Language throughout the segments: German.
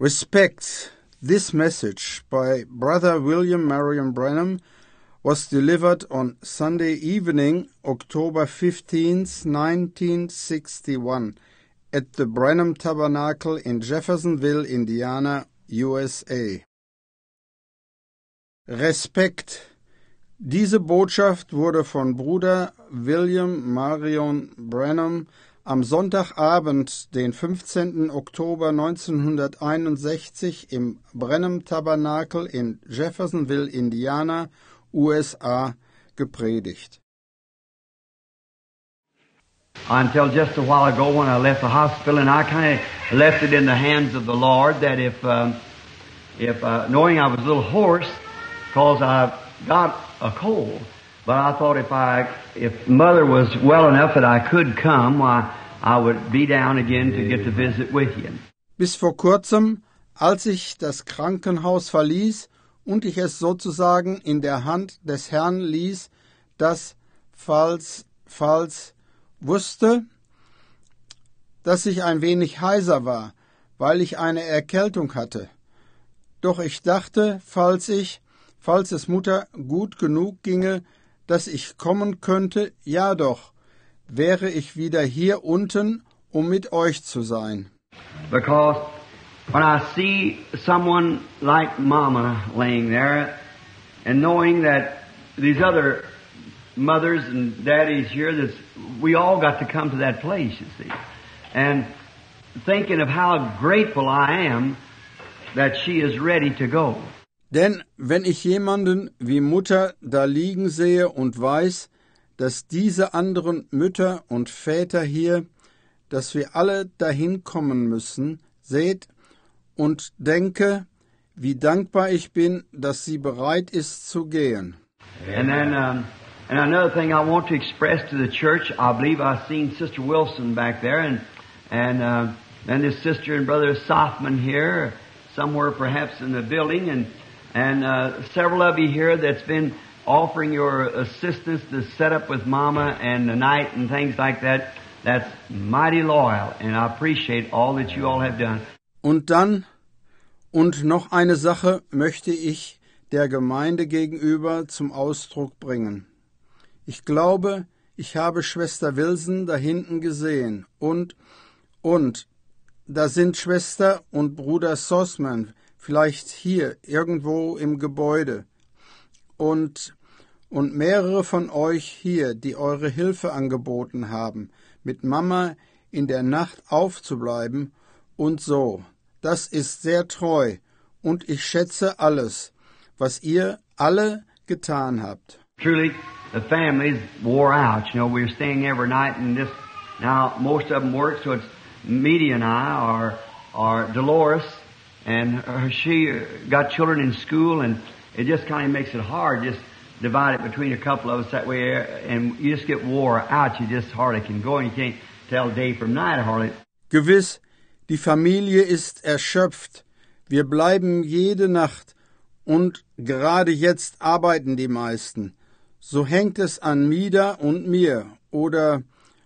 Respect. This message by Brother William Marion Branham was delivered on Sunday evening, October 15th, 1961, at the Branham Tabernacle in Jeffersonville, Indiana, USA. Respekt. Diese Botschaft wurde von Bruder William Marion Branham am Sonntagabend, den 15. Oktober 1961 im Branham Tabernakel in Jeffersonville, Indiana, USA, gepredigt. Until just a while ago when I left the hospital, and I kind of left it in the hands of the Lord that if knowing I was a little hoarse because I got a cold, but I thought if Mother was well enough that I could come, why I would be down again to get to visit with you. Bis vor kurzem, als ich das Krankenhaus verließ und ich es sozusagen in der Hand des Herrn ließ, dass falls wusste, dass ich ein wenig heiser war, weil ich eine Erkältung hatte. Doch ich dachte, falls es Mutter gut genug ginge, dass ich kommen könnte, ja doch, wäre ich wieder hier unten, um mit euch zu sein. Because when I see someone like Mama laying there, and knowing that these other mothers and daddies here, we all got to come to that place, you see. And thinking of how grateful I am that she is ready to go. Denn wenn ich jemanden wie Mutter da liegen sehe und weiß, dass diese anderen Mütter und Väter hier, dass wir alle dahin kommen müssen, seht und denke, wie dankbar ich bin, dass sie bereit ist zu gehen. And then, and another thing I want to express to the church, I believe I've seen Sister Wilson back there, and this sister and Brother Softman here, somewhere perhaps in the building, and several of you here that's been offering your assistance to set up with Mama and the night and things like that. That's mighty loyal, and I appreciate all that you all have done. Und noch eine Sache möchte ich der Gemeinde gegenüber zum Ausdruck bringen. Ich glaube, ich habe Schwester Wilson da hinten gesehen und da sind Schwester und Bruder Sossman vielleicht hier irgendwo im Gebäude und mehrere von euch hier, die eure Hilfe angeboten haben, mit Mama in der Nacht aufzubleiben und so. Das ist sehr treu und ich schätze alles, was ihr alle getan habt. Truly, the families wore out. You know, we're staying every night, and this now most of them work, so it's Meady and I, or Dolores, and she got children in school, and it just kind of makes it hard, just divide it between a couple of us that way, and you just get wore out. You just hardly can go, and you can't tell day from night hardly. Gewiss, die Familie ist erschöpft. Wir bleiben jede Nacht, und gerade jetzt arbeiten die meisten. So hängt es an Mida und mir, oder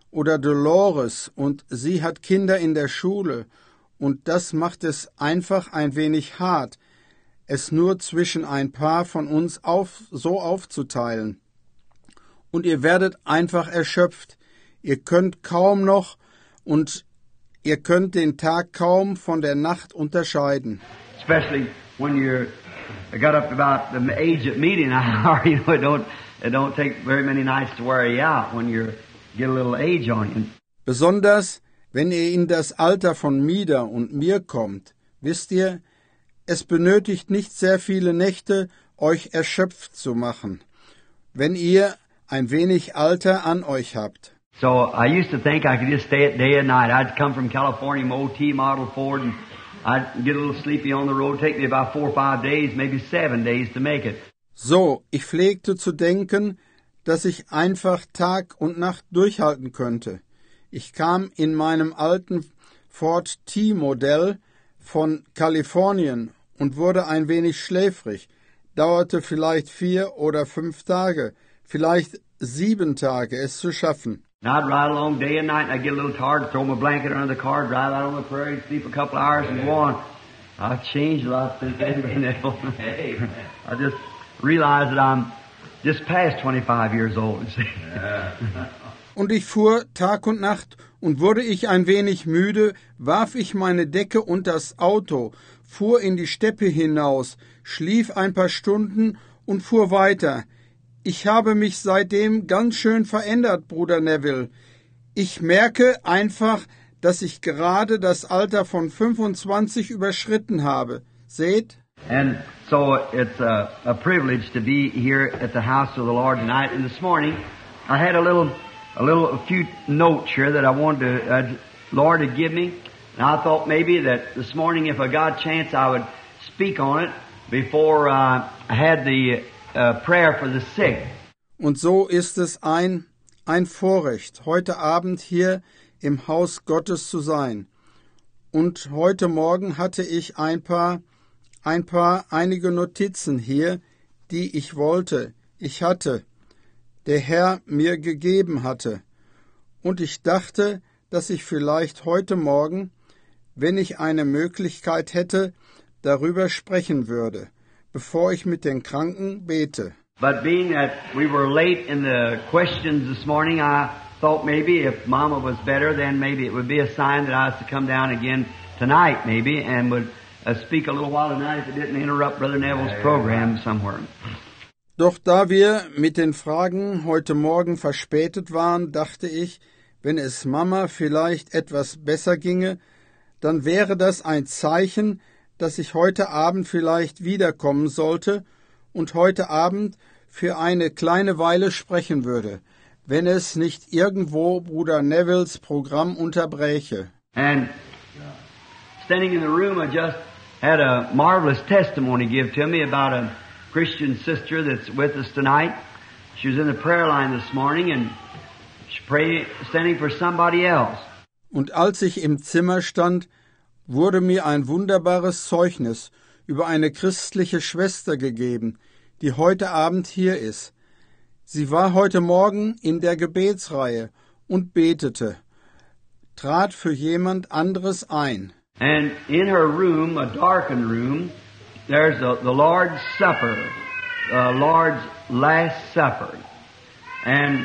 Dolores, und sie hat Kinder in der Schule, und das macht es einfach ein wenig hart, es nur zwischen ein paar von uns so aufzuteilen. Und ihr werdet einfach erschöpft. Ihr könnt kaum noch und ihr könnt den Tag kaum von der Nacht unterscheiden. Especially when you got up about the age at meeting hour, you know, it don't take very many nights to wear you out when you get a little age on you. Besonders wenn ihr in das Alter von Mida und mir kommt, wisst ihr, es benötigt nicht sehr viele Nächte, euch erschöpft zu machen, wenn ihr ein wenig Alter an euch habt. So I used to think I could just stay it day and night. I'd come from California, my old T-model Ford, and I'd get a little sleepy on the road, take me about 4 or 5 days, maybe 7 days to make it. So, ich pflegte zu denken, dass ich einfach Tag und Nacht durchhalten könnte. Ich kam in meinem alten Ford T-Modell von Kalifornien und wurde ein wenig schläfrig, dauerte vielleicht 4 oder 5 Tage, vielleicht 7 Tage, es zu schaffen. And I'd ride along day and night, and I'd get a little tired, throw my blanket under the car, drive out on the prairie, sleep a couple hours, and go on. I've changed a lot since then, Brother Neville. I just realized that I'm just past 25 years old. Und ich fuhr Tag und Nacht, und wurde ich ein wenig müde, warf ich meine Decke unters Auto, fuhr in die Steppe hinaus, schlief ein paar Stunden und fuhr weiter. Ich habe mich seitdem ganz schön verändert, Bruder Neville. Ich merke einfach, dass ich gerade das Alter von 25 überschritten habe. Seht? And so it's a privilege to be here at the house of the Lord tonight. And this morning, I had a few notes here that I wanted to, Lord had given me. And I thought maybe that this morning, if I got a chance, I would speak on it before I had the prayer for the sick. Und so ist es ein Vorrecht, heute Abend hier im Haus Gottes zu sein. Und heute Morgen hatte ich einige Notizen hier, die ich hatte, der Herr mir gegeben hatte. Und ich dachte, dass ich vielleicht heute Morgen, wenn ich eine Möglichkeit hätte, darüber sprechen würde, bevor ich mit den Kranken bete. But being that we were late in the questions this morning, I thought maybe if Mama was better, then maybe it would be a sign that I was to come down again tonight, maybe, and would speak a little while tonight if it didn't interrupt Brother Neville's program somewhere. Doch da wir mit den Fragen heute Morgen verspätet waren, dachte ich, wenn es Mama vielleicht etwas besser ginge, dann wäre das ein Zeichen, dass ich heute Abend vielleicht wiederkommen sollte und heute Abend für eine kleine Weile sprechen würde, wenn es nicht irgendwo Bruder Nevilles Programm unterbräche. And standing in the room, I just had a marvelous testimony give to me about a Christian sister that's with us tonight. She was in the prayer line this morning and she's standing for somebody else. Und als ich im Zimmer stand, wurde mir ein wunderbares Zeugnis über eine christliche Schwester gegeben, die heute Abend hier ist. Sie war heute Morgen in der Gebetsreihe und betete, trat für jemand anderes ein. And in her room, a darkened room, there's the Lord's Supper, the Lord's Last Supper. And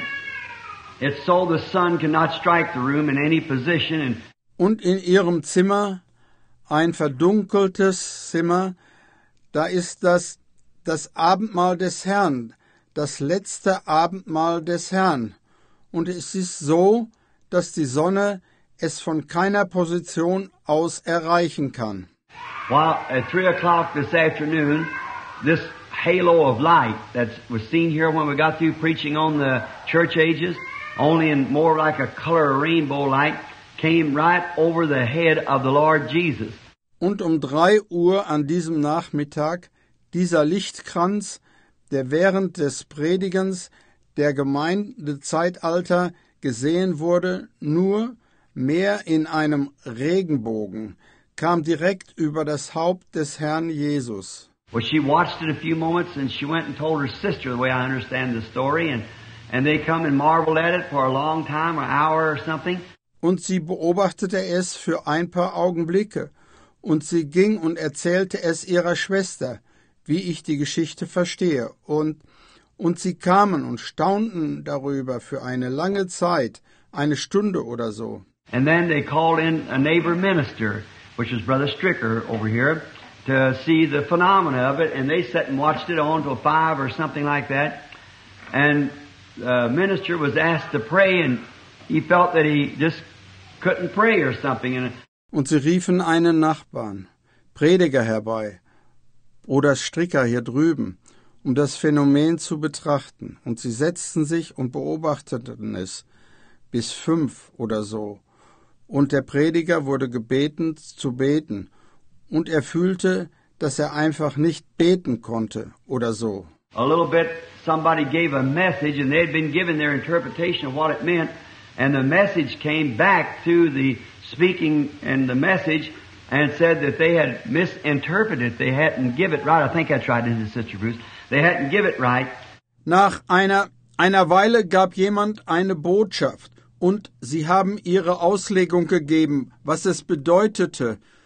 it's so the sun cannot strike the room in any position. Und in ihrem Zimmer, ein verdunkeltes Zimmer, da ist das Abendmahl des Herrn, das letzte Abendmahl des Herrn. Und es ist so, dass die Sonne es von keiner Position aus erreichen kann. Well, at 3 o'clock this afternoon, this halo of light that was seen here when we got through preaching on the church ages, only in more like a color of rainbow light, came right over the head of the Lord Jesus. Und um 3 Uhr an diesem Nachmittag, dieser Lichtkranz, der während des Predigens der Gemeindezeitalter gesehen wurde, nur mehr in einem Regenbogen, kam direkt über das Haupt des Herrn Jesus. Well, she watched it a few moments and she went and told her sister, the way I understand the story, and they come and marveled at it for a long time, an hour or something. Und sie beobachtete es für ein paar Augenblicke, und sie ging und erzählte es ihrer Schwester, wie ich die Geschichte verstehe, und sie kamen und staunten darüber für eine lange Zeit, eine Stunde oder so. And then they called in a neighbor minister, which is Brother Stricker over here, to see the phenomena of it, and they sat and watched it on till 5 or something like that. And the minister was asked to pray, and he felt that he just couldn't pray or something. Und sie riefen einen Nachbarn, Prediger herbei, Bruder Stricker hier drüben, um das Phänomen zu betrachten. Und sie setzten sich und beobachteten es bis 5 oder so. Und der Prediger wurde gebeten zu beten. Und er fühlte, dass er einfach nicht beten konnte oder so. A little bit, somebody gave a message and they had been given their interpretation of what it meant. And the message came back to the speaking and the message and said that they had misinterpreted. They hadn't give it right. I think that's right, isn't it, Sister Bruce? They hadn't give it right. Nach einer Weile gab jemand eine Botschaft und sie haben ihre Auslegung gegeben, was es bedeutete.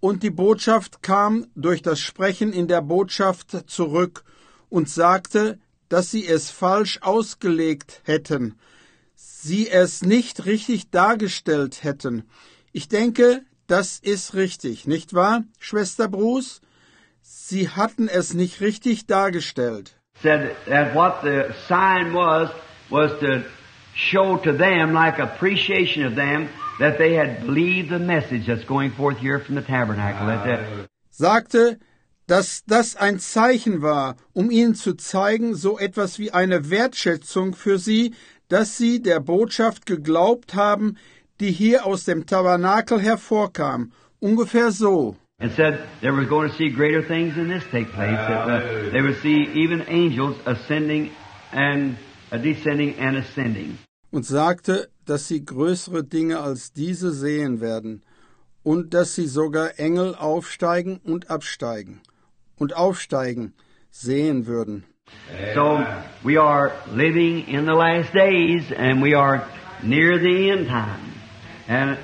Und die Botschaft kam durch das Sprechen in der Botschaft zurück und sagte, dass sie es falsch ausgelegt hätten, sie es nicht richtig dargestellt hätten. Ich denke, das ist richtig, nicht wahr, Schwester Bruce? Sie hatten es nicht richtig dargestellt. Said that what the sign was to show to them, like appreciation of them, that they had believed the message that's going forth here from the tabernacle. Sagte, dass das ein Zeichen war, um ihnen zu zeigen, so etwas wie eine Wertschätzung für sie, dass sie der Botschaft geglaubt haben, die hier aus dem Tabernakel hervorkam. Ungefähr so. And said they were going to see greater things than this take place. That they would see even angels ascending and descending and ascending. Und sagte, dass sie größere Dinge als diese sehen werden und dass sie sogar Engel aufsteigen und absteigen und aufsteigen sehen würden. So we are living in the last days and we are near the end time. And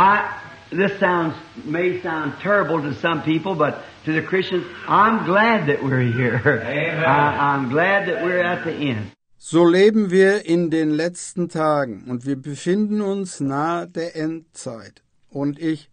this may sound terrible to some people, but to the Christians, I'm glad that we're here. I'm glad that we're at the end. So leben wir in den letzten Tagen und wir befinden uns nahe der Endzeit. Und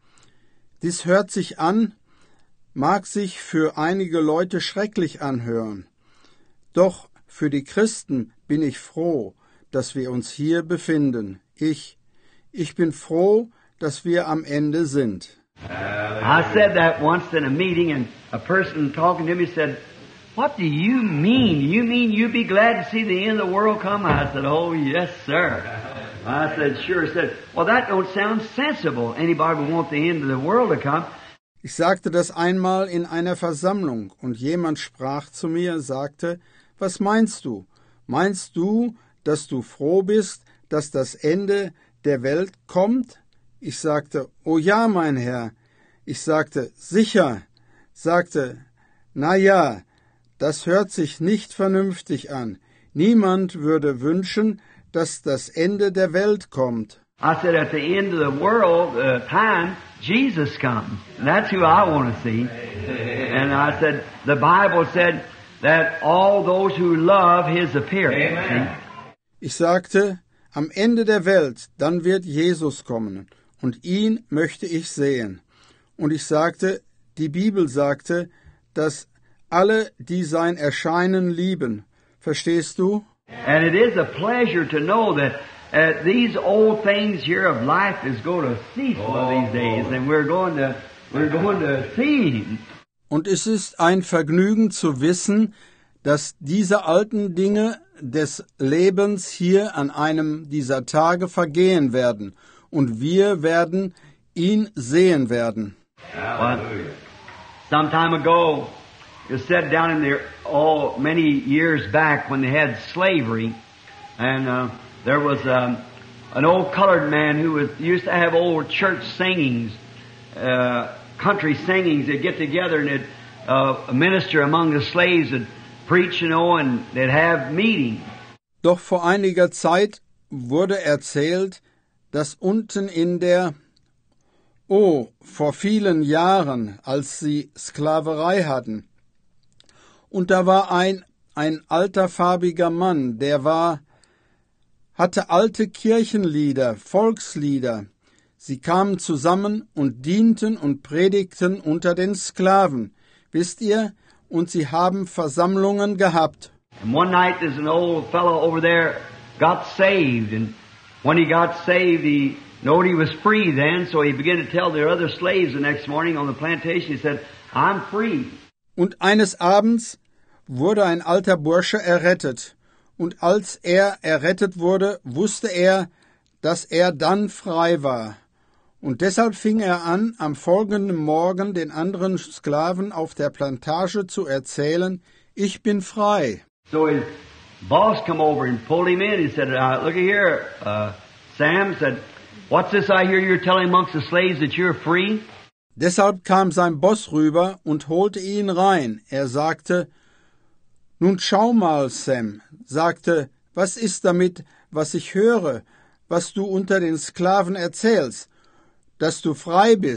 dies hört sich an, mag sich für einige Leute schrecklich anhören. Doch für die Christen bin ich froh, dass wir uns hier befinden. Ich bin froh, dass wir am Ende sind. I said that once in a meeting, and a person talking to me said, "What do you mean? Do you mean you'd be glad to see the end of the world come?" I said, "Oh, yes, sir." I said, "Sure." He said, "Well, that don't sound sensible. Anybody would want the end of the world to come." Ich sagte das einmal in einer Versammlung und jemand sprach zu mir und sagte, was meinst du? Meinst du, dass du froh bist, dass das Ende der Welt kommt? Ich sagte, oh ja, mein Herr. Ich sagte, sicher. Sagte, na ja, das hört sich nicht vernünftig an. Niemand würde wünschen, dass das Ende der Welt kommt. I said, at the end of the world, time, Jesus comes. And that's who I want to see. And I said, the Bible said that all those who love His appearing. Ich sagte, am Ende der Welt, dann wird Jesus kommen. Und ihn möchte ich sehen. Und ich sagte, die Bibel sagte, dass alle, die sein Erscheinen lieben. Verstehst du? And it is a pleasure to know that these old things here of life is going to cease one of these days, and we're going to see Him. Und es ist ein Vergnügen zu wissen, dass diese alten Dinge des Lebens hier an einem dieser Tage vergehen werden, und wir werden ihn sehen werden. Well, some time ago, it was said down in there, many years back when they had slavery, and there was an old colored man who used to have old church singings, country singings. They'd get together and they'd minister among the slaves and preach, and they'd have meetings. Doch vor einiger Zeit wurde erzählt, dass unten vor vielen Jahren, als sie Sklaverei hatten, und da war ein alter farbiger Mann, hatte alte Kirchenlieder, Volkslieder. Sie kamen zusammen und dienten und predigten unter den Sklaven. Wisst ihr? Und sie haben Versammlungen gehabt. And one night there's an old fellow over there got saved, and when he got saved, he knowed he was free then, so he began to tell the other slaves the next morning on the plantation. He said, "I'm free." Und eines Abends wurde ein alter Bursche errettet. Und als er errettet wurde, wusste er, dass er dann frei war. Und deshalb fing er an, am folgenden Morgen den anderen Sklaven auf der Plantage zu erzählen, ich bin frei. So his boss come over and pulled him in. He said, "Look here, Sam," said, "what's this I hear you're telling amongst the slaves that you're free?" Deshalb kam sein Boss rüber und holte ihn rein. Er sagte, nun schau mal, Sam, sagte, was ist damit, was ich höre, was du unter den Sklaven erzählst, dass du frei bist?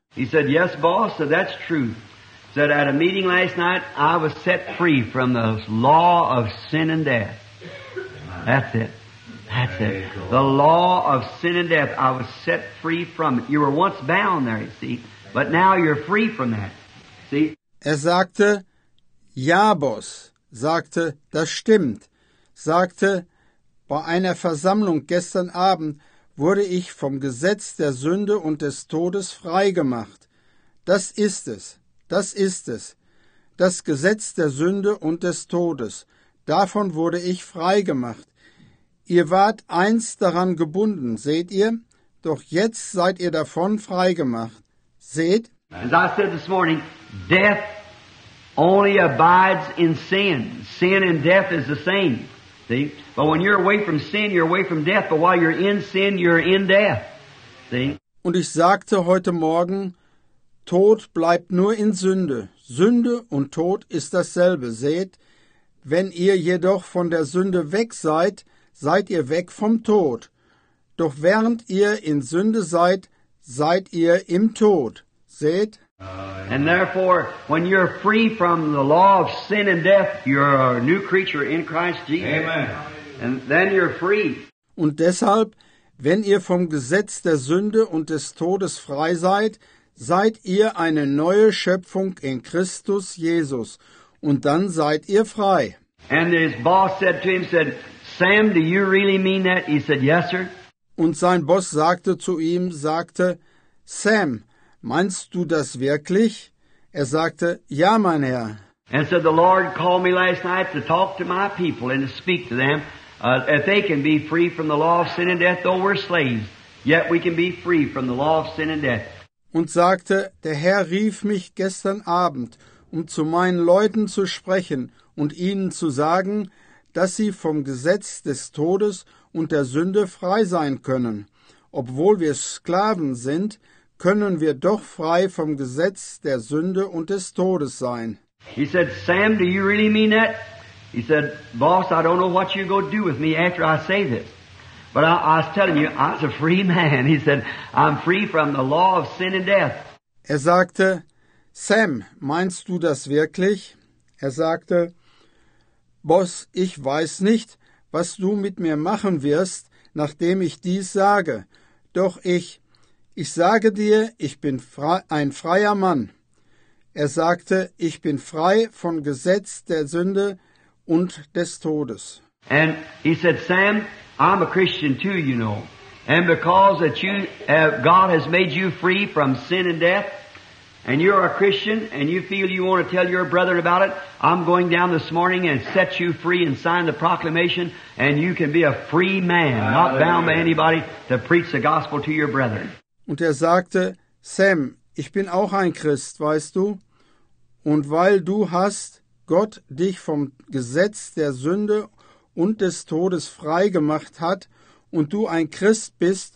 He said, yes, boss, so that's true. Said at a meeting last night, I was set free from the law of sin and death. That's it. That's it. The law of sin and death. I was set free from it. You were once bound there, you see, but now you're free from that. See? Sagte, ja, Boss, sagte, das stimmt, sagte, bei einer Versammlung gestern Abend wurde ich vom Gesetz der Sünde und des Todes freigemacht. Das ist es. Das ist es, das Gesetz der Sünde und des Todes. Davon wurde ich frei gemacht. Ihr wart einst daran gebunden, seht ihr? Doch jetzt seid ihr davon frei gemacht. Seht? As I said this morning, death only abides in sin. Sin and death is the same. See? But when you're away from sin, you're away from death. But while you're in sin, you're in death. See? Und ich sagte heute Morgen, Tod bleibt nur in Sünde. Sünde und Tod ist dasselbe. Seht, wenn ihr jedoch von der Sünde weg seid, seid ihr weg vom Tod. Doch während ihr in Sünde seid, seid ihr im Tod. Seht? And therefore, when you're free from the law of sin and death, you're a new creature in Christ Jesus. Amen. And then you're free. Und deshalb, wenn ihr vom Gesetz der Sünde und des Todes frei seid, seid ihr eine neue Schöpfung in Christus Jesus. Und dann seid ihr frei. And his boss said to him, Sam, do you really mean that? He said, yes, sir. Und sein Boss sagte zu ihm, Sam, meinst du das wirklich? Er sagte, ja, mein Herr. And said, the Lord called me last night to talk to my people and to speak to them, that they can be free from the law of sin and death, though we're slaves. Yet we can be free from the law of sin and death. Und sagte, der Herr rief mich gestern Abend, um zu meinen Leuten zu sprechen und ihnen zu sagen, dass sie vom Gesetz des Todes und der Sünde frei sein können. Obwohl wir Sklaven sind, können wir doch frei vom Gesetz der Sünde und des Todes sein. He said, Sam, do you really mean that? He said, boss, I don't know what you're going to do with me after I say this. But I was telling you, I was a free man. He said, I'm free from the law of sin and death. Er sagte, Sam, meinst du das wirklich? Er sagte, Boss, ich weiß nicht, was du mit mir machen wirst, nachdem ich dies sage. Doch ich sage dir, ich bin ein freier Mann. Er sagte, ich bin frei von Gesetz der Sünde und des Todes. And he said, Sam, I'm a Christian too, you know. And because that God has made you free from sin and death, and you're a Christian, and you feel you want to tell your brethren about it, I'm going down this morning and set you free and sign the proclamation, and you can be a free man, not bound by anybody, to preach the gospel to your brethren. Und er sagte, Sam, ich bin auch ein Christ, weißt du? Und weil du hast Gott dich vom Gesetz der Sünde und des Todes frei gemacht hat und du ein Christ bist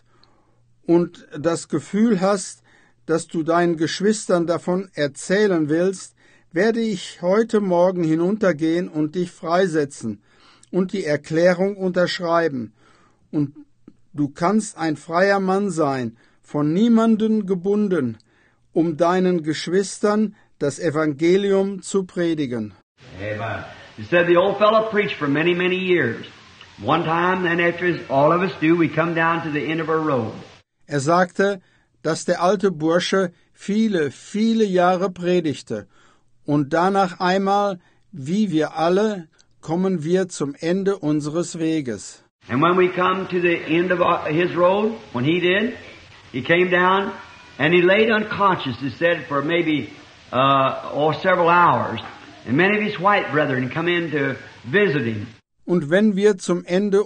und das Gefühl hast, dass du deinen Geschwistern davon erzählen willst, werde ich heute Morgen hinuntergehen und dich freisetzen und die Erklärung unterschreiben. Und du kannst ein freier Mann sein, von niemanden gebunden, um deinen Geschwistern das Evangelium zu predigen. Amen. He said the old fellow preached for many, many years. One time, then after all of us do, we come down to the end of our road. Er sagte, dass der alte Bursche viele, viele Jahre predigte. Und danach einmal, wie wir alle, kommen wir zum Ende unseres Weges. And when we come to the end of his road, when he did, he came down and he laid unconscious, he said, for maybe several hours. And many of his white brethren come in to visit him. Und wenn wir zum Ende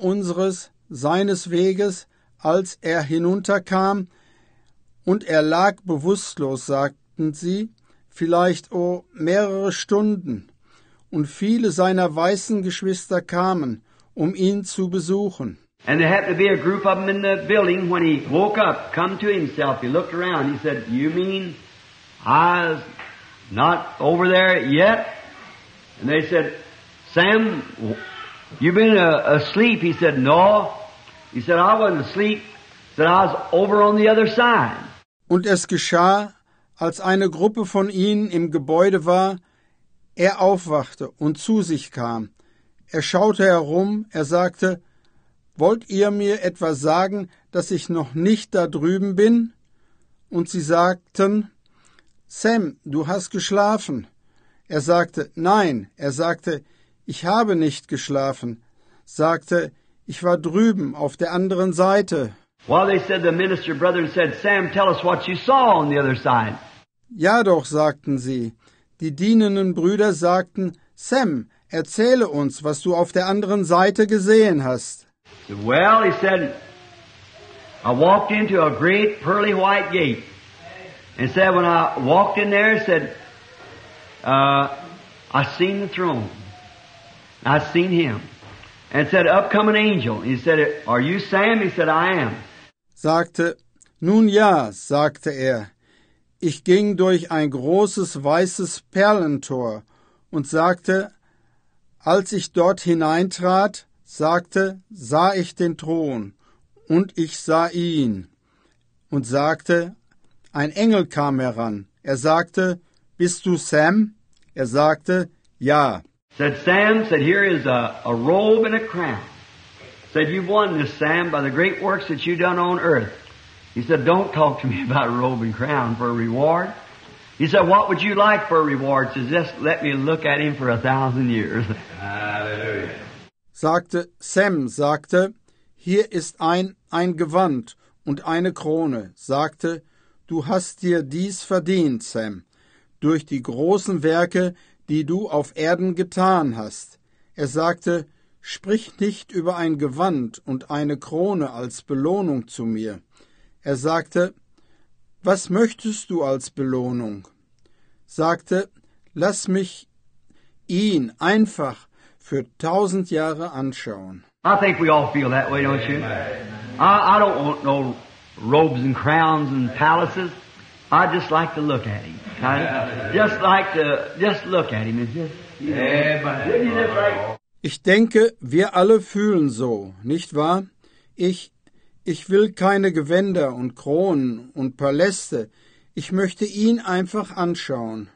seines Weges, als er hinunterkam, und er lag bewusstlos, sagten sie, vielleicht mehrere Stunden, und viele seiner weißen Geschwister kamen, um ihn zu besuchen. And there happened to be a group of them in the building. When he woke up, come to himself, he looked around, he said, you mean I was not over there yet? And they said, Sam, you been asleep? He said, no. He said, I wasn't asleep. He said, I was over on the other side. Und es geschah, Als eine Gruppe von ihnen im Gebäude war, er aufwachte und zu sich kam. Er schaute herum, er sagte, »Wollt ihr mir etwa sagen, dass ich noch nicht da drüben bin?« Und sie sagten, »Sam, du hast geschlafen.« Er sagte, »Nein.« Er sagte, »Ich habe nicht geschlafen.« Sagte, »Ich war drüben auf der anderen Seite.« Well, they said, the minister brother said, Sam, tell us what you saw on the other side. Ja doch, sagten sie. Die dienenden Brüder sagten, »Sam, erzähle uns, was du auf der anderen Seite gesehen hast.« Well, he said, I walked into a great pearly white gate. And said, when I walked in there, he said, I seen the throne. I seen him. And said, up come an angel. He said, are you Sam? He said, I am. Sagte, nun ja, sagte er, ich ging durch ein großes weißes Perlentor und sagte, als ich dort hineintrat, sagte, sah ich den Thron und ich sah ihn und sagte, ein Engel kam heran. Er sagte, bist du Sam? Er sagte, ja. Said Sam, said here is a robe and a crown. Said you've won this, Sam, by the great works that you've done on earth. He said, don't talk to me about a robe and crown for a reward. He said, what would you like for a reward? He says, just let me look at him for 1,000 years. Hallelujah. Sagte, Sam sagte, hier ist ein Gewand und eine Krone. Sagte, du hast dir dies verdient, Sam, durch die großen Werke, die du auf Erden getan hast. Er sagte, sprich nicht über ein Gewand und eine Krone als Belohnung zu mir. Er sagte, was möchtest du als Belohnung? Sagte, lass mich ihn einfach für 1000 Jahre anschauen. I think we all feel that way, don't you? I don't want no robes and crowns and palaces. I just like to look at him. I just like to just look at him. It's just, you know, Ich denke, wir alle fühlen so, nicht wahr? Ich will keine Gewänder und Kronen und Paläste. Ich möchte ihn einfach anschauen.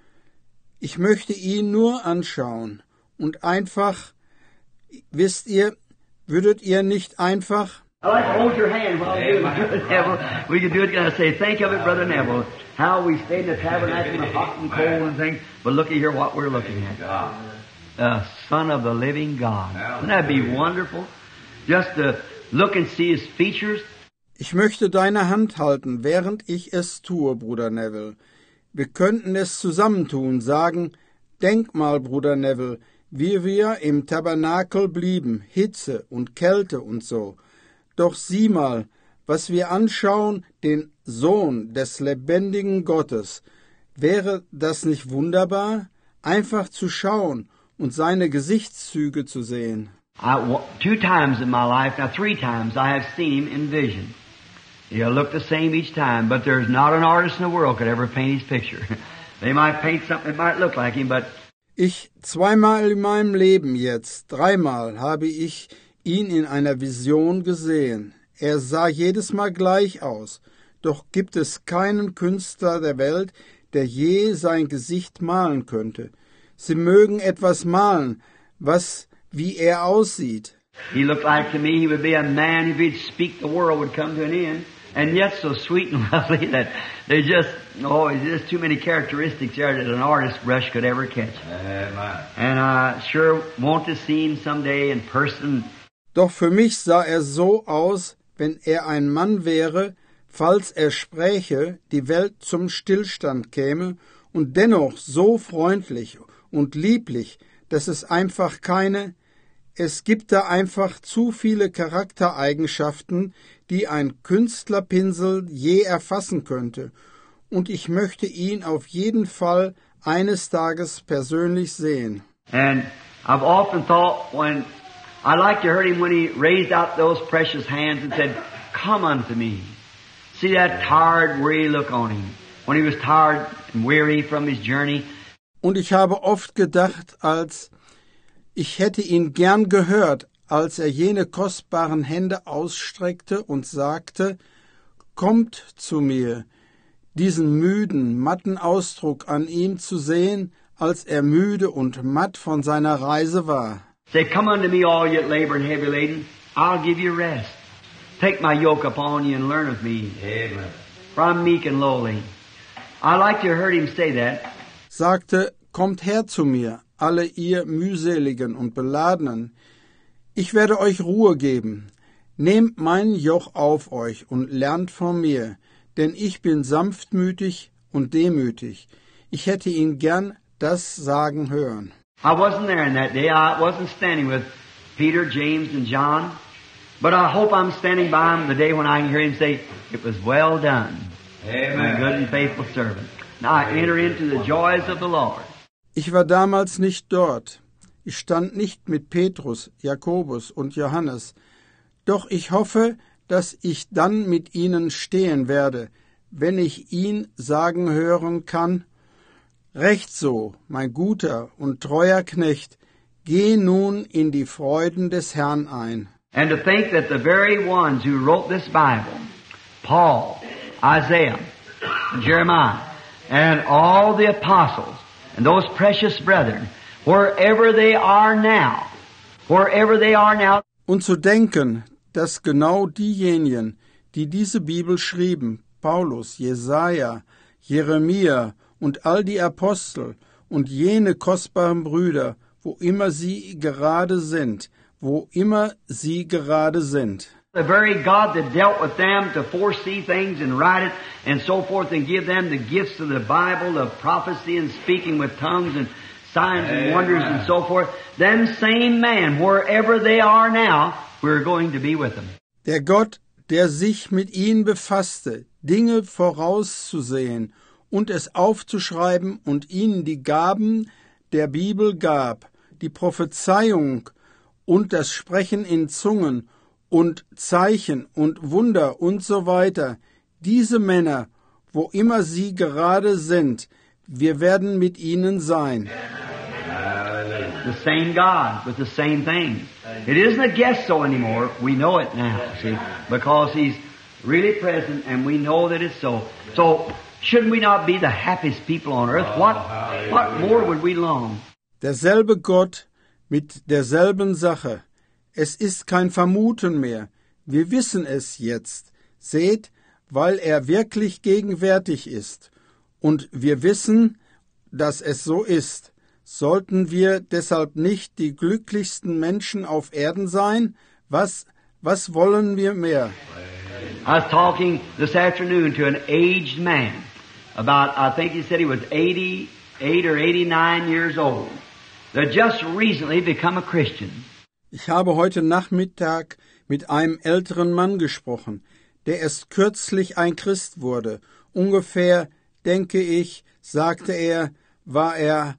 Ich möchte ihn nur anschauen. Und einfach, wisst ihr, würdet ihr nicht einfach... I like to hold your hand while we do it, Neville. We can do it, and I say, think of it, Brother Neville, how we stayed in the tabernacle in the hot and cold and things, but look at here what we're looking at. The Son of the living God. Wouldn't that be wonderful? Just to look and see His features. Ich möchte deine Hand halten, während ich es tue, Bruder Neville. Wir könnten es zusammentun, sagen, denk mal, Bruder Neville, wie wir im Tabernakel blieben, Hitze und Kälte und so. Doch sieh mal, was wir anschauen, den Sohn des lebendigen Gottes. Wäre das nicht wunderbar, einfach zu schauen und seine Gesichtszüge zu sehen? 2 times in my life, now 3 times, I have seen him in vision. He'll look the same each time, but there's not an artist in the world could ever paint his picture. They might paint something that might look like him, but... Ich 2-mal in meinem Leben jetzt, 3-mal habe ich ihn in einer Vision gesehen. Er sah jedes Mal gleich aus, doch gibt es keinen Künstler der Welt, der je sein Gesicht malen könnte. Sie mögen etwas malen, wie er aussieht. He looked like to me he would be a man, if he'd speak, the world would come to an end. And yet so sweet and lovely that there's just too many characteristics there that an artist's brush could ever catch. And I sure want to see him someday in person. Doch für mich sah er so aus, wenn er ein Mann wäre, falls er spräche, die Welt zum Stillstand käme und dennoch so freundlich und lieblich, dass es gibt da einfach zu viele Charaktereigenschaften, die ein Künstlerpinsel je erfassen könnte, und ich möchte ihn auf jeden Fall eines Tages persönlich sehen. And I've often thought I like to heard him when he raised out those precious hands and said, come unto me. See that tired, weary look on him. When he was tired and weary from his journey. Und ich habe oft gedacht, ich hätte ihn gern gehört, als er jene kostbaren Hände ausstreckte und sagte, kommt zu mir, diesen müden, matten Ausdruck an ihm zu sehen, als er müde und matt von seiner Reise war. Say, come unto me, all ye that labor and heavy laden, I'll give you rest. Take my yoke upon you and learn of me. Amen. For I'm meek and lowly. I like to heard him say that. Sagte, kommt her zu mir, alle ihr mühseligen und beladenen. Ich werde euch Ruhe geben. Nehmt mein Joch auf euch und lernt von mir, denn ich bin sanftmütig und demütig. Ich hätte ihn gern das sagen hören. I wasn't there in that day. I wasn't standing with Peter, James, and John. But I hope I'm standing by him the day when I can hear him say, it was well done, my good and faithful servant. Now I enter into the joys of the Lord. Ich war damals nicht dort. Ich stand nicht mit Petrus, Jakobus und Johannes. Doch ich hoffe, dass ich dann mit ihnen stehen werde, wenn ich ihn sagen hören kann, recht so, mein guter und treuer Knecht, geh nun in die Freuden des Herrn ein. And to think that the very ones who wrote this Bible, Paul, Isaiah, Jeremiah, and all the apostles, and those precious brethren, wherever they are now, und zu denken, dass genau diejenigen, die diese Bibel schrieben, Paulus, Jesaja, Jeremia und all die Apostel und jene kostbaren Brüder, wo immer sie gerade sind, the very God that dealt with them to foresee things and write it and so forth and give them the gifts of the Bible, of prophecy and speaking with tongues and signs and wonders and so forth, them same man, wherever they are now, we're going to be with them. Der Gott, der sich mit ihnen befasste, Dinge vorauszusehen und es aufzuschreiben und ihnen die Gaben der Bibel gab, die Prophezeiung und das Sprechen in Zungen und Zeichen und Wunder und so weiter. Diese Männer, wo immer sie gerade sind, wir werden mit ihnen sein. The same God with the same things. It isn't a guess so anymore. We know it now, see, because He's really present and we know that it's so. So, shouldn't we not be the happiest people on earth? What more would we long? Derselbe Gott mit derselben Sache. Es ist kein Vermuten mehr. Wir wissen es jetzt. Seht, weil er wirklich gegenwärtig ist. Und wir wissen, dass es so ist. Sollten wir deshalb nicht die glücklichsten Menschen auf Erden sein? Was wollen wir mehr? I was talking this afternoon to an aged man. I think he said he was 88 or 89 years old. That just recently become a Christian. Ich habe heute Nachmittag mit einem älteren Mann gesprochen, der erst kürzlich ein Christ wurde. Ungefähr, denke ich, sagte er, war er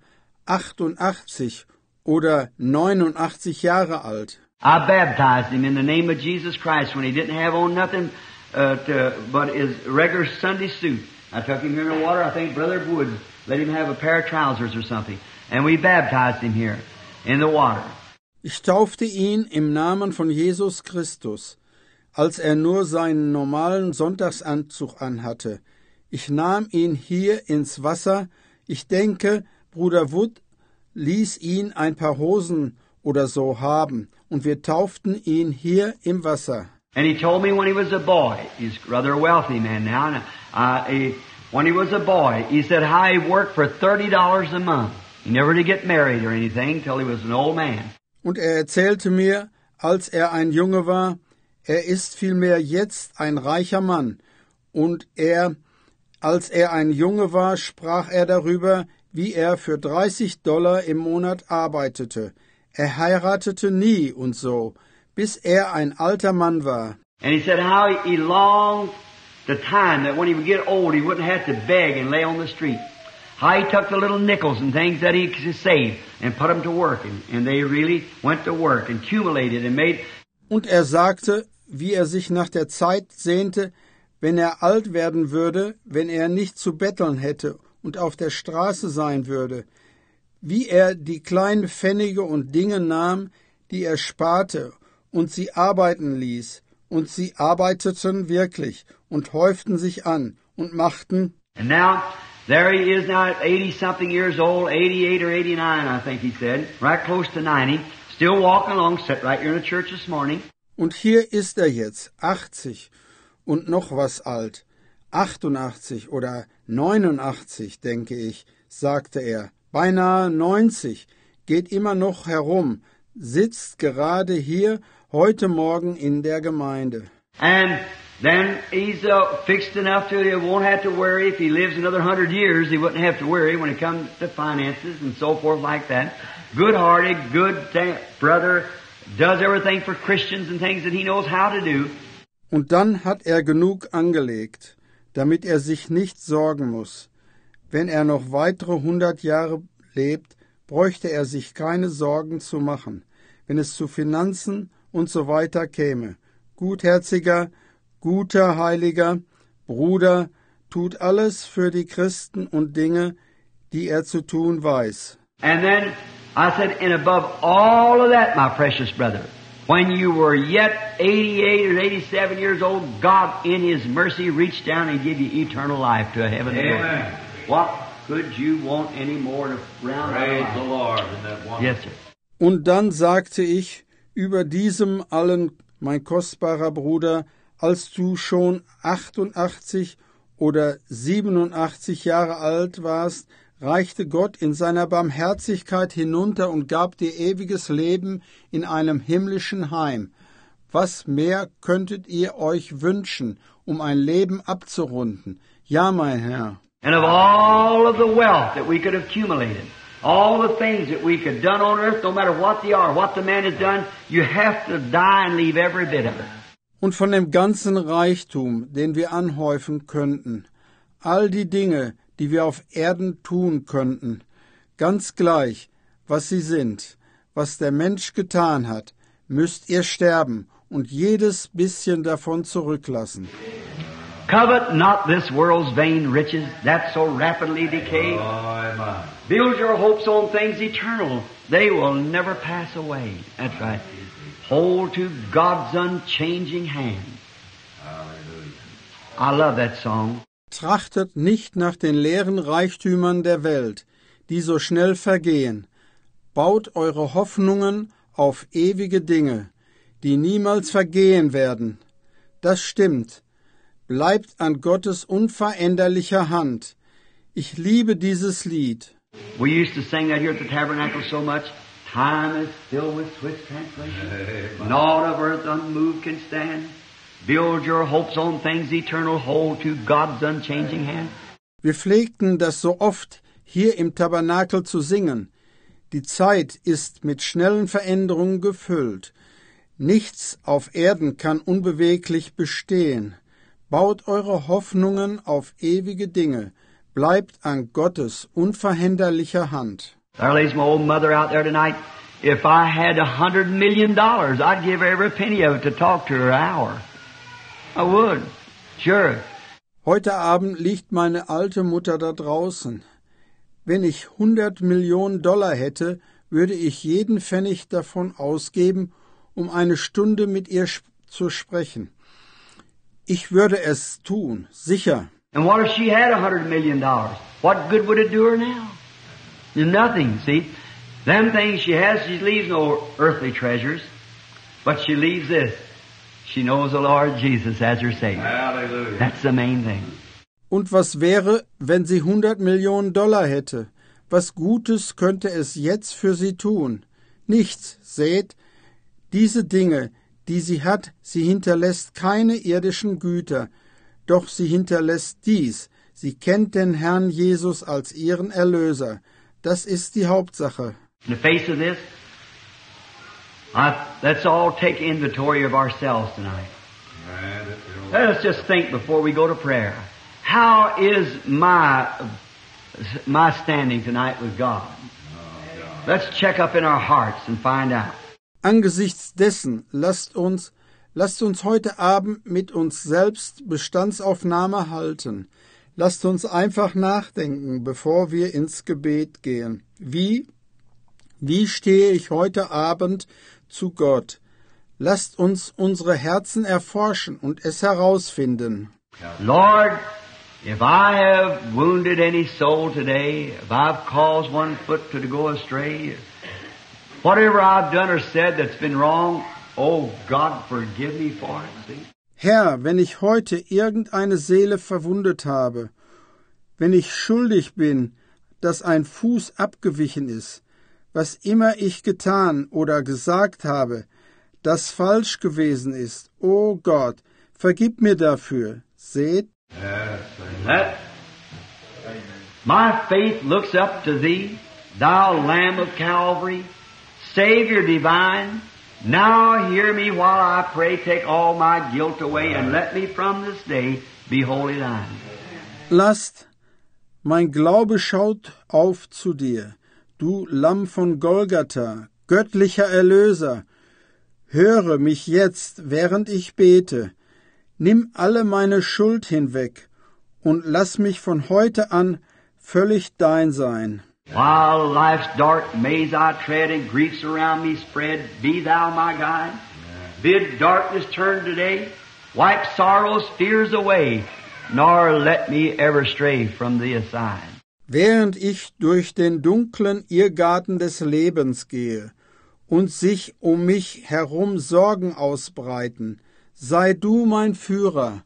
88 oder 89 Jahre alt. I baptized him in the name of Jesus Christ when he didn't have on nothing but his regular Sunday suit. I took him here in the water. I think Brother Wood let him have a pair of trousers or something. And we baptized him here in the water. Ich taufte ihn im Namen von Jesus Christus, als er nur seinen normalen Sonntagsanzug anhatte. Ich nahm ihn hier ins Wasser. Ich denke, Bruder Wood ließ ihn ein paar Hosen oder so haben, und wir tauften ihn hier im Wasser. And he told me when he was a boy, he's rather a wealthy man now, when he was a boy, he said how he worked for $30 a month. He never did get married or anything till he was an old man. Und er erzählte mir, als er ein Junge war, er ist vielmehr jetzt ein reicher Mann. Und als er ein Junge war, sprach er darüber, wie er für $30 im Monat arbeitete. Er heiratete nie und so, bis er ein alter Mann war. And he said how he longed the time that when he would get old, he wouldn't have to beg and lay on the street. How he took the little nickels and things that he saved and put them to work. And they really went to work and accumulated and made. Und er sagte, wie er sich nach der Zeit sehnte, wenn er alt werden würde, wenn er nicht zu betteln hätte und auf der Straße sein würde, wie er die kleinen Pfennige und Dinge nahm, die er sparte, und sie arbeiten ließ, und sie arbeiteten wirklich und häuften sich an und machten. And now, there he is now at 80-something years old, 88 or 89, I think he said, right close to 90, still walking along, sat right here in the church this morning. Und hier ist er jetzt, 80 und noch was alt, 88 oder 89, denke ich, sagte er, beinahe 90, geht immer noch herum, sitzt gerade hier heute Morgen in der Gemeinde. And then he's fixed enough that he won't have to worry. If he lives another 100 years, he wouldn't have to worry when it comes to finances and so forth like that. Good-hearted, good brother, does everything for Christians and things that he knows how to do. Und dann hat er genug angelegt, damit er sich nicht sorgen muss. Wenn er noch weitere 100 Jahre lebt, bräuchte er sich keine Sorgen zu machen, wenn es zu Finanzen und so weiter käme. Gutherziger, guter, heiliger Bruder tut alles für die Christen und Dinge, die er zu tun weiß. And then I said, and above all of that, my precious brother, when you were yet 88 or 87 years old, God in His mercy reached down and gave you eternal life to a heavenly glory. What could you want any more to round Praise out the Lord in that one. Yes, sir. Und dann sagte ich über diesem allen, mein kostbarer Bruder, als du schon 88 oder 87 Jahre alt warst, reichte Gott in seiner Barmherzigkeit hinunter und gab dir ewiges Leben in einem himmlischen Heim. Was mehr könntet ihr euch wünschen, um ein Leben abzurunden? Ja, mein Herr. And of all of the wealth that we could have accumulated, all the things that we could have done on earth, no matter what they are, what the man has done, you have to die and leave every bit of it. Und von dem ganzen Reichtum, den wir anhäufen könnten, all die Dinge, die wir auf Erden tun könnten, ganz gleich, was sie sind, was der Mensch getan hat, müsst ihr sterben und jedes bisschen davon zurücklassen. Covet not this world's vain riches that so rapidly decay. Build your hopes on things eternal. They will never pass away. That's right. Hold to God's unchanging hand. I love that song. Trachtet nicht nach den leeren Reichtümern der Welt, die so schnell vergehen. Baut eure Hoffnungen auf ewige Dinge, die niemals vergehen werden. Das stimmt. Bleibt an Gottes unveränderlicher Hand. Ich liebe dieses Lied. We used to sing that here at the tabernacle so much. Time is filled with swift translation. Naught of earth unmoved can stand. Build your hopes on things eternal. Hold to God's unchanging hand. Wir pflegten das so oft hier im Tabernakel zu singen. Die Zeit ist mit schnellen Veränderungen gefüllt. Nichts auf Erden kann unbeweglich bestehen. Baut eure Hoffnungen auf ewige Dinge. Bleibt an Gottes unveränderlicher Hand. There lays my old mother out there tonight. If I had $100 million, I'd give every penny of it to talk to her an hour. I would. Sure. Heute Abend liegt meine alte Mutter da draußen. Wenn ich 100 Millionen Dollar hätte, würde ich jeden Pfennig davon ausgeben, um eine Stunde mit ihr zu sprechen. Ich würde es tun, sicher. And what if she had $100 million? What good would it do her now? Nothing, see. Them things she has, she leaves no earthly treasures, but she leaves this. She knows the Lord Jesus as her Savior. Hallelujah. That's the main thing. Und was wäre, wenn sie 100 Millionen Dollar hätte? Was Gutes könnte es jetzt für sie tun? Nichts, seht, diese Dinge, die sie hat, sie hinterlässt keine irdischen Güter, doch sie hinterlässt dies, sie kennt den Herrn Jesus als ihren Erlöser. Das ist die Hauptsache. In the face of this, let's all take inventory of ourselves tonight. Let us just think before we go to prayer. How is my standing tonight with God? Let's check up in our hearts and find out. Angesichts dessen lasst uns heute Abend mit uns selbst Bestandsaufnahme halten. Lasst uns einfach nachdenken, bevor wir ins Gebet gehen. Wie stehe ich heute Abend zu Gott? Lasst uns unsere Herzen erforschen und es herausfinden. Lord, If I have wounded any soul today, if I've caused one foot to go astray, whatever I've done or said that's been wrong, oh God, forgive me for it. See? Herr, wenn ich heute irgendeine Seele verwundet habe, wenn ich schuldig bin, dass ein Fuß abgewichen ist, was immer ich getan oder gesagt habe, das falsch gewesen ist, o Gott, vergib mir dafür. Seht, That my faith looks up to Thee, Thou Lamb of Calvary, Savior divine. Now hear me while I pray, take all my guilt away, and let me from this day be wholly Thine. lasst, mein Glaube schaut auf zu dir, du Lamm von Golgatha, göttlicher Erlöser. Höre mich jetzt, während ich bete. Nimm alle meine Schuld hinweg und lass mich von heute an völlig dein sein. While life's dark maze I tread and griefs around me spread, be Thou my guide. Bid darkness turn today, wipe sorrows, fears away, nor let me ever stray from Thee aside. Während ich durch den dunklen Irrgarten des Lebens gehe und sich um mich herum Sorgen ausbreiten, sei du mein Führer.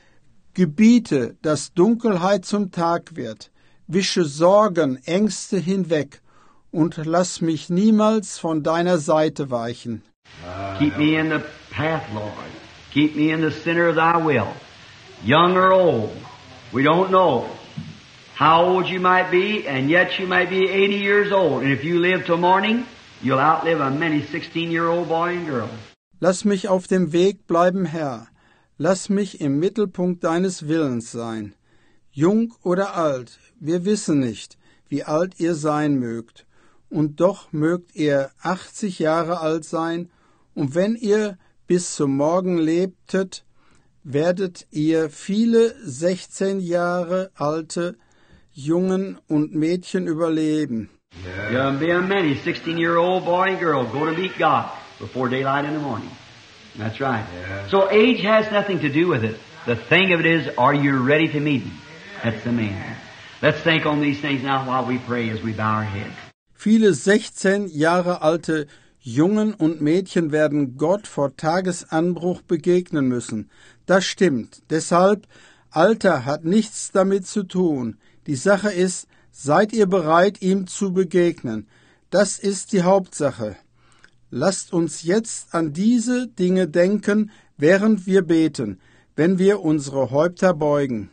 Gebiete, dass Dunkelheit zum Tag wird, wische Sorgen, Ängste hinweg und lass mich niemals von deiner Seite weichen. Keep me in the path, Lord. Keep me in the center of Thy will. Young or old, we don't know how old you might be, and yet you might be 80 years old. And if you live till morning, you'll outlive a many 16-year-old boy and girl. Lass mich auf dem Weg bleiben, Herr. Lass mich im Mittelpunkt deines Willens sein. Jung oder alt, wir wissen nicht, wie alt ihr sein mögt. Und doch mögt ihr 80 Jahre alt sein, und wenn ihr bis zum Morgen lebtet, werdet ihr viele 16 Jahre alte Jungen und Mädchen überleben. You'll be a many 16-year-old boy and girl go to meet God before daylight in the morning. That's right. So age has nothing to do with it. The thing of it is, are you ready to meet Him? That's the main thing. Let's think on these things now while we pray as we bow our heads. Viele 16 Jahre alte Jungen und Mädchen werden Gott vor Tagesanbruch begegnen müssen. Das stimmt. Deshalb, Alter hat nichts damit zu tun. Die Sache ist, seid ihr bereit, ihm zu begegnen? Das ist die Hauptsache. Lasst uns jetzt an diese Dinge denken, während wir beten, wenn wir unsere Häupter beugen.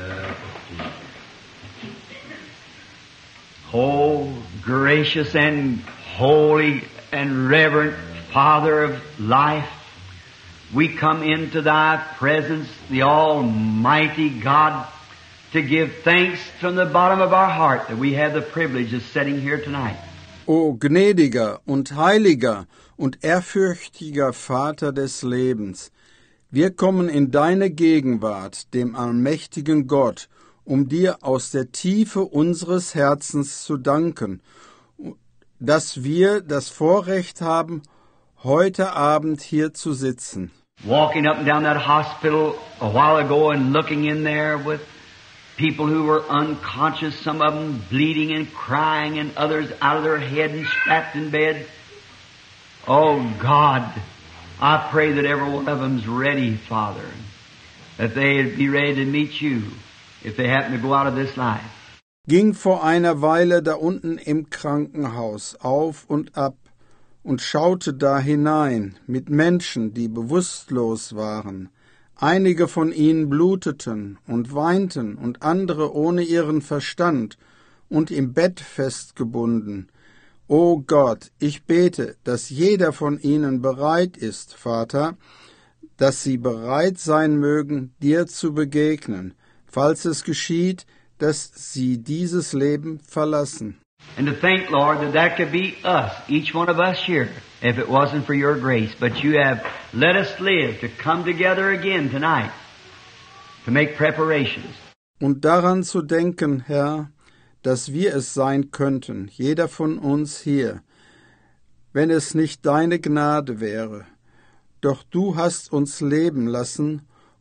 Oh, gracious and holy and reverent Father of life, we come into Thy presence, the Almighty God, to give thanks from the bottom of our heart that we have the privilege of sitting here tonight. O gnädiger und heiliger und ehrfürchtiger Vater des Lebens, wir kommen in deine Gegenwart, dem allmächtigen Gott, um dir aus der Tiefe unseres Herzens zu danken, dass wir das Vorrecht haben, heute Abend hier zu sitzen. Walking up and down that hospital a while ago and looking in there with people who were unconscious, some of them bleeding and crying, and others out of their head and strapped in bed. Oh God, I pray that every one of them's ready, Father, that they'd be ready to meet you if they happen to go out of this life. Ging vor einer Weile da unten im Krankenhaus auf und ab und schaute da hinein mit Menschen, die bewusstlos waren. Einige von ihnen bluteten und weinten und andere ohne ihren Verstand und im Bett festgebunden. O Gott, ich bete, dass jeder von ihnen bereit ist, Vater, dass sie bereit sein mögen, dir zu begegnen, falls es geschieht, dass sie dieses Leben verlassen. And to think, Lord, that that could be us, each one of us here, if it wasn't for your grace. But you have let us live to come together again tonight to make preparations. Und daran zu denken, Herr, dass wir es sein könnten, jeder von uns hier, wenn es nicht deine Gnade wäre. Doch du hast uns leben lassen,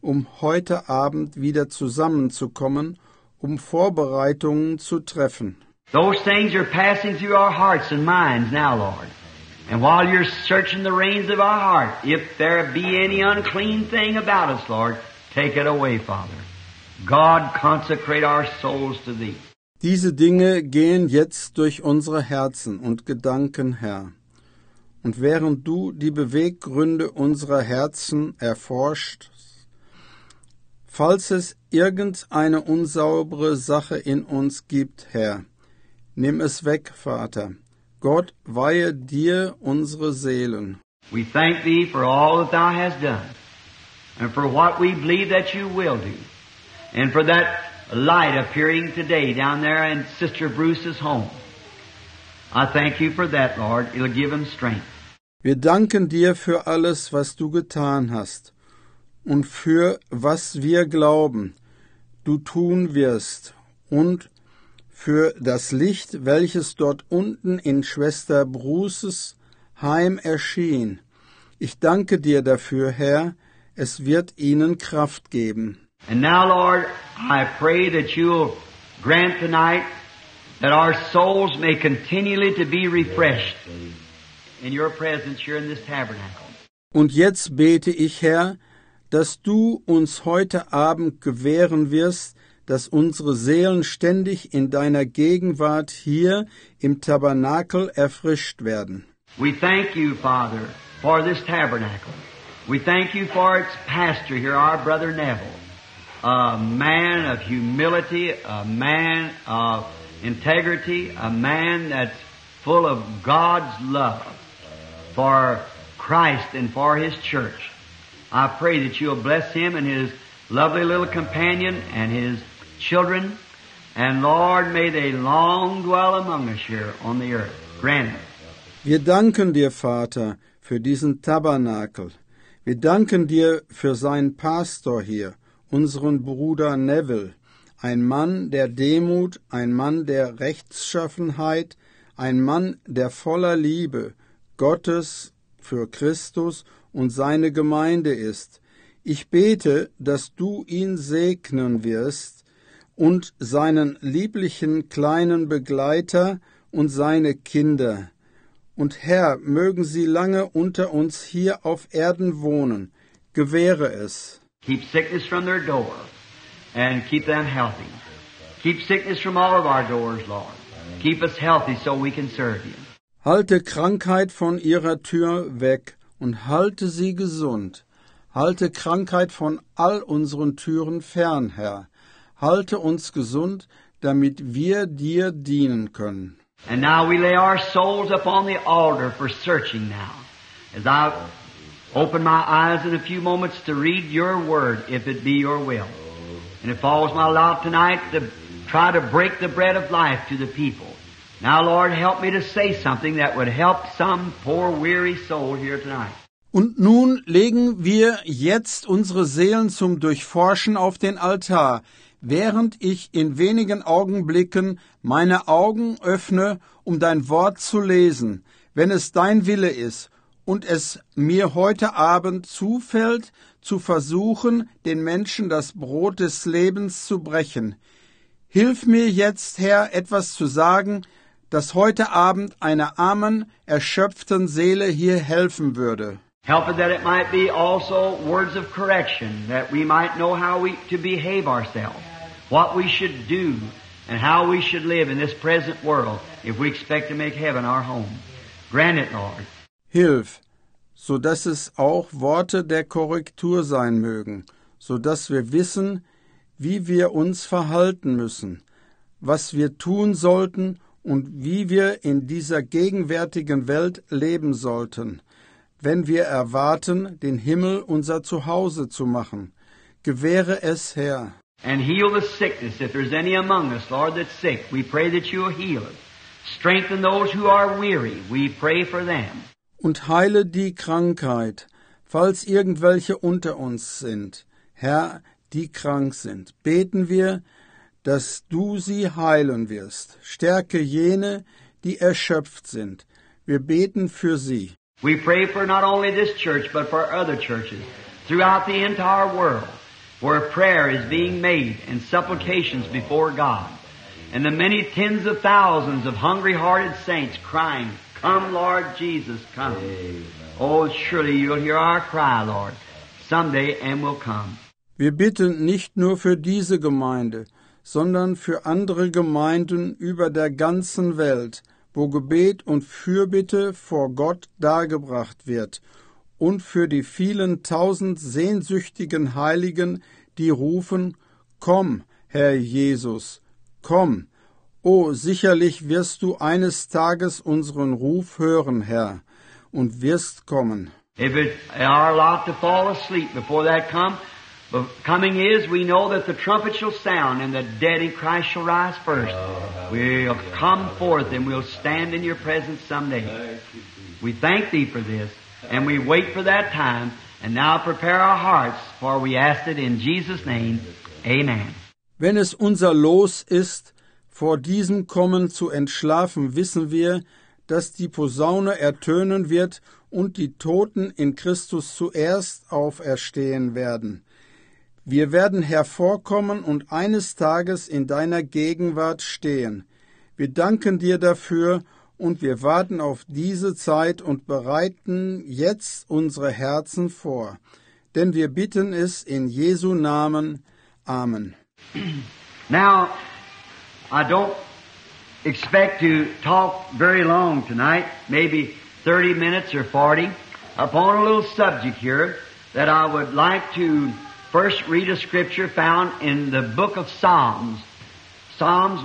um heute Abend wieder zusammenzukommen, um Vorbereitungen zu treffen. Those things are passing through our hearts and minds now, Lord. And while you're searching the reins of our heart, if there be any unclean thing about us, Lord, take it away, Father. God, consecrate our souls to Thee. Diese Dinge gehen jetzt durch unsere Herzen und Gedanken, Herr. Und während du die Beweggründe unserer Herzen erforscht, falls es irgendeine unsaubere Sache in uns gibt, Herr, nimm es weg, Vater. Gott, weihe dir unsere Seelen. We thank Thee for all that Thou hast done, and for what we believe that You will do, and for that light appearing today down there in Sister Bruce's home. I thank You for that, Lord. It'll give him strength. Wir danken dir für alles, was du getan hast und für was wir glauben, du tun wirst und für das Licht, welches dort unten in Schwester Bruces Heim erschien. Ich danke dir dafür, Herr, es wird ihnen Kraft geben. And now, Lord, I pray that You'll grant tonight that our souls may continually to be refreshed in Your presence here in this tabernacle. Und jetzt bete ich, Herr, dass du uns heute Abend gewähren wirst, dass unsere Seelen ständig in deiner Gegenwart hier im Tabernakel erfrischt werden. We thank You, Father, for this tabernacle. We thank You for its pastor here, our brother Neville, a man of humility, a man of integrity, a man that's full of God's love for Christ and for His church. I pray that You'll bless him and his lovely little companion and his children, and Lord, may they long dwell among us here on the earth. Grant it. Wir danken dir, Vater, für diesen Tabernakel. Wir danken dir für seinen Pastor hier, unseren Bruder Neville, ein Mann der Demut, ein Mann der Rechtschaffenheit, ein Mann der voller Liebe Gottes für Christus und seine Gemeinde ist. Ich bete, dass du ihn segnen wirst und seinen lieblichen kleinen Begleiter und seine Kinder. Und Herr, mögen sie lange unter uns hier auf Erden wohnen. Gewähre es. Keep sickness from their door and keep them healthy. Keep sickness from all of our doors, Lord. Keep us healthy so we can serve You. Halte Krankheit von ihrer Tür weg und halte sie gesund. Halte Krankheit von all unseren Türen fern, Herr. Halte uns gesund, damit wir dir dienen können. And now we lay our souls upon the altar for searching now. As I open my eyes in a few moments to read Your word, if it be Your will. And it falls my lot tonight to try to break the bread of life to the people. Now, Lord, help me to say something that would help some poor weary soul here tonight. Und nun legen wir jetzt unsere Seelen zum Durchforschen auf den Altar, während ich in wenigen Augenblicken meine Augen öffne, um dein Wort zu lesen, wenn es dein Wille ist und es mir heute Abend zufällt, zu versuchen, den Menschen das Brot des Lebens zu brechen. Hilf mir jetzt, Herr, etwas zu sagen, das heute Abend einer armen, erschöpften Seele hier helfen würde. Help it that it might be also words of correction, that we might know how to behave ourselves, what we should do, and how we should live in this present world if we expect to make heaven our home. Grant it, Lord. Hilf, so dass es auch Worte der Korrektur sein mögen, so dass wir wissen, wie wir uns verhalten müssen, was wir tun sollten und wie wir in dieser gegenwärtigen Welt leben sollten, wenn wir erwarten, den Himmel unser Zuhause zu machen. Gewähre es, Herr. And heal the sickness. If there's any among us, Lord, that's sick, we pray that You'll heal it. Strengthen those who are weary. We pray for them. Und heile die Krankheit, falls irgendwelche unter uns sind. Herr, die krank sind, beten wir, dass du sie heilen wirst. Stärke jene, die erschöpft sind. Wir beten für sie. We pray for not only this church, but for other churches throughout the entire world, where prayer is being made and supplications before God. And the many tens of thousands of hungry-hearted saints crying, "Come, Lord Jesus, come." Oh, surely you'll hear our cry, Lord, someday and will come. Wir bitten nicht nur für diese Gemeinde, sondern für andere Gemeinden über der ganzen Welt, wo Gebet und Fürbitte vor Gott dargebracht wird, und für die vielen tausend sehnsüchtigen Heiligen, die rufen, "Komm, Herr Jesus, komm." Oh, sicherlich wirst du eines Tages unseren Ruf hören, Herr, und wirst kommen. If it's our lot to fall asleep before that coming is, we know that the trumpet shall sound and the dead in Christ shall rise first. We'll come forth and we'll stand in your presence someday. We thank Thee for this, and we wait for that time, and now prepare our hearts, for we ask it in Jesus' name. Amen. Wenn es unser Los ist, vor diesem Kommen zu entschlafen, wissen wir, dass die Posaune ertönen wird und die Toten in Christus zuerst auferstehen werden. Wir werden hervorkommen und eines Tages in deiner Gegenwart stehen. Wir danken dir dafür und wir warten auf diese Zeit und bereiten jetzt unsere Herzen vor. Denn wir bitten es in Jesu Namen. Amen. Now, I don't expect to talk very long tonight, maybe 30 minutes or 40, upon a little subject here that I would like to first read a scripture found in the book of Psalms, Psalms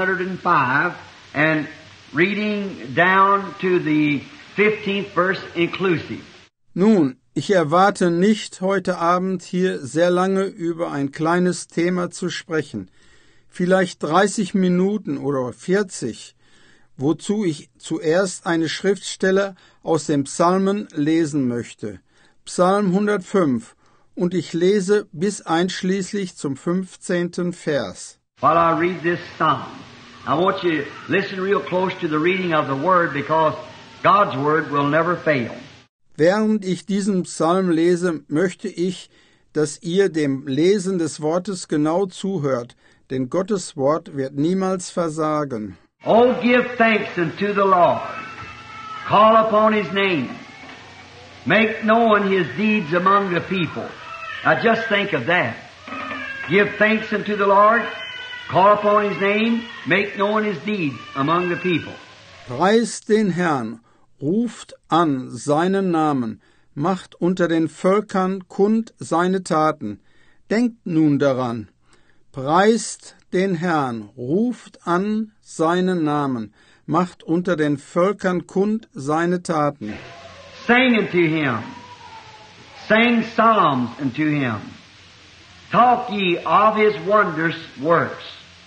105, and reading down to the 15th verse inclusive. Nun, ich erwarte nicht, heute Abend hier sehr lange über ein kleines Thema zu sprechen. Vielleicht 30 Minuten oder 40, wozu ich zuerst eine Schriftstelle aus dem Psalmen lesen möchte. Psalm 105, und ich lese bis einschließlich zum 15. Vers. While I read this psalm, I want you to listen real close to the reading of the Word, because God's Word will never fail. Während ich diesen Psalm lese, möchte ich, dass ihr dem Lesen des Wortes genau zuhört, denn Gottes Wort wird niemals versagen. Oh, give thanks unto the Lord. Call upon His name. Make known His deeds among the people. Now just think of that. Give thanks unto the Lord. Call upon His name. Make known His deeds among the people. Preist den Herrn, ruft an seinen Namen, macht unter den Völkern kund seine Taten. Denkt nun daran. Preist den Herrn, ruft an seinen Namen, macht unter den Völkern kund seine Taten. Sing unto Him. Sing psalms unto Him. Talk ye of His wondrous works.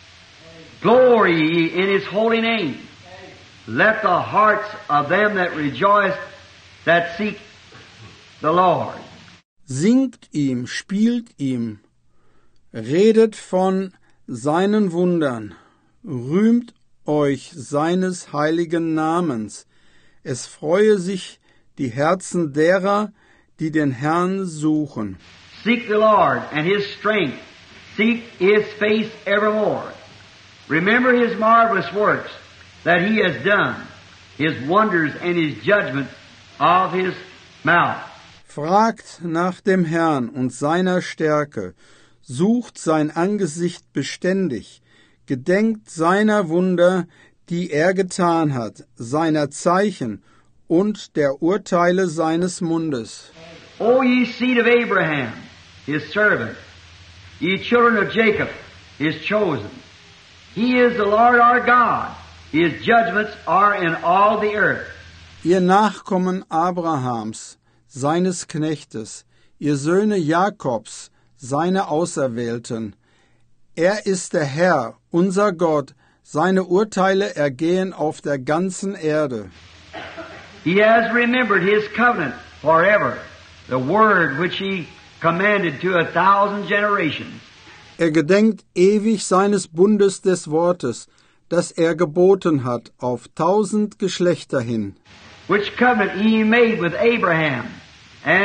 Glory ye in His holy name. Let the hearts of them that rejoice, that seek the Lord. Singt ihm, spielt ihm, redet von seinen Wundern, rühmt euch seines heiligen Namens. Es freue sich die Herzen derer, die den Herrn suchen. Seek the Lord and His strength. Seek His face evermore. Remember His marvelous works that He has done, His wonders and His judgments of His mouth. Fragt nach dem Herrn und seiner Stärke, sucht sein Angesicht beständig, gedenkt seiner Wunder, die er getan hat, seiner Zeichen und der Urteile seines Mundes. O ye seed of Abraham, His servant, ye children of Jacob, His chosen. He is the Lord our God. His judgments are in all the earth. Ihr Nachkommen Abrahams, seines Knechtes, ihr Söhne Jakobs, seine Auserwählten. Er ist der Herr, unser Gott, seine Urteile ergehen auf der ganzen Erde. He has remembered His covenant forever, the word which He commanded to 1,000 generations. Er gedenkt ewig seines Bundes des Wortes, das er geboten hat, auf 1000 Geschlechter hin. Which covenant He made with Abraham and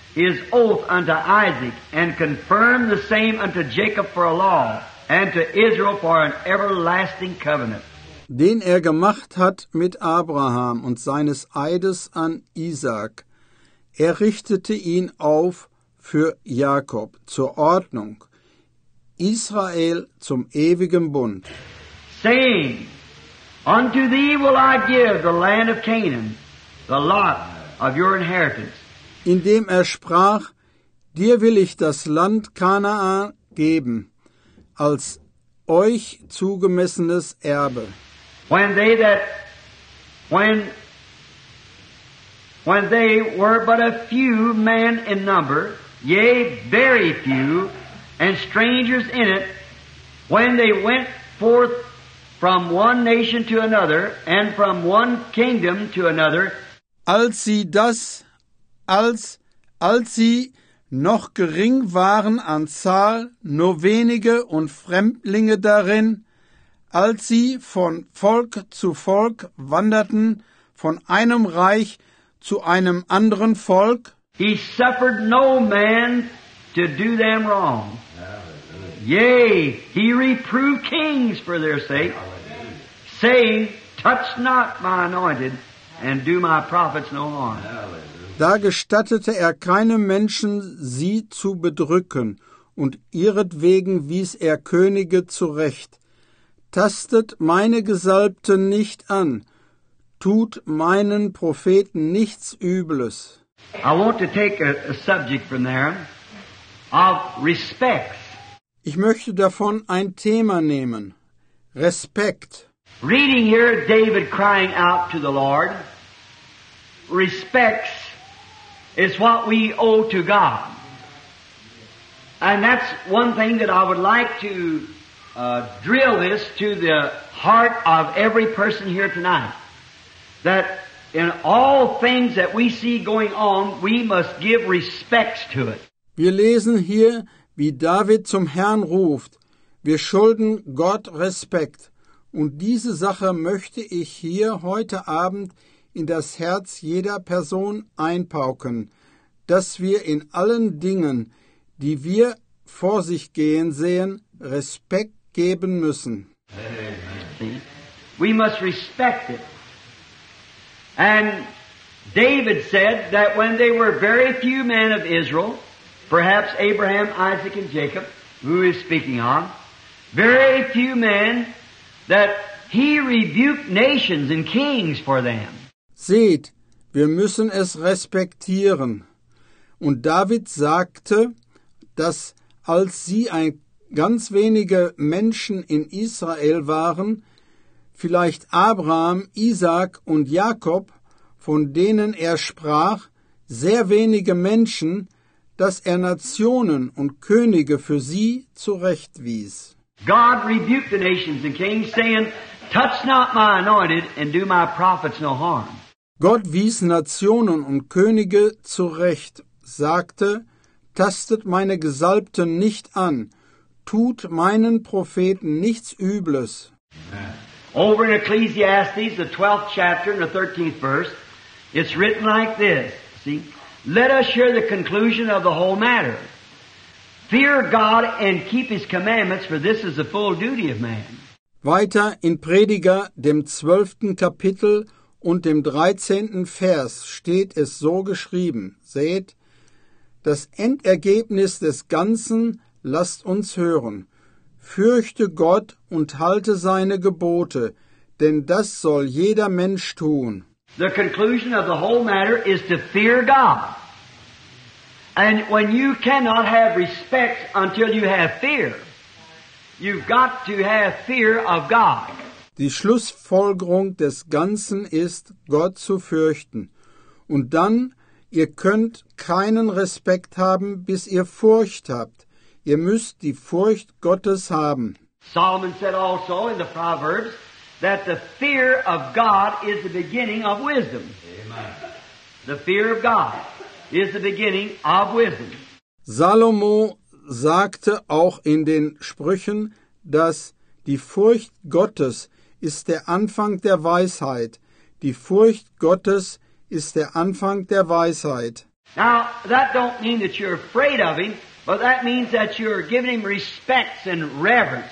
his oath unto Isaac, and confirmed the same unto Jacob for a law, and to Israel for an everlasting covenant. Den gemacht hat mit Abraham und seines Eides an Isaak. Er richtete ihn auf für Jakob zur Ordnung, Israel zum ewigen Bund. Saying, Unto thee will I give the land of Canaan, the lot of your inheritance. Indem sprach, dir will ich das Land Kanaan geben, als euch zugemessenes Erbe. When they were but a few men in number, yea, very few, and strangers in it, when they went forth from one nation to another, and from one kingdom to another, als sie noch gering waren an Zahl, nur wenige und Fremdlinge darin, als sie von Volk zu Volk wanderten, von einem Reich zu einem anderen Volk, he suffered no man to do them wrong. Yea, he reproved kings for their sake, saying, Touch not my anointed, and do my prophets no harm. da gestattete keinem Menschen, sie zu bedrücken, und ihretwegen wies Könige zurecht. Tastet meine Gesalbten nicht an, tut meinen Propheten nichts Übles. I want to take a subject from there of respects. Ich möchte davon ein Thema nehmen. Respekt. Reading here David crying out to the Lord, respects is what we owe to God. And that's one thing that I would like to drill this to the heart of every person here tonight. That in all things that we see going on, we must give respects to it. Wir lesen hier, wie David zum Herrn ruft. Wir schulden Gott Respekt. Und diese Sache möchte ich hier heute Abend in das Herz jeder Person einpauken, dass wir in allen Dingen, die wir vor sich gehen sehen, Respekt geben müssen. We must respect it. And David said that when they were very few men of Israel, perhaps Abraham, Isaac, and Jacob, who he is speaking of, very few men, that he rebuked nations and kings for them. Seht, wir müssen es respektieren. Und David sagte, dass als sie ganz wenige Menschen in Israel waren, vielleicht Abraham, Isaak und Jakob, von denen sprach, sehr wenige Menschen, dass Nationen und Könige für sie zurechtwies. God rebuked the nations and kings, saying, Touch not my anointed, and do my prophets no harm. Gott wies Nationen und Könige zurecht, sagte, tastet meine Gesalbten nicht an, tut meinen Propheten nichts Übles. Over in Ecclesiastes, the 12th chapter and the 13th verse, it's written like this, see, Let us hear the conclusion of the whole matter. Fear God and keep His commandments, for this is the full duty of man. Weiter in Prediger, dem 12. Kapitel und dem 13. Vers steht es so geschrieben, seht, das Endergebnis des Ganzen lasst uns hören. Fürchte Gott und halte seine Gebote, denn das soll jeder Mensch tun. The conclusion of the whole matter is to fear God. And when you cannot have respect until you have fear, you've got to have fear of God. Die Schlussfolgerung des Ganzen ist, Gott zu fürchten. Und dann, ihr könnt keinen Respekt haben, bis ihr Furcht habt. Ihr müsst die Furcht Gottes haben. Solomon said also in the Proverbs that the fear of God is the beginning of wisdom. Amen. The fear of God is the beginning of wisdom. Salomo sagte auch in den Sprüchen, dass die Furcht Gottes ist der Anfang der Weisheit. Die Furcht Gottes ist der Anfang der Weisheit. Now, that don't mean that you're afraid of him, but that means that you're giving him respect and reverence.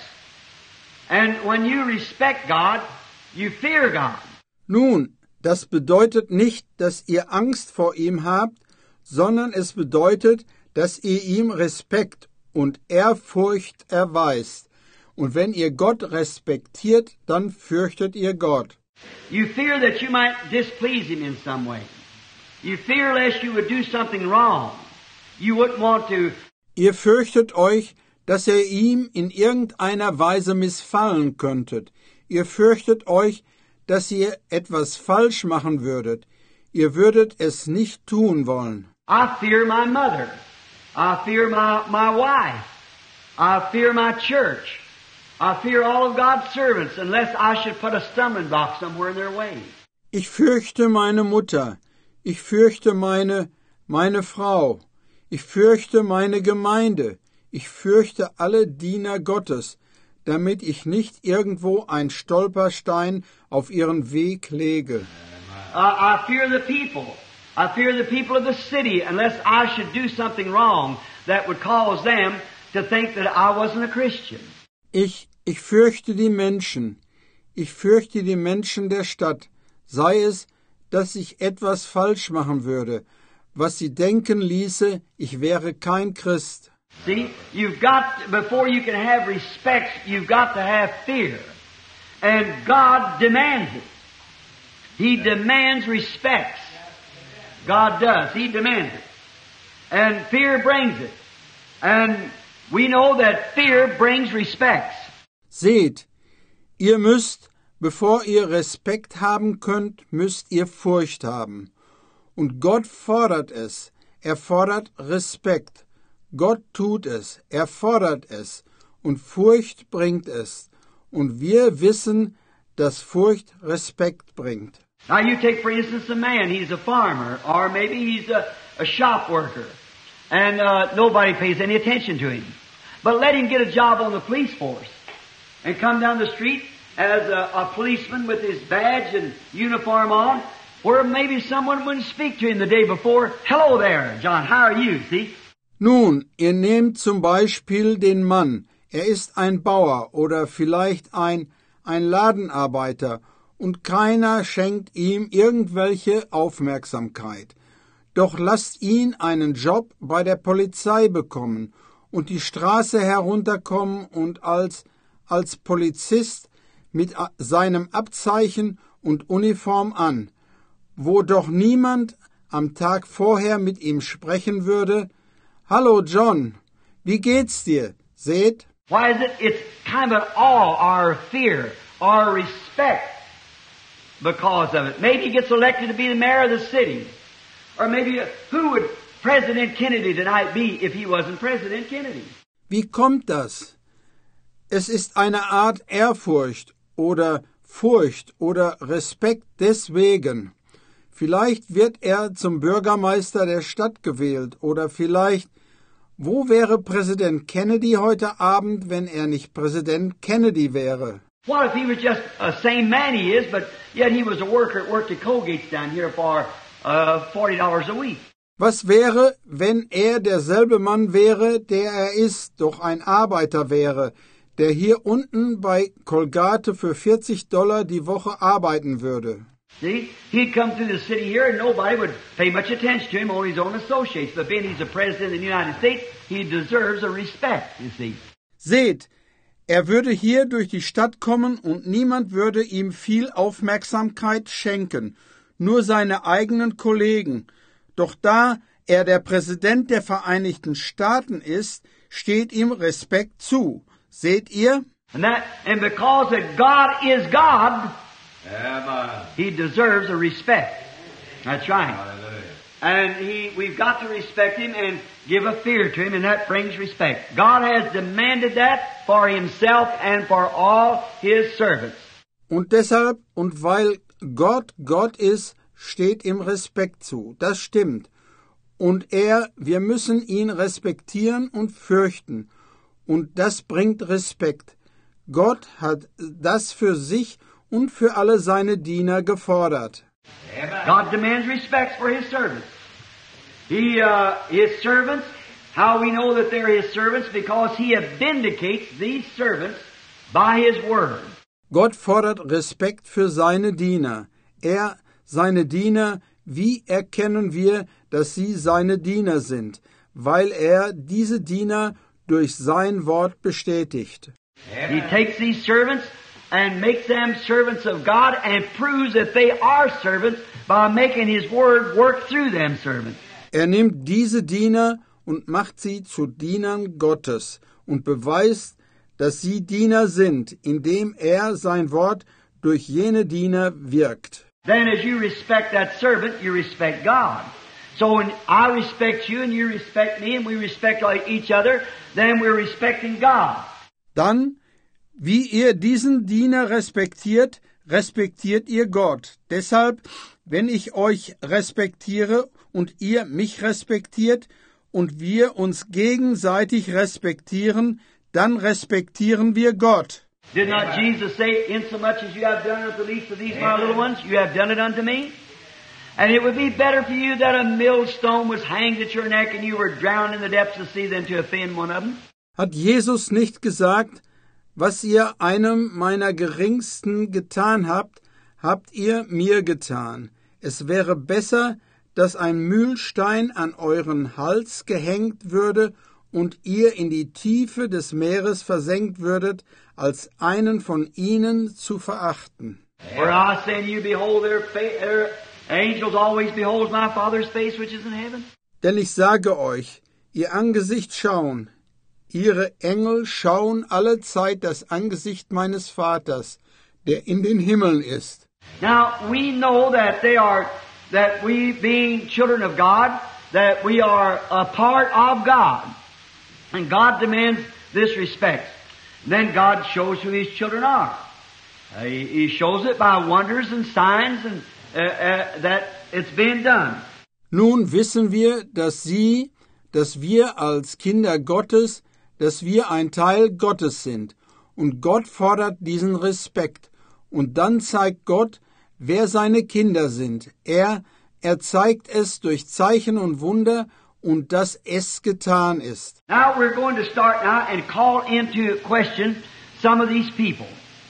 And when you respect God, you fear God. Nun, das bedeutet nicht, dass ihr Angst vor ihm habt, sondern es bedeutet, dass ihr ihm Respekt und Ehrfurcht erweist. Und wenn ihr Gott respektiert, dann fürchtet ihr Gott. You fear that you might displease him in some way. You fear lest you would do something wrong. You wouldn't want to. Ihr fürchtet euch, dass ihr ihm in irgendeiner Weise missfallen könntet. Ihr fürchtet euch, dass ihr etwas falsch machen würdet. Ihr würdet es nicht tun wollen. I fear my mother. I fear my wife. I fear my church. I fear all of God's servants unless I should put a stumbling block somewhere in their way. Ich fürchte meine Mutter. Ich fürchte meine Frau. Ich fürchte meine Gemeinde. Ich fürchte alle Diener Gottes, damit ich nicht irgendwo ein Stolperstein auf ihren Weg lege. I fear the people. I fear the people of the city unless I should do something wrong that would cause them to think that I wasn't a Christian. Ich fürchte die Menschen. Ich fürchte die Menschen der Stadt. Sei es, dass ich etwas falsch machen würde, was sie denken ließe, ich wäre kein Christ. See, you've got, before you can have respect, you've got to have fear. And God demands it. He demands respect. God does. He demands it. And fear brings it. And we know that fear brings respect. Seht, ihr müsst, bevor ihr Respekt haben könnt, müsst ihr Furcht haben. Und Gott fordert es. Er fordert Respekt. Gott tut es. Er fordert es. Und Furcht bringt es. Und wir wissen, dass Furcht Respekt bringt. Now you take, for instance, a man, he's a farmer, or maybe he's a shop worker, and nobody pays any attention to him. But let him get a job on the police force, and come down the street as a policeman with his badge and uniform on, where maybe someone wouldn't speak to him the day before. Hello there, John, how are you, see? Nun, ihr nehmt zum Beispiel den Mann. Er ist ein Bauer oder vielleicht ein Ladenarbeiter und keiner schenkt ihm irgendwelche Aufmerksamkeit. Doch lasst ihn einen Job bei der Polizei bekommen und die Straße herunterkommen und als Polizist mit seinem Abzeichen und Uniform an, wo doch niemand am Tag vorher mit ihm sprechen würde. Hallo John, wie geht's dir? Seht? Why is it? It's kind of an awe, or fear, or respect because of it. Maybe he gets elected to be the mayor of the city. Or maybe, who would President Kennedy tonight be if he wasn't President Kennedy? Wie kommt das? Es ist eine Art Ehrfurcht oder Furcht oder Respekt deswegen. Vielleicht wird er zum Bürgermeister der Stadt gewählt oder vielleicht, wo wäre Präsident Kennedy heute Abend, wenn er nicht Präsident Kennedy wäre? What if he was just the same man he is, but yet he was a worker at worked at Colgate's down here for $40 a week? Was wäre, wenn er derselbe Mann wäre, der er ist, doch ein Arbeiter wäre, der hier unten bei Colgate für $40 die Woche arbeiten würde? See, he'd come through the city here and nobody would pay much attention to him, only his own associates. But being he's the President of the United States, he deserves a respect, you see. Seht, er würde hier durch die Stadt kommen und niemand würde ihm viel Aufmerksamkeit schenken, nur seine eigenen Kollegen. Doch da er der Präsident der Vereinigten Staaten ist, steht ihm Respekt zu. Seht ihr? And because that God is God, he deserves a respect. That's right. And we've got to respect him and give a fear to him, and that brings respect. God has demanded that for himself and for all his servants. Und deshalb und weil Gott Gott ist, steht ihm Respekt zu. Das stimmt. Und wir müssen ihn respektieren und fürchten. Und das bringt Respekt. Gott hat das für sich und für alle seine Diener gefordert. God demands respect for his servants. His servants, how we know that they're His servants? Because He vindicates these servants by His Word. Gott fordert Respekt für seine Diener. Seine Diener, wie erkennen wir, dass sie seine Diener sind? Weil diese Diener durch sein Wort bestätigt. He takes these servants and makes them servants of God and proves that they are servants by making His Word work through them servants. Nimmt diese Diener und macht sie zu Dienern Gottes und beweist, dass sie Diener sind, indem sein Wort durch jene Diener wirkt. Then as you respect that servant, you respect God. So when I respect you and you respect me and we respect each other, then we're respecting God. Dann, wie ihr diesen Diener respektiert, respektiert ihr Gott. Deshalb, wenn ich euch respektiere und ihr mich respektiert und wir uns gegenseitig respektieren, dann respektieren wir Gott. Did not Jesus say, insomuch as you have done it unto the least of these my little ones, you have done it unto me? And it would be better for you that a millstone was hanged at your neck and you were drowned in the depths of the sea than to offend one of them? Hat Jesus nicht gesagt, was ihr einem meiner Geringsten getan habt, habt ihr mir getan. Es wäre besser, dass ein Mühlstein an euren Hals gehängt würde und ihr in die Tiefe des Meeres versenkt würdet, als einen von ihnen zu verachten. For I say to you, behold, their angels always behold my Father's face which is in heaven. Denn ich sage euch, ihr Angesicht schauen, ihre Engel schauen alle Zeit das Angesicht meines Vaters, der in den Himmeln ist. Now we know that that we being children of God, that we are a part of God. And God demands this respect. And then God shows who His children are. He shows it by wonders and signs and that it's being done. Nun wissen wir, dass wir als Kinder Gottes, dass wir ein Teil Gottes sind. Und Gott fordert diesen Respekt. Und dann zeigt Gott, wer seine Kinder sind. Er zeigt es durch Zeichen und Wunder und dass es getan ist. Now we're going to start now and call into question some of these people.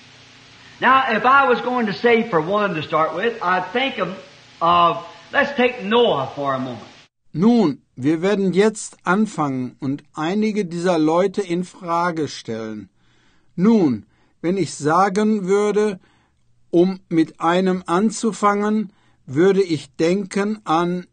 Now if I was going to say for one to start with, I'd think of let's take Noah for a moment. Nun, wir werden jetzt anfangen und einige dieser Leute in Frage stellen. Nun, wenn ich sagen würde, um mit einem anzufangen, würde ich denken an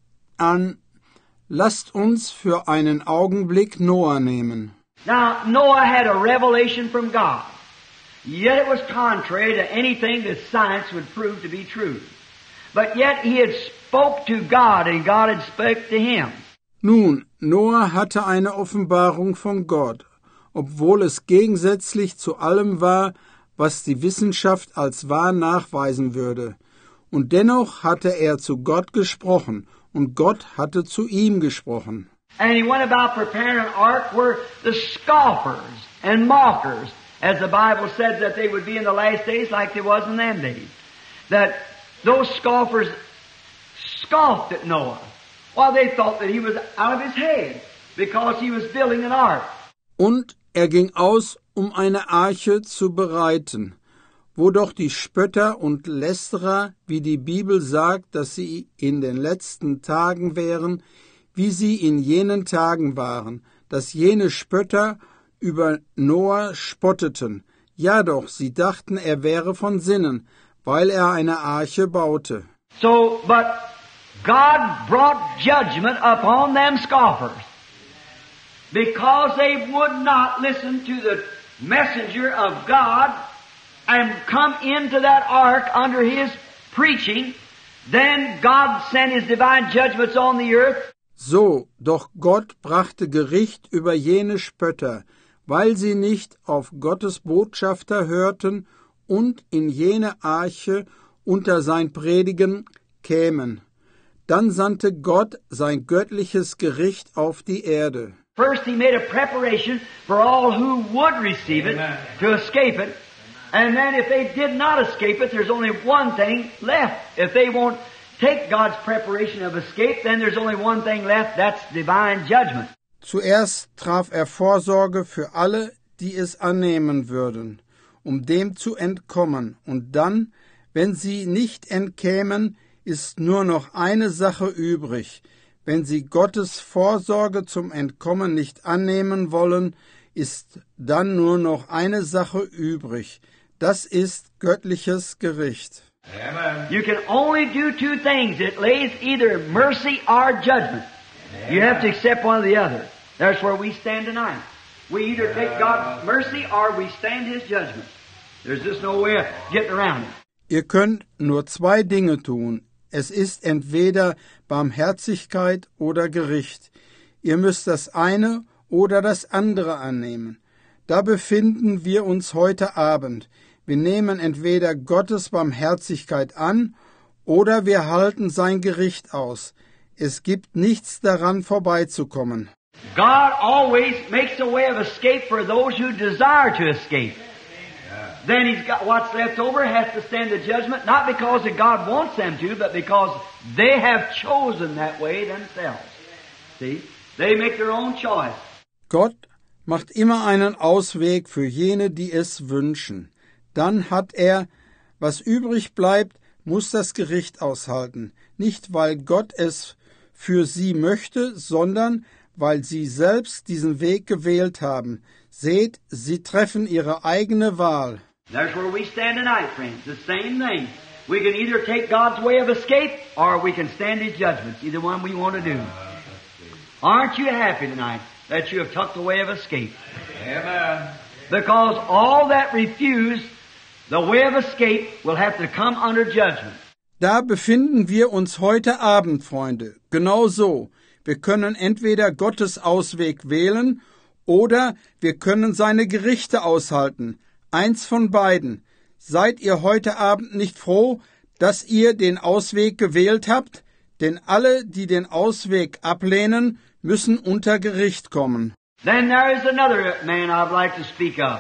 lasst uns für einen Augenblick Noah nehmen. Now, Noah had a revelation from God. Yet it was contrary to anything that science would prove to be true. But yet he had spoke to God and God had spoke to him. Nun, Noah hatte eine Offenbarung von Gott, obwohl es gegensätzlich zu allem war, was die Wissenschaft als wahr nachweisen würde. Und dennoch hatte er zu Gott gesprochen, und Gott hatte zu ihm gesprochen. And he went about preparing an ark where the scoffers and mockers, as the Bible said that they would be in the last days like they was in them days, that those scoffers scoffed at Noah while they thought that he was out of his head because he was building an ark. Und er ging aus, um eine Arche zu bereiten, wo doch die Spötter und Lästerer, wie die Bibel sagt, dass sie in den letzten Tagen wären, wie sie in jenen Tagen waren, dass jene Spötter über Noah spotteten. Ja doch, sie dachten, er wäre von Sinnen, weil er eine Arche baute. So, but God brought judgment upon them scoffers because they would not listen to the messenger of God and come into that ark under His preaching. Then God sent His divine judgments on the earth. So, doch Gott brachte Gericht über jene Spötter, weil sie nicht auf Gottes Botschafter hörten und in jene Arche unter sein Predigen kämen. Dann sandte Gott sein göttliches Gericht auf die Erde. First He made a preparation for all who would receive it, to escape it. And then if they did not escape it, there's only one thing left. If they won't take God's preparation of escape, then there's only one thing left, that's divine judgment. Zuerst traf er Vorsorge für alle, die es annehmen würden, um dem zu entkommen, und dann, wenn sie nicht entkämen, ist nur noch eine Sache übrig. Wenn sie Gottes Vorsorge zum Entkommen nicht annehmen wollen, ist dann nur noch eine Sache übrig. Das ist göttliches Gericht. Amen. You can only do two things. It lays either mercy or judgment. You have to accept one or the other. That's where we stand tonight. We either take God's mercy or we stand His judgment. There's just no way of getting around it. Ihr könnt nur zwei Dinge tun. Es ist entweder Barmherzigkeit oder Gericht. Ihr müsst das eine oder das andere annehmen. Da befinden wir uns heute Abend. Wir nehmen entweder Gottes Barmherzigkeit an oder wir halten sein Gericht aus. Es gibt nichts daran vorbeizukommen. God always makes a way of escape for those who desire to escape. Then He's got what's left over has to stand the judgment, not because that God wants them to, but because they have chosen that way themselves. See? They make their own choice. Gott macht immer einen Ausweg für jene, die es wünschen. Dann hat er, was übrig bleibt, muss das Gericht aushalten. Nicht, weil Gott es für sie möchte, sondern weil sie selbst diesen Weg gewählt haben. Seht, sie treffen ihre eigene Wahl. That's where we stand tonight, friends. The same thing. We can either take God's way of escape or we can stand His judgments. Either one we want to do. Aren't you happy tonight that you have took the way of escape? Amen. Because all that refuse the way of escape will have to come under judgment. Da befinden wir uns heute Abend, Freunde. Genau so. Wir können entweder Gottes Ausweg wählen oder wir können seine Gerichte aushalten. Eins von beiden. Seid ihr heute Abend nicht froh, dass ihr den Ausweg gewählt habt? Denn alle, die den Ausweg ablehnen, müssen unter Gericht kommen. Then there is another man I'd like to speak of.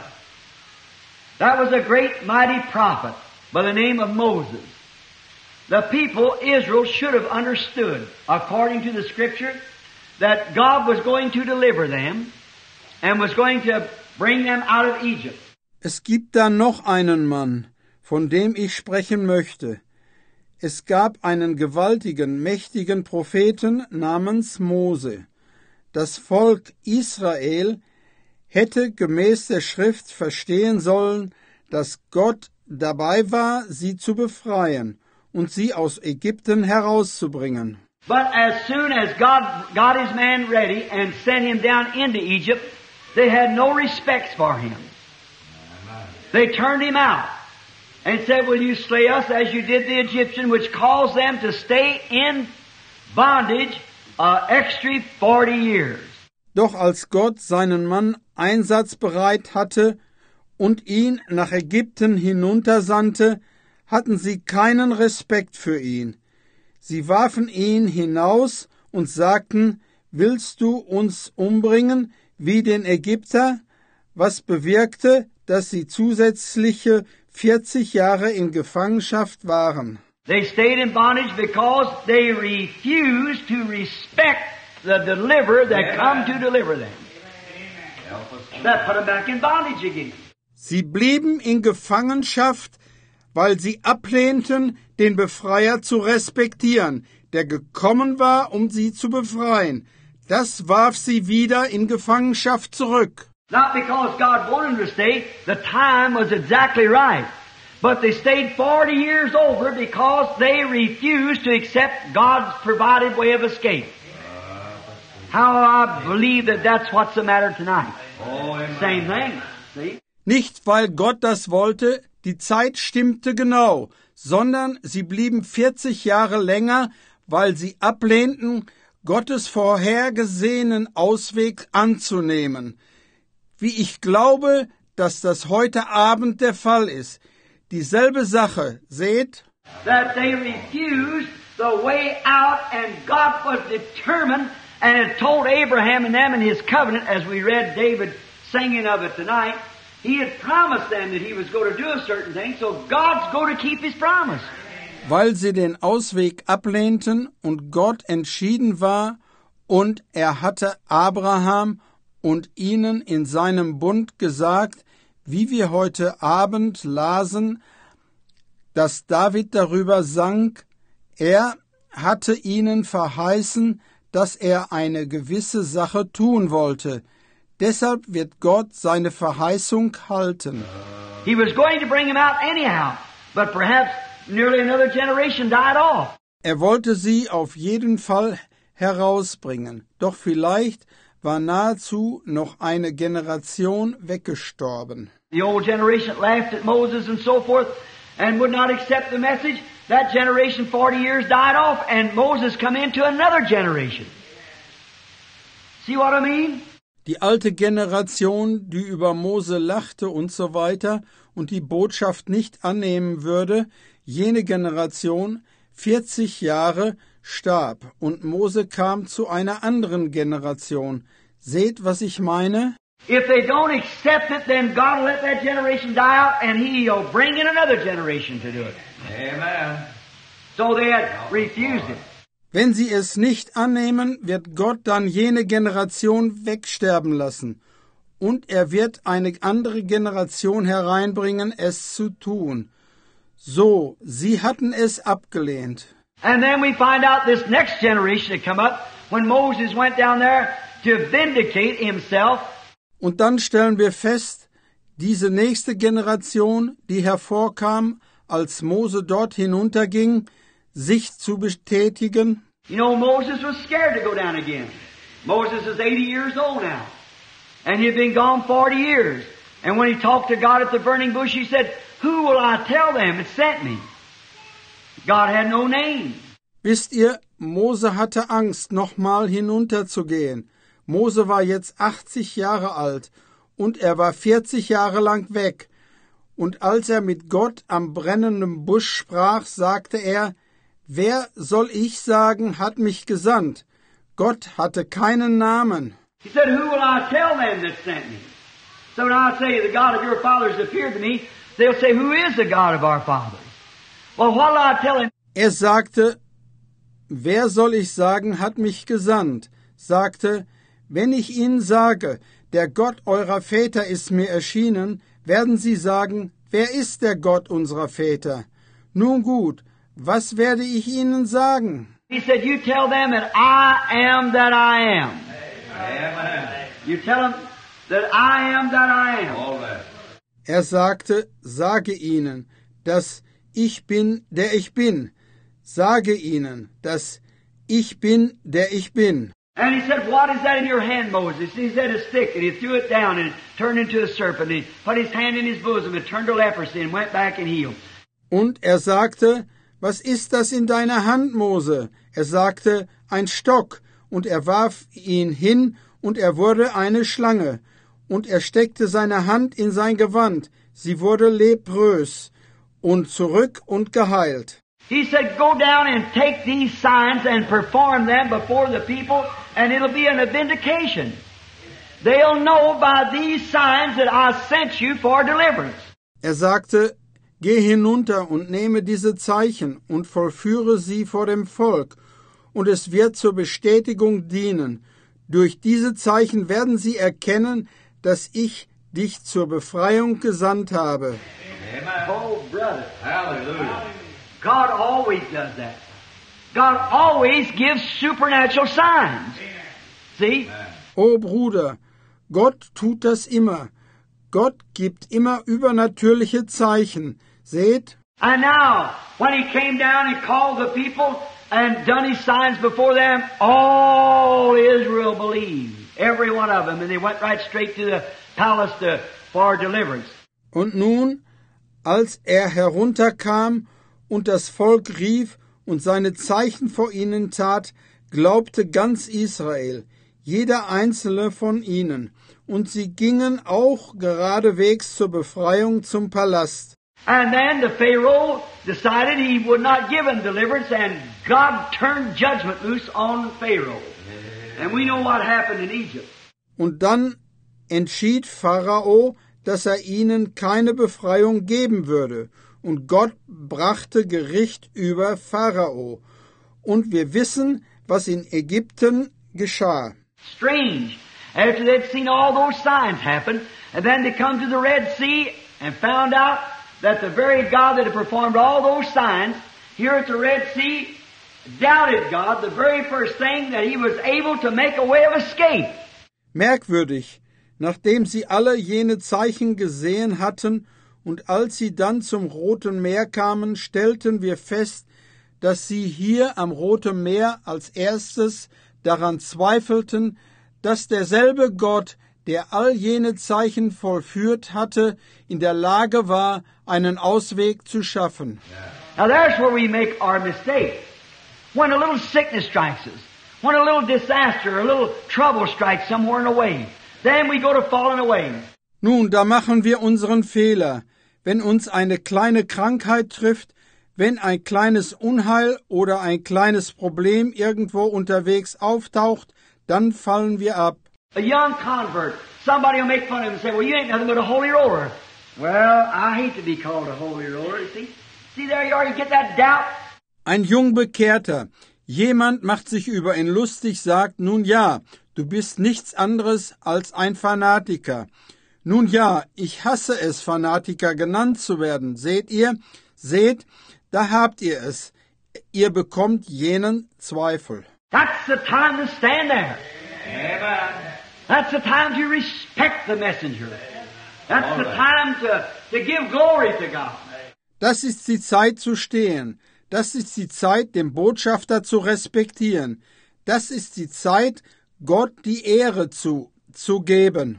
That was a great mighty prophet by the name of Moses. The people, Israel, should have understood, according to the Scripture, that God was going to deliver them and was going to bring them out of Egypt. Es gibt da noch einen Mann, von dem ich sprechen möchte. Es gab einen gewaltigen, mächtigen Propheten namens Mose. Das Volk Israel hätte gemäß der Schrift verstehen sollen, dass Gott dabei war, sie zu befreien und sie aus Ägypten herauszubringen. But as soon as God got His man ready and sent him down into Egypt, they had no respect for him. They turned him out and said, "Will you slay us as you did the Egyptian," which caused them to stay in bondage extra 40 years. Doch als Gott seinen Mann einsatzbereit hatte und ihn nach Ägypten hinuntersandte, hatten sie keinen Respekt für ihn. Sie warfen ihn hinaus und sagten, willst du uns umbringen wie den Ägypter? Was bewirkte, dass sie zusätzliche 40 Jahre in Gefangenschaft waren. They stayed in bondage because they refused to respect the deliverer that come to deliver them. That put them back in bondage again. Sie blieben in Gefangenschaft, weil sie ablehnten, den Befreier zu respektieren, der gekommen war, um sie zu befreien. Das warf sie wieder in Gefangenschaft zurück. Not because God wanted them to stay, the time was exactly right. But they stayed 40 years over because they refused to accept God's provided way of escape. How I believe that that's what's the matter tonight. Same thing, see? Nicht, weil Gott das wollte, die Zeit stimmte genau, sondern sie blieben 40 Jahre länger, weil sie ablehnten, Gottes vorhergesehenen Ausweg anzunehmen. Wie ich glaube, dass das heute Abend der Fall ist. Dieselbe Sache, seht? That they refused the way out and God was determined and had told Abraham and them in His covenant, as we read David singing of it tonight, He had promised them that He was going to do a certain thing, so God's going to keep His promise. weil sie den Ausweg ablehnten und Gott entschieden war und er hatte Abraham und ihnen in seinem Bund gesagt, wie wir heute Abend lasen, dass David darüber sang, er hatte ihnen verheißen, dass er eine gewisse Sache tun wollte. Deshalb wird Gott seine Verheißung halten. He was going to bring him out anyhow, but perhaps nearly another generation died off. Er wollte sie auf jeden Fall herausbringen, doch vielleicht war nahezu noch eine Generation weggestorben. The old generation laughed at Moses and so forth and would not accept the message. That generation 40 years died off and Moses come into another generation. See what I mean? Die alte Generation, die über Mose lachte und so weiter und die Botschaft nicht annehmen würde, jene Generation, 40 Jahre, starb und Mose kam zu einer anderen Generation. Seht, was ich meine? If they don't accept it, then God will let that generation die out and He'll bring in another generation to do it. Amen. So they had refused it. Wenn sie es nicht annehmen, wird Gott dann jene Generation wegsterben lassen. Und er wird eine andere Generation hereinbringen, es zu tun. So, sie hatten es abgelehnt. And then we find out this next generation had come up when Moses went down there to vindicate himself. Und dann stellen wir fest, diese nächste Generation, die hervorkam, als Mose dort hinunterging, sich zu betätigen. You know, Moses was scared to go down again. Moses is 80 years old now. And he'd been gone 40 years. And when he talked to God at the burning bush, he said, "Who will I tell them that sent me?" God had no name. Wisst ihr, Mose hatte Angst, nochmal hinunterzugehen. Mose war jetzt 80 Jahre alt und er war 40 Jahre lang weg. Und als er mit Gott am brennenden Busch sprach, sagte er, wer soll ich sagen, hat mich gesandt? Gott hatte keinen Namen. He said, "Who will I tell them that sent me?" So when I say, "The God of your fathers appeared to me," they'll say, "Who is the God of our fathers?" Well, what will I tell him? Er sagte, wer soll ich sagen, hat mich gesandt? Sagte, wenn ich Ihnen sage, der Gott eurer Väter ist mir erschienen, werden Sie sagen, wer ist der Gott unserer Väter? Nun gut, was werde ich Ihnen sagen? He said, "You tell them that I am that I am." Amen. You tell them that I am that I am. Er sagte, sage ihnen, dass ich bin, der ich bin. Sage ihnen, dass ich bin, der ich bin. And he said, "What is that in your hand, Moses?" He said, "A stick." And he threw it down and it turned into a serpent. And he put his hand in his bosom and turned to leprosy and went back and healed. Und er sagte, was ist das in deiner Hand, Mose? Er sagte, ein Stock. Und er warf ihn hin und er wurde eine Schlange. Und er steckte seine Hand in sein Gewand. Sie wurde leprös und zurück und geheilt. He said, "Go down and take these signs and perform them before the people, and it'll be a vindication. They'll know by these signs that I sent you for deliverance." Er sagte, geh hinunter und nehme diese Zeichen und vollführe sie vor dem Volk, und es wird zur Bestätigung dienen. Durch diese Zeichen werden sie erkennen, dass ich dich zur Befreiung gesandt habe. Amen. Oh, brother. Hallelujah. God always does that. God always gives supernatural signs. See? Oh Bruder, Gott tut das immer. Gott gibt immer übernatürliche Zeichen. Seht? And now, when he came down and called the people and done his signs before them, all Israel believed. Every one of them. And they went right straight to the palace for deliverance. Und nun, als er herunterkam und das Volk rief und seine Zeichen vor ihnen tat, glaubte ganz Israel, jeder einzelne von ihnen, und sie gingen auch geradewegs zur Befreiung zum Palast. And then the Pharaoh decided he would not give them deliverance, and God turned judgment loose on Pharaoh. And we know what happened in Egypt. Und dann entschied Pharao, dass er ihnen keine Befreiung geben würde. und Gott brachte Gericht über Pharao. Und wir wissen, was in Ägypten geschah. Strange. After they'd seen all those signs happen, and then they come to the Red Sea and found out that the very God that had performed all those signs here at the Red Sea doubted God, the very first thing, that He was able to make a way of escape. Merkwürdig, nachdem sie alle jene Zeichen gesehen hatten, und als sie dann zum Roten Meer kamen, stellten wir fest, dass sie hier am Roten Meer als erstes daran zweifelten, dass derselbe Gott, der all jene Zeichen vollführt hatte, in der Lage war, einen Ausweg zu schaffen. Now there's where we make our mistake. When a little sickness strikes us, when a little disaster, a little trouble strikes somewhere in a way, then we go to falling away. Nun, da machen wir unseren Fehler. Wenn uns eine kleine Krankheit trifft, wenn ein kleines Unheil oder ein kleines Problem irgendwo unterwegs auftaucht, dann fallen wir ab. A young convert, somebody will make fun of him and say, well, you ain't nothing but a holy roller. Well, I hate to be called a holy roller, you see. See, there you are, you get that doubt. Ein Jungbekehrter, jemand macht sich über ihn lustig, sagt, nun ja, du bist nichts anderes als ein Fanatiker. Nun ja, ich hasse es, Fanatiker genannt zu werden. Seht ihr? Seht, da habt ihr es. Ihr bekommt jenen Zweifel. That's the time to stand there. Amen. That's the time to respect the messenger. That's the time to give glory to God. Das ist die Zeit zu stehen. Das ist die Zeit, dem Botschafter zu respektieren. Das ist die Zeit, Gott die Ehre zu geben.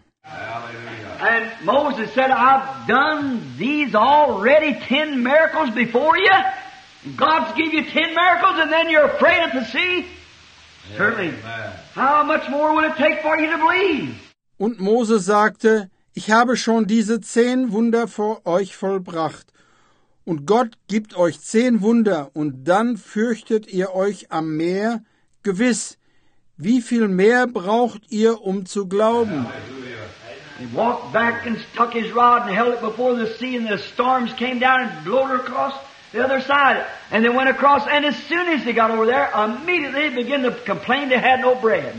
And Moses said, I've done these already 10 miracles before you. God's give you 10 miracles and then you're afraid of the sea? Certainly. How much more will it take for you to believe? Und Mose sagte, ich habe schon diese 10 Wunder vor euch vollbracht. Und Gott gibt euch 10 Wunder, und dann fürchtet ihr euch am Meer. Gewiss, wie viel mehr braucht ihr, um zu glauben? He walked back and stuck his rod and held it before the sea, and the storms came down and blew it across the other side. And they went across, and as soon as they got over there, immediately they began to complain they had no bread.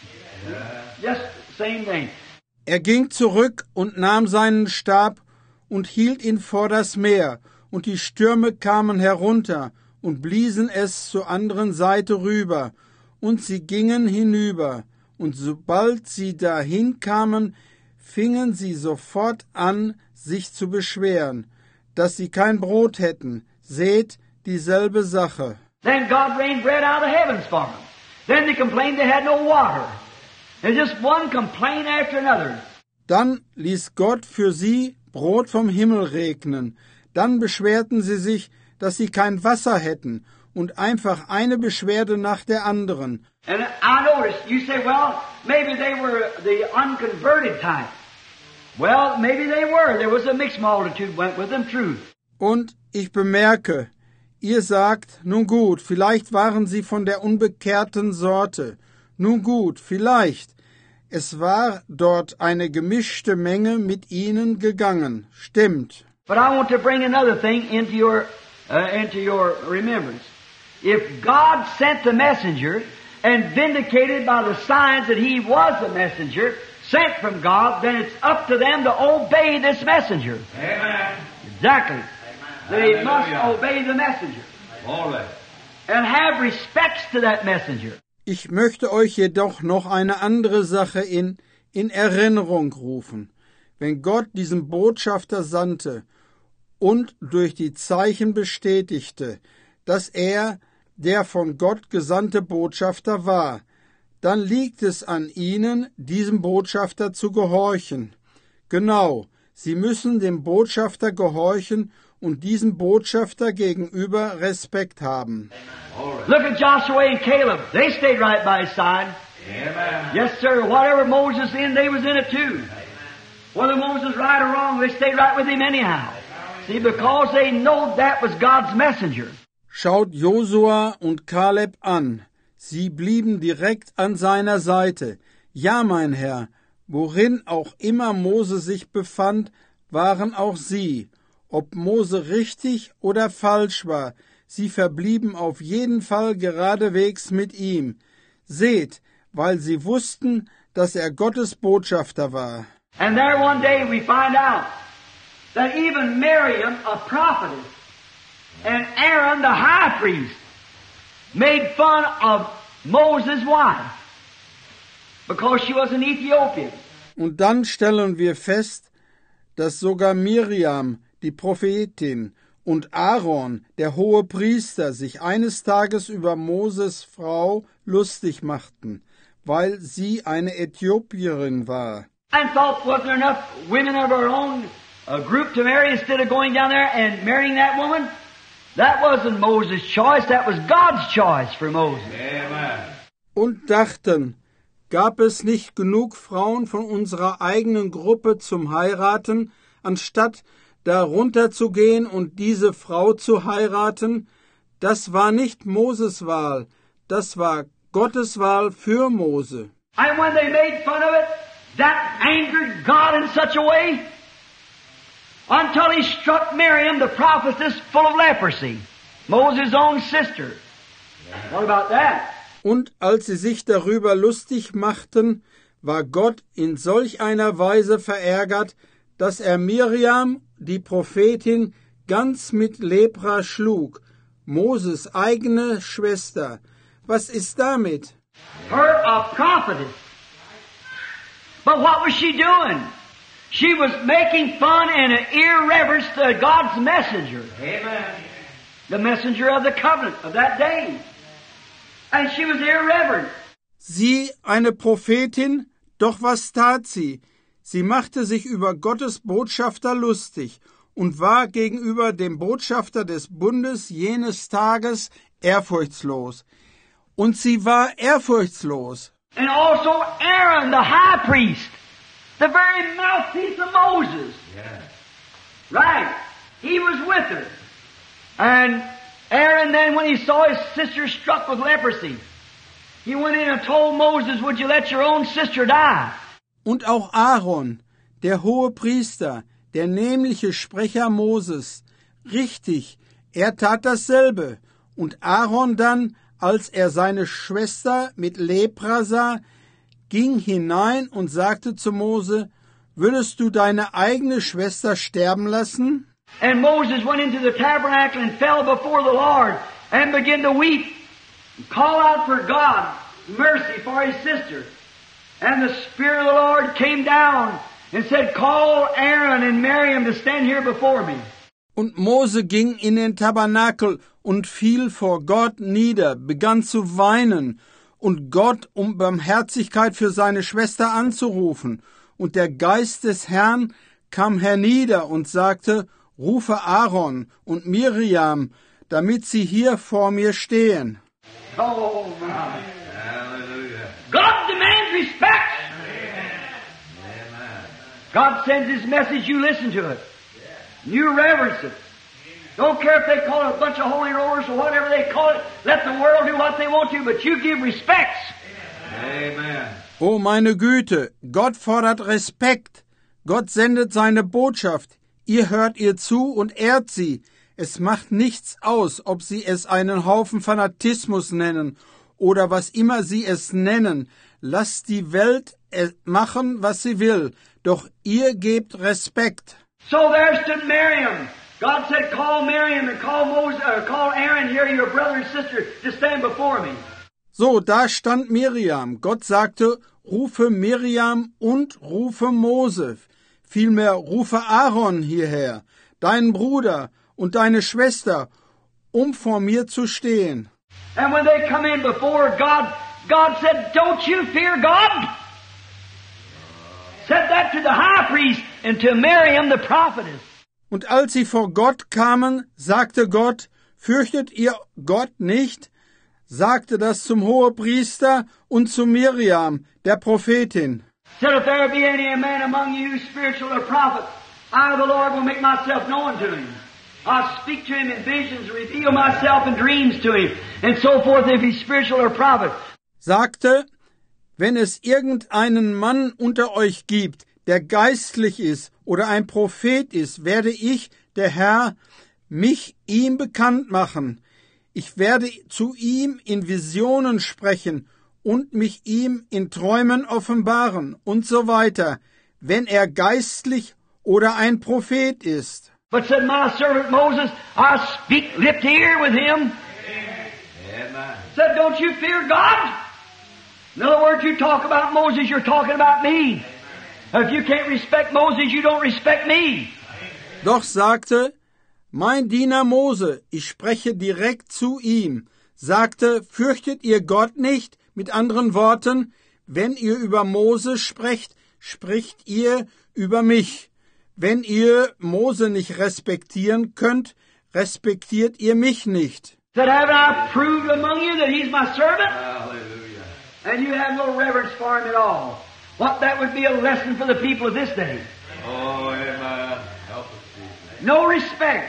Just the same thing. Er ging zurück und nahm seinen Stab und hielt ihn vor das Meer, und die Stürme kamen herunter und bliesen es zur anderen Seite rüber, und sie gingen hinüber, und sobald sie dahin kamen, fingen sie sofort an, sich zu beschweren, dass sie kein Brot hätten. Seht, dieselbe Sache. Then God rained bread out of the heavens for them. Then they complained they had no water. And just one complaint after another. Dann ließ Gott für sie Brot vom Himmel regnen. Dann beschwerten sie sich, dass sie kein Wasser hätten, und einfach eine Beschwerde nach der anderen. And I noticed, you say, well, maybe they were the unconverted type. Well, maybe they were. There was a mixed multitude went with them, true. Und ich bemerke, ihr sagt, nun gut, vielleicht waren sie von der unbekehrten Sorte. Nun gut, vielleicht. Es war dort eine gemischte Menge mit ihnen gegangen. Stimmt. But I want to bring another thing into your remembrance. If God sent the messenger and vindicated by the signs that he was the messenger, sent from God, then it's up to them to obey this messenger. Amen. Exactly. They Hallelujah. must obey the messenger. All right. And have respects to that messenger. Ich möchte euch jedoch noch eine andere Sache in Erinnerung rufen. Wenn Gott diesen Botschafter sandte und durch die Zeichen bestätigte, dass er der von Gott gesandte Botschafter war, dann liegt es an ihnen, diesem Botschafter zu gehorchen. Genau, sie müssen dem Botschafter gehorchen und diesem Botschafter gegenüber Respekt haben. Look at Joshua and Caleb. They stayed right by his side. Amen. Yes, sir. Whatever Moses in, they was in it too. Whether Moses right or wrong, they stayed right with him anyhow. See, because they know that was God's messenger. Schaut Josua und Kaleb an. Sie blieben direkt an seiner Seite. Ja, mein Herr, worin auch immer Mose sich befand, waren auch sie. ob Mose richtig oder falsch war. Sie verblieben auf jeden Fall geradewegs mit ihm. Seht, weil sie wussten, dass er Gottes Botschafter war. And there one day we find out that even Miriam, a prophetess, and Aaron, the high priest, made fun of Moses' wife because she was an Ethiopian. Und dann stellen wir fest, dass sogar Miriam, die Prophetin, und Aaron, der hohe Priester, sich eines Tages über Moses Frau lustig machten, weil sie eine Äthiopierin war. And thought, wasn't there enough women of our own group to marry instead of going down there and marrying that woman? That wasn't Moses' choice, that was God's choice for Moses. Amen. Und dachten, gab es nicht genug Frauen von unserer eigenen Gruppe zum Heiraten, anstatt da runterzugehen und diese Frau zu heiraten? Das war nicht Moses' Wahl, das war Gottes Wahl für Mose. And when they made fun of it, that angered God in such a way until he struck Miriam, the prophetess, full of leprosy, Moses' own sister. What about that? Und als sie sich darüber lustig machten, war Gott in solch einer Weise verärgert, dass er Miriam, die Prophetin, ganz mit Lepra schlug, Moses eigene Schwester. Was ist damit? Her a prophetess. But what was she doing? She was making fun and an irreverence to God's messenger. Amen. The messenger of the covenant of that day. And she was irreverent. Sie, eine Prophetin, doch was tat sie? Sie machte sich über Gottes Botschafter lustig und war gegenüber dem Botschafter des Bundes jenes Tages ehrfurchtslos. Und sie war ehrfurchtslos. And also Aaron, the high priest, the very mouthpiece of Moses. Yes. Right. He was with her. And Aaron then, when he saw his sister struck with leprosy, he went in and told Moses, would you let your own sister die? Und auch Aaron, der hohe Priester, der nämliche Sprecher Moses, richtig, er tat dasselbe. Und Aaron dann, als er seine Schwester mit Lepra sah, ging hinein und sagte zu Mose, würdest du deine eigene Schwester sterben lassen? And Moses went into the tabernacle and fell before the Lord and began to weep and call out for God mercy for his sister. And the Spirit of the Lord came down and said, call Aaron and Miriam to stand here before me. Und Mose ging in den Tabernakel und fiel vor Gott nieder, begann zu weinen und Gott um Barmherzigkeit für seine Schwester anzurufen. Und der Geist des Herrn kam hernieder und sagte, rufe Aaron und Miriam, damit sie hier vor mir stehen. Oh, my. Hallelujah. God demands respect. Amen. God sends His message, you listen to it. You reverence it. Don't care if they call it a bunch of holy rollers or whatever they call it. Let the world do what they want to, but you give respects. Amen. Oh meine Güte, Gott fordert Respekt. Gott sendet seine Botschaft. Ihr hört ihr zu und ehrt sie. Es macht nichts aus, ob sie es einen Haufen Fanatismus nennen oder was immer sie es nennen. Lasst die Welt machen, was sie will. Doch ihr gebt Respekt. So there stood Miriam. God said, call Miriam and call Moses, call Aaron here, your brother and sister, to stand before me. So, da stand Miriam. Gott sagte, rufe Miriam und rufe Mose. Vielmehr rufe Aaron hierher, deinen Bruder und deine Schwester, um vor mir zu stehen. And when they come in before God, God said, don't you fear God? Said that to the high priest and to Miriam the prophetess. Und als sie vor Gott kamen, sagte Gott, fürchtet ihr Gott nicht? Sagte das zum Hohepriester und zu Miriam, der Prophetin. Said, if there be any man among you, spiritual or prophet, I, the Lord, will make myself known to him. I'll speak to him in visions, reveal myself in dreams to him, and so forth, if he's spiritual or prophet. Sagte, wenn es irgendeinen Mann unter euch gibt, der geistlich ist oder ein Prophet ist, werde ich der Herr mich ihm bekannt machen. Ich werde zu ihm in Visionen sprechen und mich ihm in Träumen offenbaren und so weiter, wenn er geistlich oder ein Prophet ist. But said my servant Moses, I speak lip to ear with him. Amen. Said, don't you fear God? In other words, you talk about Moses, you're talking about me. If you can't respect Moses, you don't respect me. Doch sagte, mein Diener Mose, ich spreche direkt zu ihm, sagte, fürchtet ihr Gott nicht? Mit anderen Worten, wenn ihr über Mose sprecht, spricht ihr über mich. Wenn ihr Mose nicht respektieren könnt, respektiert ihr mich nicht. Said, haven't I proved among you that he's my servant? Hallelujah. And you have no reverence for him at all. What that would be a lesson for the people of this day. Oh, amen. Help us, Jesus. No respect.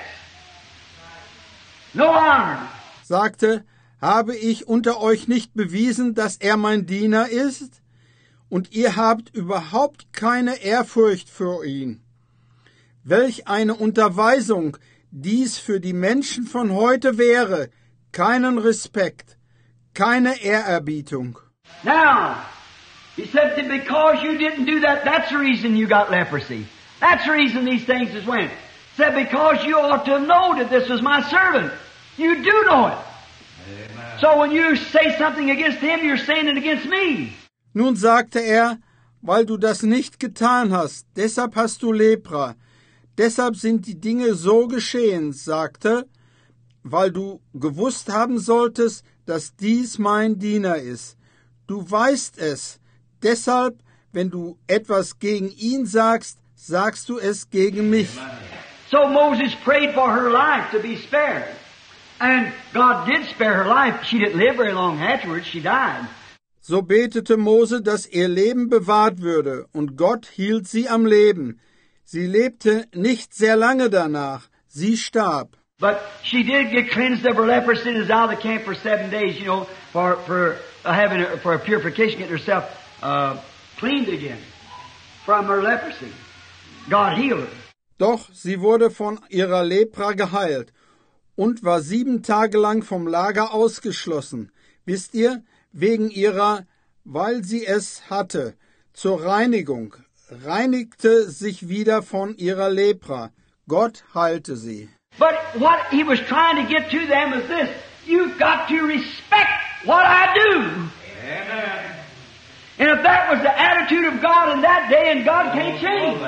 No honor. Sagte, habe ich unter euch nicht bewiesen, dass er mein Diener ist? Und ihr habt überhaupt keine Ehrfurcht für ihn. Welch eine Unterweisung dies für die Menschen von heute wäre. Keinen Respekt, keine Ehrerbietung. Now, he said that because you didn't do that, that's the reason you got leprosy. That's the reason these things has went. Said because you ought to know that this was my servant. You do know it. Amen. So when you say something against him, you're saying it against me. Nun sagte er, weil du das nicht getan hast, deshalb hast du Lepra. Deshalb sind die Dinge so geschehen, sagte, weil du gewusst haben solltest, dass dies mein Diener ist. Du weißt es. Deshalb, wenn du etwas gegen ihn sagst, sagst du es gegen mich. So Moses prayed for her life to be spared. And God did spare her life. She didn't live very long afterwards. She died. So betete Mose, dass ihr Leben bewahrt würde, und Gott hielt sie am Leben. Sie lebte nicht sehr lange danach. Sie starb. But she did get cleansed of her leprosy and is out of the camp for 7 days, for a purification, getting herself cleaned again from her leprosy. God healed her. Doch sie wurde von ihrer Lepra geheilt und war 7 Tage lang vom Lager ausgeschlossen. Wisst ihr, wegen ihrer, weil sie es hatte, zur Reinigung, reinigte sich wieder von ihrer Lepra. Gott heilte sie. But what he was trying to get to them is this: you've got to respect what I do. Amen. And if that was the attitude of God in that day, and God can't change,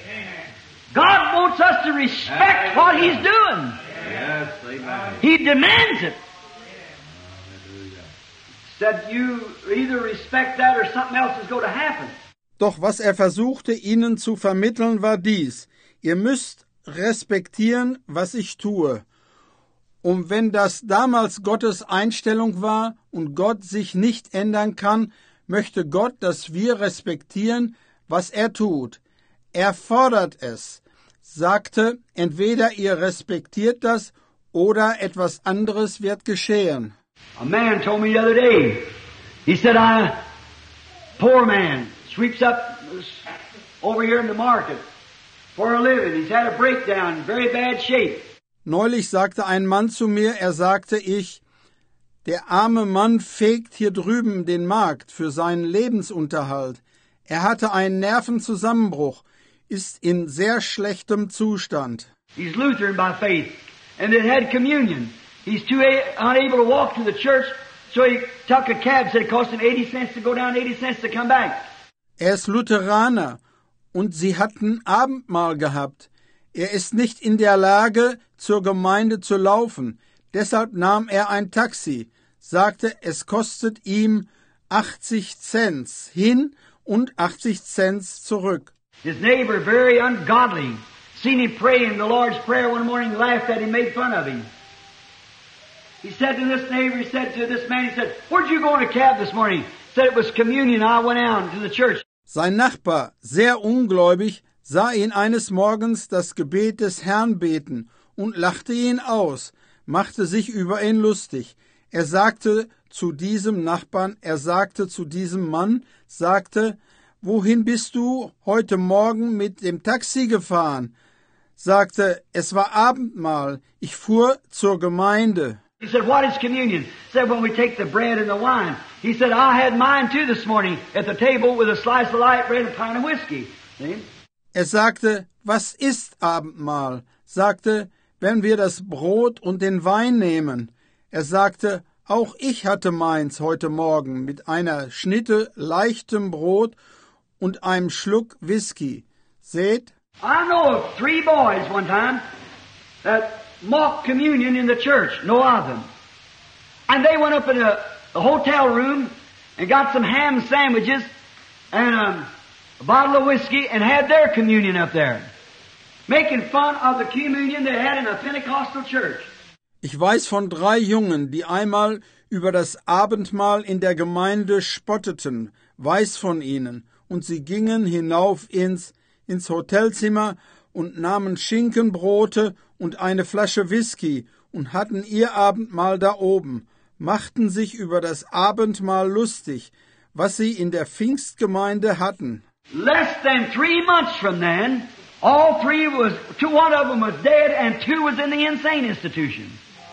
God wants us to respect what He's doing. Yes, amen. He demands it. Hallelujah. Said you either respect that or something else is going to happen. Doch was er versuchte, ihnen zu vermitteln, war dies: Ihr müsst respektieren, was ich tue. Und wenn das damals Gottes Einstellung war und Gott sich nicht ändern kann, möchte Gott, dass wir respektieren, was er tut. Er fordert es, sagte, entweder ihr respektiert das oder etwas anderes wird geschehen. A man told me the other day, he said, poor man, sweeps up over here in the market for a living. He's had a breakdown, very bad shape. Neulich sagte ein Mann zu mir, er sagte ich, der arme Mann fegt hier drüben den Markt für seinen Lebensunterhalt. Er hatte einen Nervenzusammenbruch, ist in sehr schlechtem Zustand. He's Lutheran by faith, and it had communion. He's too unable to walk to the church, so he took a cab, said it cost him 80 cents to go down, 80 cents to come back. Er ist Lutheraner und sie hatten Abendmahl gehabt. Er ist nicht in der Lage, zur Gemeinde zu laufen. Deshalb nahm er ein Taxi, sagte, es kostet ihm 80 Cent hin und 80 Cent zurück. His neighbor, very ungodly, seen him praying the Lord's Prayer one morning, laughed at him, made fun of him. He said to this neighbor, he said to this man, he said, where'd you go in a cab this morning? He said it was communion. I went out to the church. Sein Nachbar, sehr ungläubig, sah ihn eines Morgens das Gebet des Herrn beten und lachte ihn aus, machte sich über ihn lustig. Er sagte zu diesem Nachbarn, er sagte zu diesem Mann, sagte, wohin bist du heute Morgen mit dem Taxi gefahren? sagte, es war Abendmahl, ich fuhr zur Gemeinde. He said, what is communion? He said, when we take the bread and the wine. He said, I had mine too this morning at the table with a slice of light bread and a pint of whiskey. See? Er sagte, was ist Abendmahl? Sagte, wenn wir das Brot und den Wein nehmen. Er sagte, auch ich hatte meins heute Morgen mit einer Schnitte leichtem Brot und einem Schluck Whisky. Seht? I know of 3 boys one time that mocked communion in the church, know of them. And they went up in a hotel room and got some ham sandwiches and a bottle of whiskey and had their communion up there, making fun of the communion they had in a Pentecostal church. Ich weiß von 3 Jungen, die einmal über das Abendmahl in der Gemeinde spotteten, weiß von ihnen, und sie gingen hinauf ins Hotelzimmer und nahmen Schinkenbrote und eine Flasche Whisky und hatten ihr Abendmahl da oben, machten sich über das Abendmahl lustig, was sie in der Pfingstgemeinde hatten. Less than 3 months from then, one of them was dead and 2 was in the insane institution.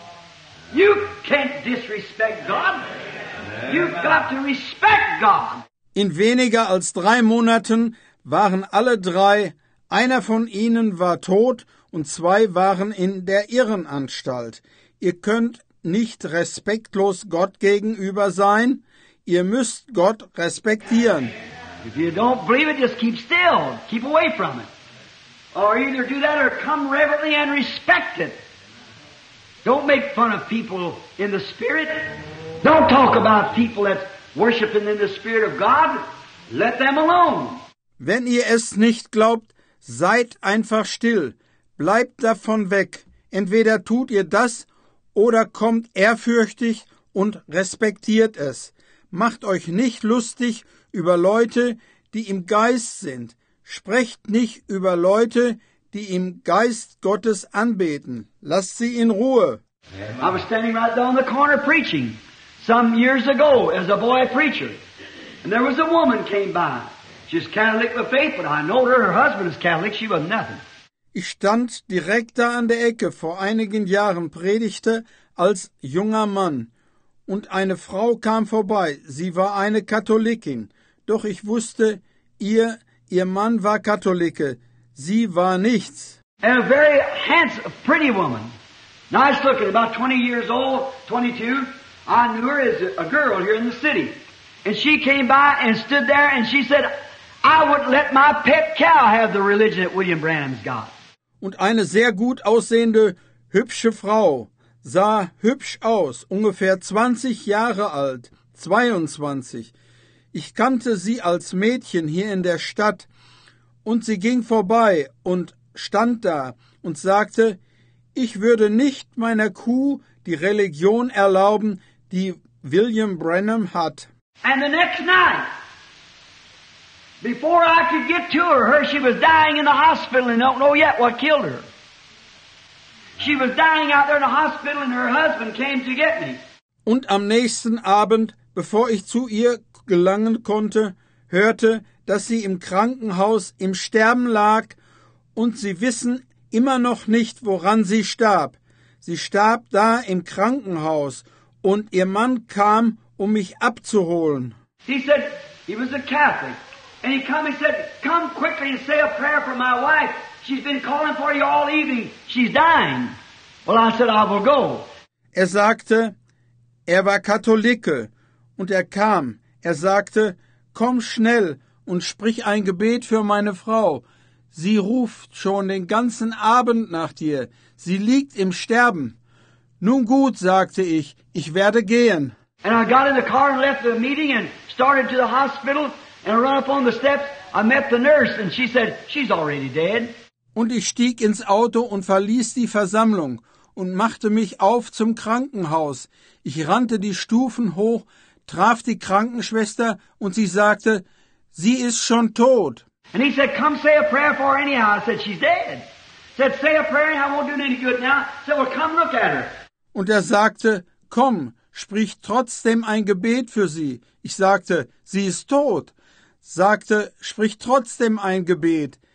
You can't disrespect God. You've got to respect God. In weniger als 3 Monaten waren alle 3, einer von ihnen war tot und 2 waren in der Irrenanstalt. Ihr könnt nicht respektlos Gott gegenüber sein, ihr müsst Gott respektieren. If you don't believe it, just keep still. Keep away from it. Or either do that or come reverently and respect it. Don't make fun of people in the Spirit. Don't talk about people that's worshiping in the Spirit of God. Let them alone. Wenn ihr es nicht glaubt, seid einfach still. Bleibt davon weg. Entweder tut ihr das oder kommt ehrfürchtig und respektiert es. Macht euch nicht lustig über Leute, die im Geist sind. Sprecht nicht über Leute, die im Geist Gottes anbeten. Lasst sie in Ruhe. I was standing right there on the corner preaching some years ago as a boy preacher. And there was a woman came by. She's Catholic with faith, but I know her husband is Catholic. She was nothing. Ich stand direkt da an der Ecke, vor einigen Jahren predigte als junger Mann. Und eine Frau kam vorbei. Sie war eine Katholikin. Doch ich wusste, ihr Mann war Katholike. Sie war nichts. And a very handsome, pretty woman. Nice looking, about 20 years old, 22. I knew her as a girl here in the city. And she came by and stood there and she said, I wouldn't let my pet cow have the religion that William Branham's got. Und eine sehr gut aussehende, hübsche Frau, sah hübsch aus, ungefähr 20 Jahre alt, 22. Ich kannte sie als Mädchen hier in der Stadt, und sie ging vorbei und stand da und sagte, ich würde nicht meiner Kuh die Religion erlauben, die William Branham hat. And the next night, before I could get to her, she was dying in the hospital and don't know yet what killed her. She was dying out there in the hospital and her husband came to get me. Und am nächsten Abend, bevor ich zu ihr gelangen konnte, hörte, dass sie im Krankenhaus im Sterben lag und sie wissen immer noch nicht, woran sie starb. Sie starb da im Krankenhaus und ihr Mann kam, um mich abzuholen. He said, he was a Catholic. And he said, come quickly and say a prayer for my wife. She's been calling for you all evening. She's dying. Well, I said, I will go. Er sagte, er war Katholike und er kam. Er sagte, komm schnell und sprich ein Gebet für meine Frau. Sie ruft schon den ganzen Abend nach dir. Sie liegt im Sterben. Nun gut, sagte ich werde gehen. And I got in the car and left the meeting and started to the hospital and I run up on the steps. I met the nurse and she said, she's already dead. Und ich stieg ins Auto und verließ die Versammlung und machte mich auf zum Krankenhaus. Ich rannte die Stufen hoch, traf die Krankenschwester und sie sagte, sie ist schon tot. And he said, come say a prayer for her anyhow. I said, she's dead. Said, say a prayer anyhow, won't do any good now. Said, well, come look at her. Und er sagte, komm, sprich trotzdem ein Gebet für sie. Ich sagte, sie ist tot. Sagte, sprich trotzdem ein Gebet.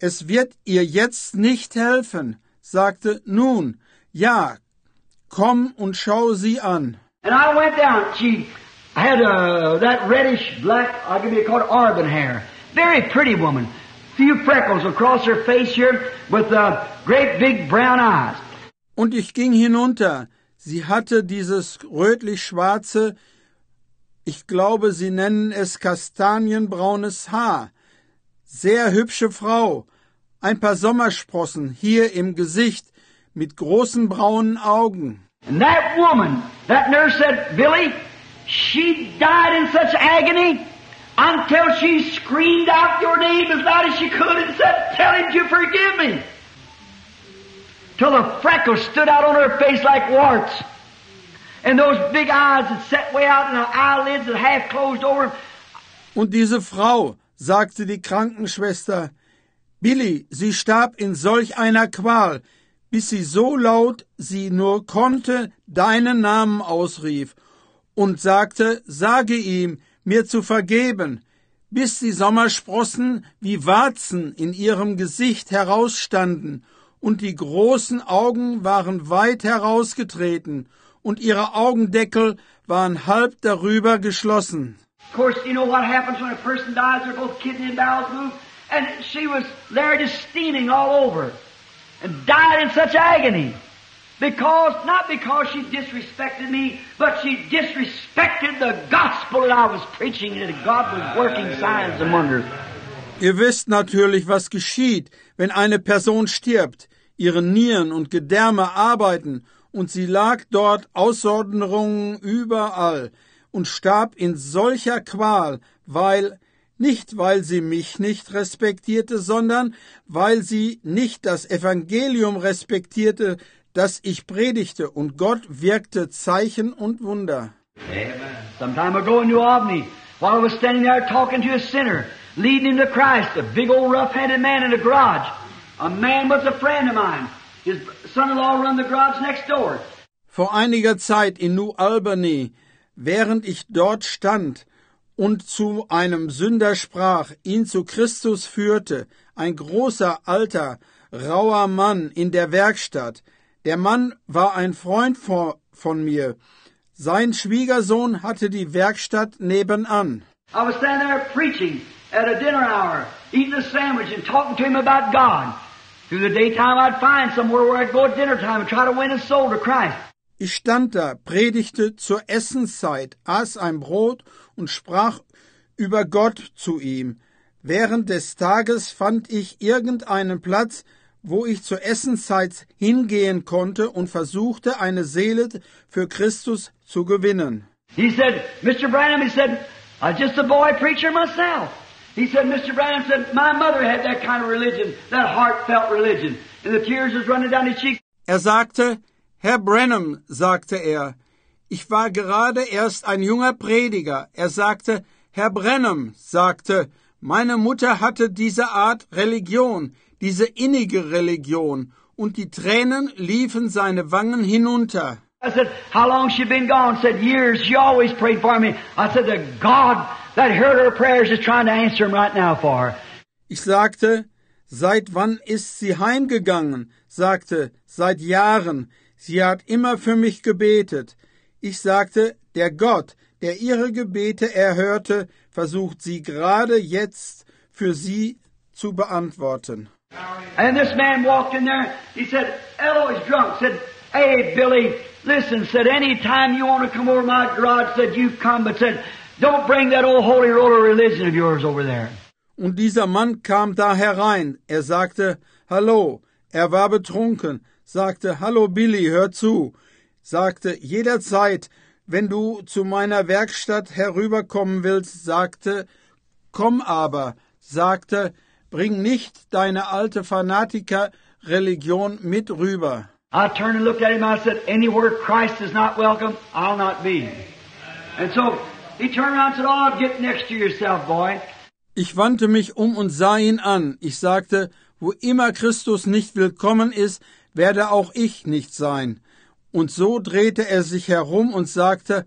es wird ihr jetzt nicht helfen, sagte, nun, ja, komm und schau sie an. And I went down. She had that reddish black, I'll give you a call it auburn hair. Very pretty woman. Few freckles across her face here with great big brown eyes. Und ich ging hinunter. Sie hatte dieses rötlich-schwarze, ich glaube, sie nennen es kastanienbraunes Haar. Sehr hübsche Frau. Ein paar Sommersprossen hier im Gesicht mit großen braunen Augen. And that woman, that nurse said, Billy, she died in such agony until she screamed out your name as loud as she could and said, tell him to forgive me. Till the freckles stood out on her face like warts. And those big eyes that set way out and the eyelids that half closed over. Und diese Frau, sagte die Krankenschwester, Billy, sie starb in solch einer Qual, bis sie so laut sie nur konnte deinen Namen ausrief und sagte, sage ihm, mir zu vergeben, bis die Sommersprossen wie Warzen in ihrem Gesicht herausstanden und die großen Augen waren weit herausgetreten und ihre Augendeckel waren halb darüber geschlossen. Of course, you know what happens when a person dies, they're both kidney and bowels move, and she was there just steaming all over and died in such agony. Not because she disrespected me, but she disrespected the gospel that I was preaching and that God was working signs and wonders. Ihr wisst natürlich, was geschieht, wenn eine Person stirbt. Ihre Nieren und Gedärme arbeiten und sie lag dort Aussonderungen überall und starb in solcher Qual, weil sie mich nicht respektierte, sondern weil sie nicht das Evangelium respektierte, das ich predigte, und Gott wirkte Zeichen und Wunder. Amen. Some time ago in New Albany, while I was standing there talking to a sinner, leading him to Christ, a big old rough-handed man in a garage. A man was a friend of mine. His son-in-law run the garage next door. Vor einiger Zeit in New Albany, während ich dort stand und zu einem Sünder sprach, ihn zu Christus führte, ein großer, alter, rauer Mann in der Werkstatt. Der Mann war ein Freund von mir. Sein Schwiegersohn hatte die Werkstatt nebenan. I was standing there preaching at a dinner hour, eating a sandwich and talking to him about God. Through the daytime I'd find somewhere where I'd go at dinner time and try to win a soul to Christ. Ich stand da, predigte zur Essenszeit, aß ein Brot und sprach über Gott zu ihm. Während des Tages fand ich irgendeinen Platz, wo ich zur Essenszeit hingehen konnte und versuchte, eine Seele für Christus zu gewinnen. He said, Mr. Branham, he said, I'm just a boy preacher myself. He said, Mr. Branham said, my mother had that kind of religion, that heartfelt religion. And the tears was running down his cheeks. Er sagte, Herr Branham, sagte er, ich war gerade erst ein junger Prediger. Er sagte, Herr Branham, sagte, meine Mutter hatte diese Art Religion, diese innige Religion, und die Tränen liefen seine Wangen hinunter. I said, how long she been gone? Said, years. She always prayed for me. I said, the God that heard her prayers is trying to answer them right now for her. Ich sagte, seit wann ist sie heimgegangen? Sagte, seit Jahren. Sie hat immer für mich gebetet. Ich sagte, der Gott, der ihre Gebete erhörte, versucht sie gerade jetzt für sie zu beantworten. And this man walked in there. He said, Elo is drunk. Said, hey, Billy, listen, said, any time you want to come over my garage, said, you come, but said, don't bring that old holy roller religion of yours over there. Und dieser Mann kam da herein. Er sagte, hallo. Er war betrunken. Sagte, hallo Billy, hör zu. Sagte, jederzeit, wenn du zu meiner Werkstatt herüberkommen willst, sagte, komm aber. Sagte, bring nicht deine alte Fanatiker-Religion mit rüber. I turned and looked at him and I said, anywhere Christ is not welcome, I'll not be. And so he turned around and said, oh, get next to yourself, boy. Ich wandte mich um und sah ihn an. Ich sagte, wo immer Christus nicht willkommen ist, werde auch ich nicht sein. Und so drehte er sich herum und sagte,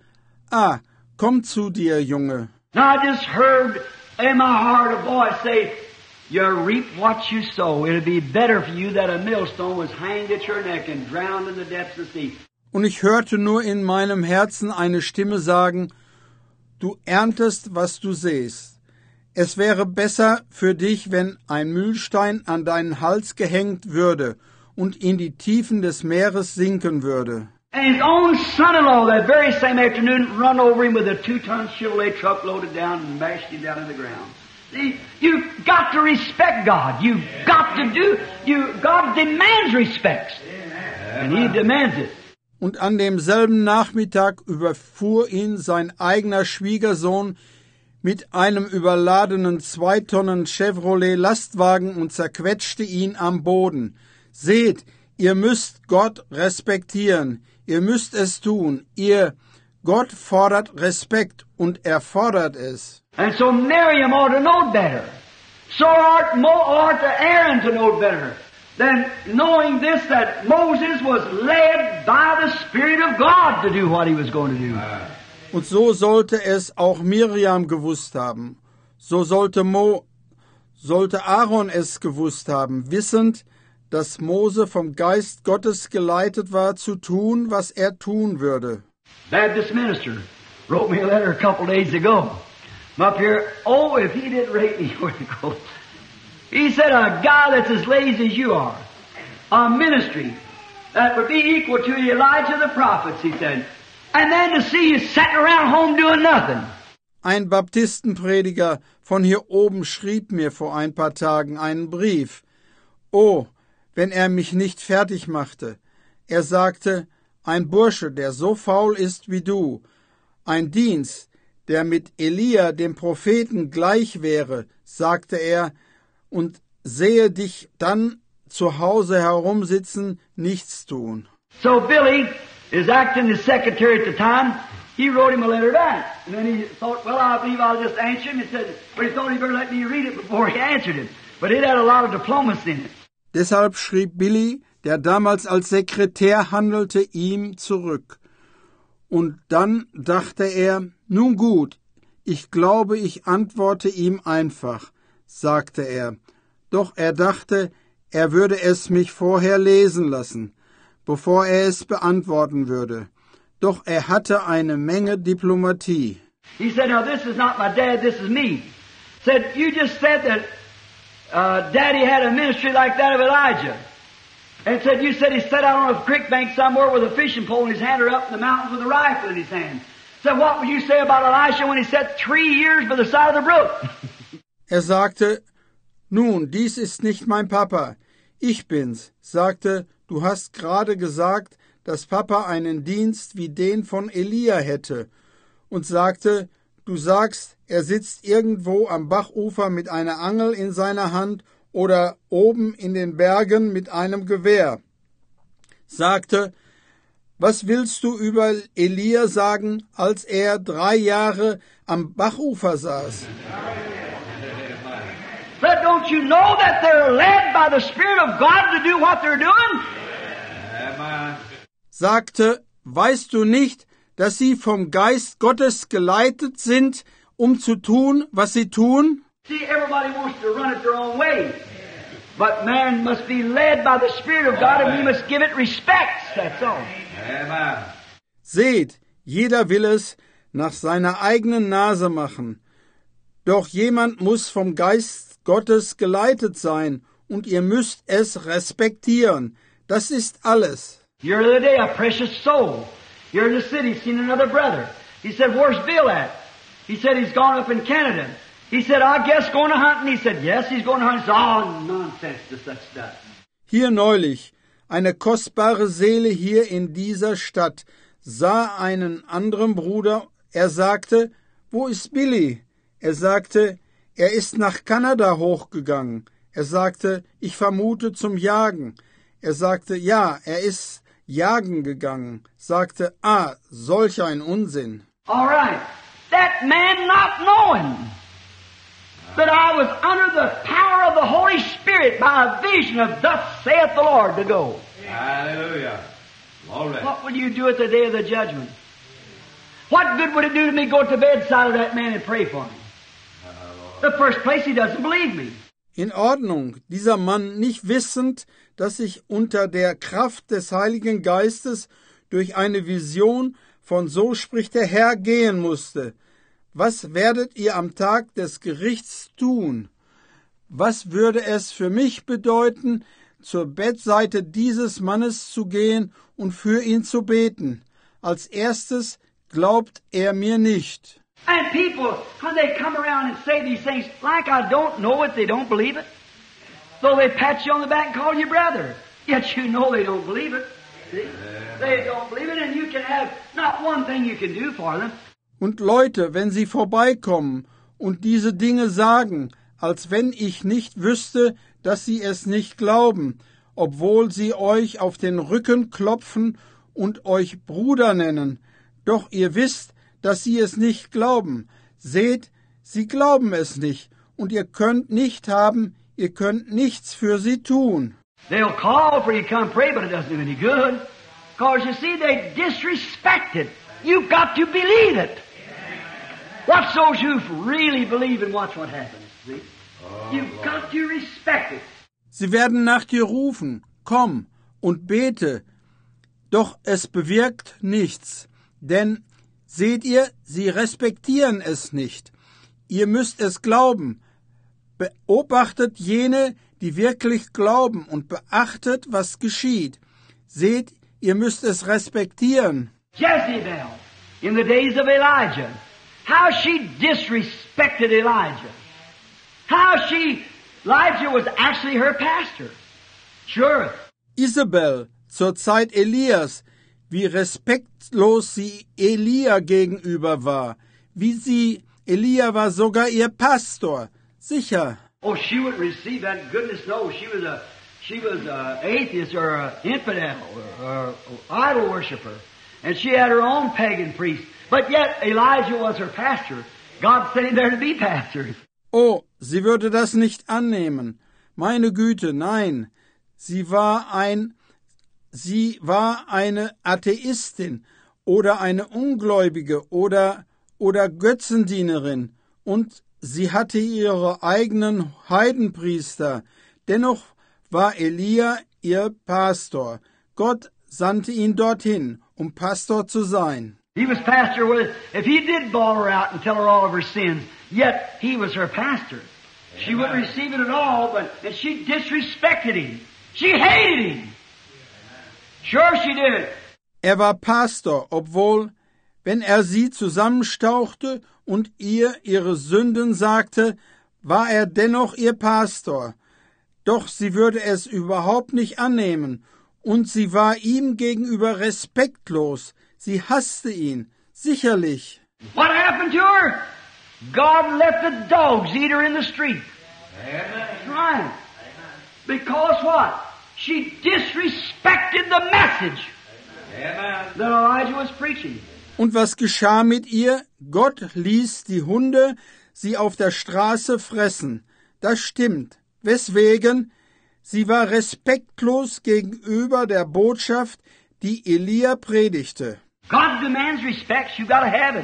komm zu dir, Junge. Now I just heard in my heart a voice say, You reap what you sow. It'd be better for you that a millstone was hanged at your neck and drowned in the depths of the sea. Und ich hörte nur in meinem Herzen eine Stimme sagen, du erntest, was du sähst. Es wäre besser für dich, wenn ein Mühlstein an deinen Hals gehängt würde und in die Tiefen des Meeres sinken würde. And his own son-in-law that very same afternoon run over him with a 2-ton Chevrolet truck loaded down and bashed him down to the ground. See, you've got to respect God. You've got to God demands respect. And He demands it. Und an demselben Nachmittag überfuhr ihn sein eigener Schwiegersohn mit einem überladenen 2-Tonnen Chevrolet Lastwagen und zerquetschte ihn am Boden. Seht, ihr müsst Gott respektieren. Ihr müsst es tun. Gott fordert Respekt und er fordert es. And so Miriam ought to know better. So ought Aaron to know better. Than knowing this, that Moses was led by the Spirit of God to do what he was going to do. Und so sollte es auch Miriam gewusst haben. So sollte Aaron es gewusst haben, wissend, dass Mose vom Geist Gottes geleitet war, zu tun, was er tun würde. Baptist minister wrote me a letter a couple days ago. I'm up here, if he didn't rate me, where'd it go? He said, a guy that's as lazy as you are, a ministry that would be equal to Elijah the prophets, he said, and then to see you sitting around home doing nothing. Ein Baptistenprediger von hier oben schrieb mir vor ein paar Tagen einen Brief. Oh, wenn er mich nicht fertig machte. Er sagte, ein Bursche, der so faul ist wie du, ein Dienst, der mit Elia, dem Propheten, gleich wäre, sagte er, und sehe dich dann zu Hause herumsitzen, nichts tun. So Billy is acting as secretary at the time. He wrote him a letter back. And then he thought, well, I believe I'll just answer him. He said, but he thought he better let me read it before he answered him. But it had a lot of diplomacy in it. Deshalb schrieb Billy, der damals als Sekretär handelte, ihm zurück. Und dann dachte er, nun gut, ich glaube, ich antworte ihm einfach, sagte er. Doch er dachte, er würde es mich vorher lesen lassen, bevor er es beantworten würde. Doch er hatte eine Menge Diplomatie. He said, now this is not my dad, this is me. Said, you just said that Daddy had a ministry like that of Elijah. And said, you said he sat out on a creek bank somewhere with a fishing pole in his hand or up in the mountains with a rifle in his hand. Said, what would you say about Elisha when he sat 3 years by the side of the brook? Er sagte, nun, dies ist nicht mein Papa. Ich bin's, sagte, du hast gerade gesagt, dass Papa einen Dienst wie den von Elia hätte. Und sagte, du sagst, er sitzt irgendwo am Bachufer mit einer Angel in seiner Hand oder oben in den Bergen mit einem Gewehr. Sagte, was willst du über Elia sagen, als er 3 Jahre am Bachufer saß? But don't you know that they're led by the Spirit of God to do what they're doing? Sagte, weißt du nicht, dass sie vom Geist Gottes geleitet sind, um zu tun, was sie tun? See, everybody wants to run it their own way. But man must be led by the Spirit of God and we must give it respect. That's all. Amen. Seht, jeder will es nach seiner eigenen Nase machen. Doch jemand muss vom Geist Gottes geleitet sein und ihr müsst es respektieren. Das ist alles. Here the other day, a precious soul. Here in the city, seen another brother. He said, where's Bill at? He said, he's gone up in Canada. He said, I guess going to hunt. And he said, yes, he's going to hunt. He said, oh, nonsense to such stuff. Hier neulich, eine kostbare Seele hier in dieser Stadt, sah einen anderen Bruder. Er sagte, wo ist Billy? Er sagte, er ist nach Kanada hochgegangen. Er sagte, ich vermute zum Jagen. Er sagte, ja, er ist jagen gegangen. Sagte, solch ein Unsinn. All right. That man not knowing that I was under the power of the Holy Spirit by a vision of thus saith the Lord to go. Hallelujah. Glory. What will you do at the day of the judgment? What good would it do to me go to the bedside of that man and pray for him? The first place, he doesn't believe me. In Ordnung, dieser Mann, nicht wissend, dass ich unter der Kraft des Heiligen Geistes durch eine Vision von so spricht der Herr gehen musste. Was werdet ihr am Tag des Gerichts tun? Was würde es für mich bedeuten, zur Bettseite dieses Mannes zu gehen und für ihn zu beten? Als erstes glaubt er mir nicht. And people, when they come around and say these things, like I don't know it, they don't believe it. So they pat you on the back and call you brother. Yet you know they don't believe it. See? They don't believe it, and you can have not one thing you can do for them. Und Leute, wenn sie vorbeikommen und diese Dinge sagen, als wenn ich nicht wüsste, dass sie es nicht glauben, obwohl sie euch auf den Rücken klopfen und euch Bruder nennen, doch ihr wisst, dass sie es nicht glauben. Seht, sie glauben es nicht, und ihr könnt nicht haben, ihr könnt nichts für sie tun. They'll call for you to come pray, but it doesn't do any good. Because you see, they disrespect it. You've got to believe it. Watch those who really believe and watch what happens. See? You've got to respect it. Sie werden nach dir rufen, komm und bete, doch es bewirkt nichts, denn seht ihr, sie respektieren es nicht. Ihr müsst es glauben. Beobachtet jene, die wirklich glauben und beachtet, was geschieht. Seht, ihr müsst es respektieren. Jezebel, in the days of Elijah, how she disrespected Elijah. Elijah was actually her pastor. Sure. Isabel, zur Zeit Elias, wie respektlos sie Elia gegenüber war. Elia war sogar ihr Pastor. Sicher. Oh, she wouldn't receive that. Goodness knows, she was a atheist or an infidel or idol worshiper, and she had her own pagan priest. But yet Elijah was her pastor. God sent him there to be pastor. Oh, sie würde das nicht annehmen. Meine Güte, nein. Sie war eine Atheistin oder eine Ungläubige oder Götzendienerin und sie hatte ihre eigenen Heidenpriester. Dennoch war Elia ihr Pastor. Gott sandte ihn dorthin, um Pastor zu sein. He was pastor with, if he did bawl her out and tell her all of her sins, yet he was her pastor. She wouldn't receive it at all, and she disrespected him. She hated him. Sure she did. Er war Pastor, obwohl, wenn er sie zusammenstauchte und ihr ihre Sünden sagte, war er dennoch ihr Pastor. Doch sie würde es überhaupt nicht annehmen, und sie war ihm gegenüber respektlos. Sie hasste ihn, sicherlich. What happened to her? God let the dogs eat her in the street. That's right. Because what? She disrespected the message that Elijah was preaching. Und was geschah mit ihr? Gott ließ die Hunde sie auf der Straße fressen. Das stimmt. Weswegen? Sie war respektlos gegenüber der Botschaft, die Elia predigte. God demands respect. You got to have it.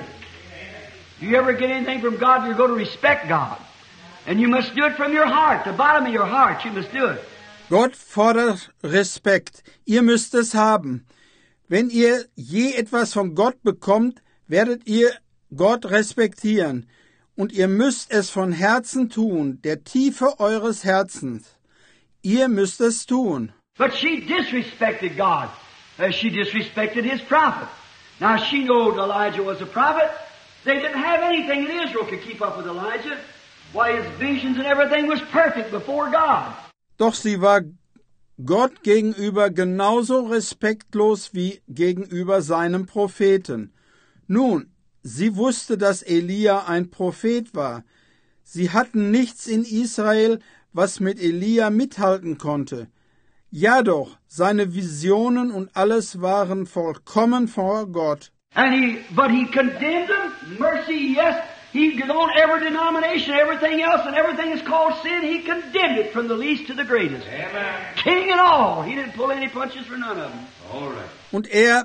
If you ever get anything from God, you're going to respect God. And you must do it from your heart, the bottom of your heart. You must do it. Gott fordert Respekt. Ihr müsst es haben. Wenn ihr je etwas von Gott bekommt, werdet ihr Gott respektieren. Und ihr müsst es von Herzen tun, der Tiefe eures Herzens. Ihr müsst es tun. But she disrespected God. She disrespected his prophet. Now she knew Elijah was a prophet. They didn't have anything in Israel could keep up with Elijah. Why, his visions and everything was perfect before God. Doch sie war Gott gegenüber genauso respektlos wie gegenüber seinem Propheten. Nun, sie wusste, dass Elia ein Prophet war. Sie hatten nichts in Israel, was mit Elia mithalten konnte. Ja doch, seine Visionen und alles waren vollkommen vor Gott. But he condemned them. Mercy, yes. He on every denomination, everything else, and everything is called sin. He condemned it from the least to the greatest. Amen. King and all. He didn't pull any punches for none of them. All right. Und er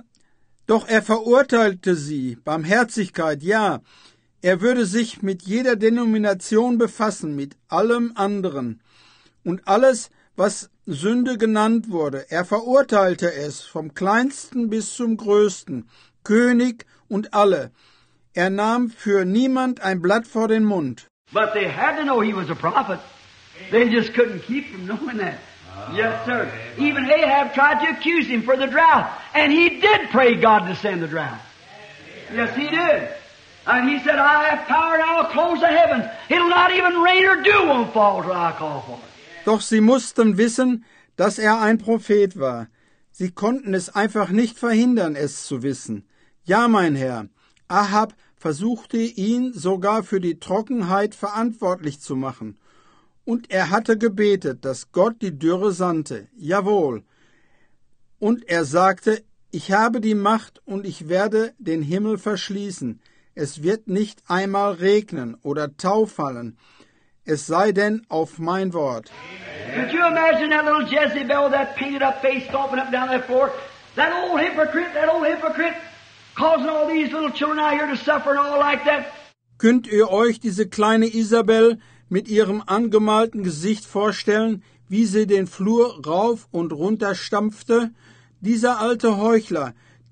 verurteilte sie. Barmherzigkeit, ja. Er würde sich mit jeder Denomination befassen, mit allem anderen. und alles, was Sünde genannt wurde. Er verurteilte es, vom kleinsten bis zum größten, König und alle. Er nahm für niemand ein Blatt vor den Mund. But they had to know he was a prophet. They just couldn't keep from knowing that. Yes, sir. Even Ahab tried to accuse him for the drought. And he did pray God to send the drought. Yes, he did. And he said, I have power and I'll close the heavens. It'll not even rain or dew won't fall till I call for it. Doch sie mussten wissen, dass er ein Prophet war. Sie konnten es einfach nicht verhindern, es zu wissen. Ja, mein Herr, Ahab versuchte ihn sogar für die Trockenheit verantwortlich zu machen. Und er hatte gebetet, dass Gott die Dürre sandte. Jawohl. Und er sagte, ich habe die Macht und ich werde den Himmel verschließen. Es wird nicht einmal regnen oder Tau fallen. Es sei denn auf mein Wort. Could you imagine that little Jezebel, that painted up face stomping up down that floor? That old hypocrite, causing all these little children out here to suffer and all like that. Könnt ihr euch diese kleine Isabel mit ihrem angemalten Gesicht vorstellen, wie sie den Flur rauf und runter stampfte? Dieser alte Heuchler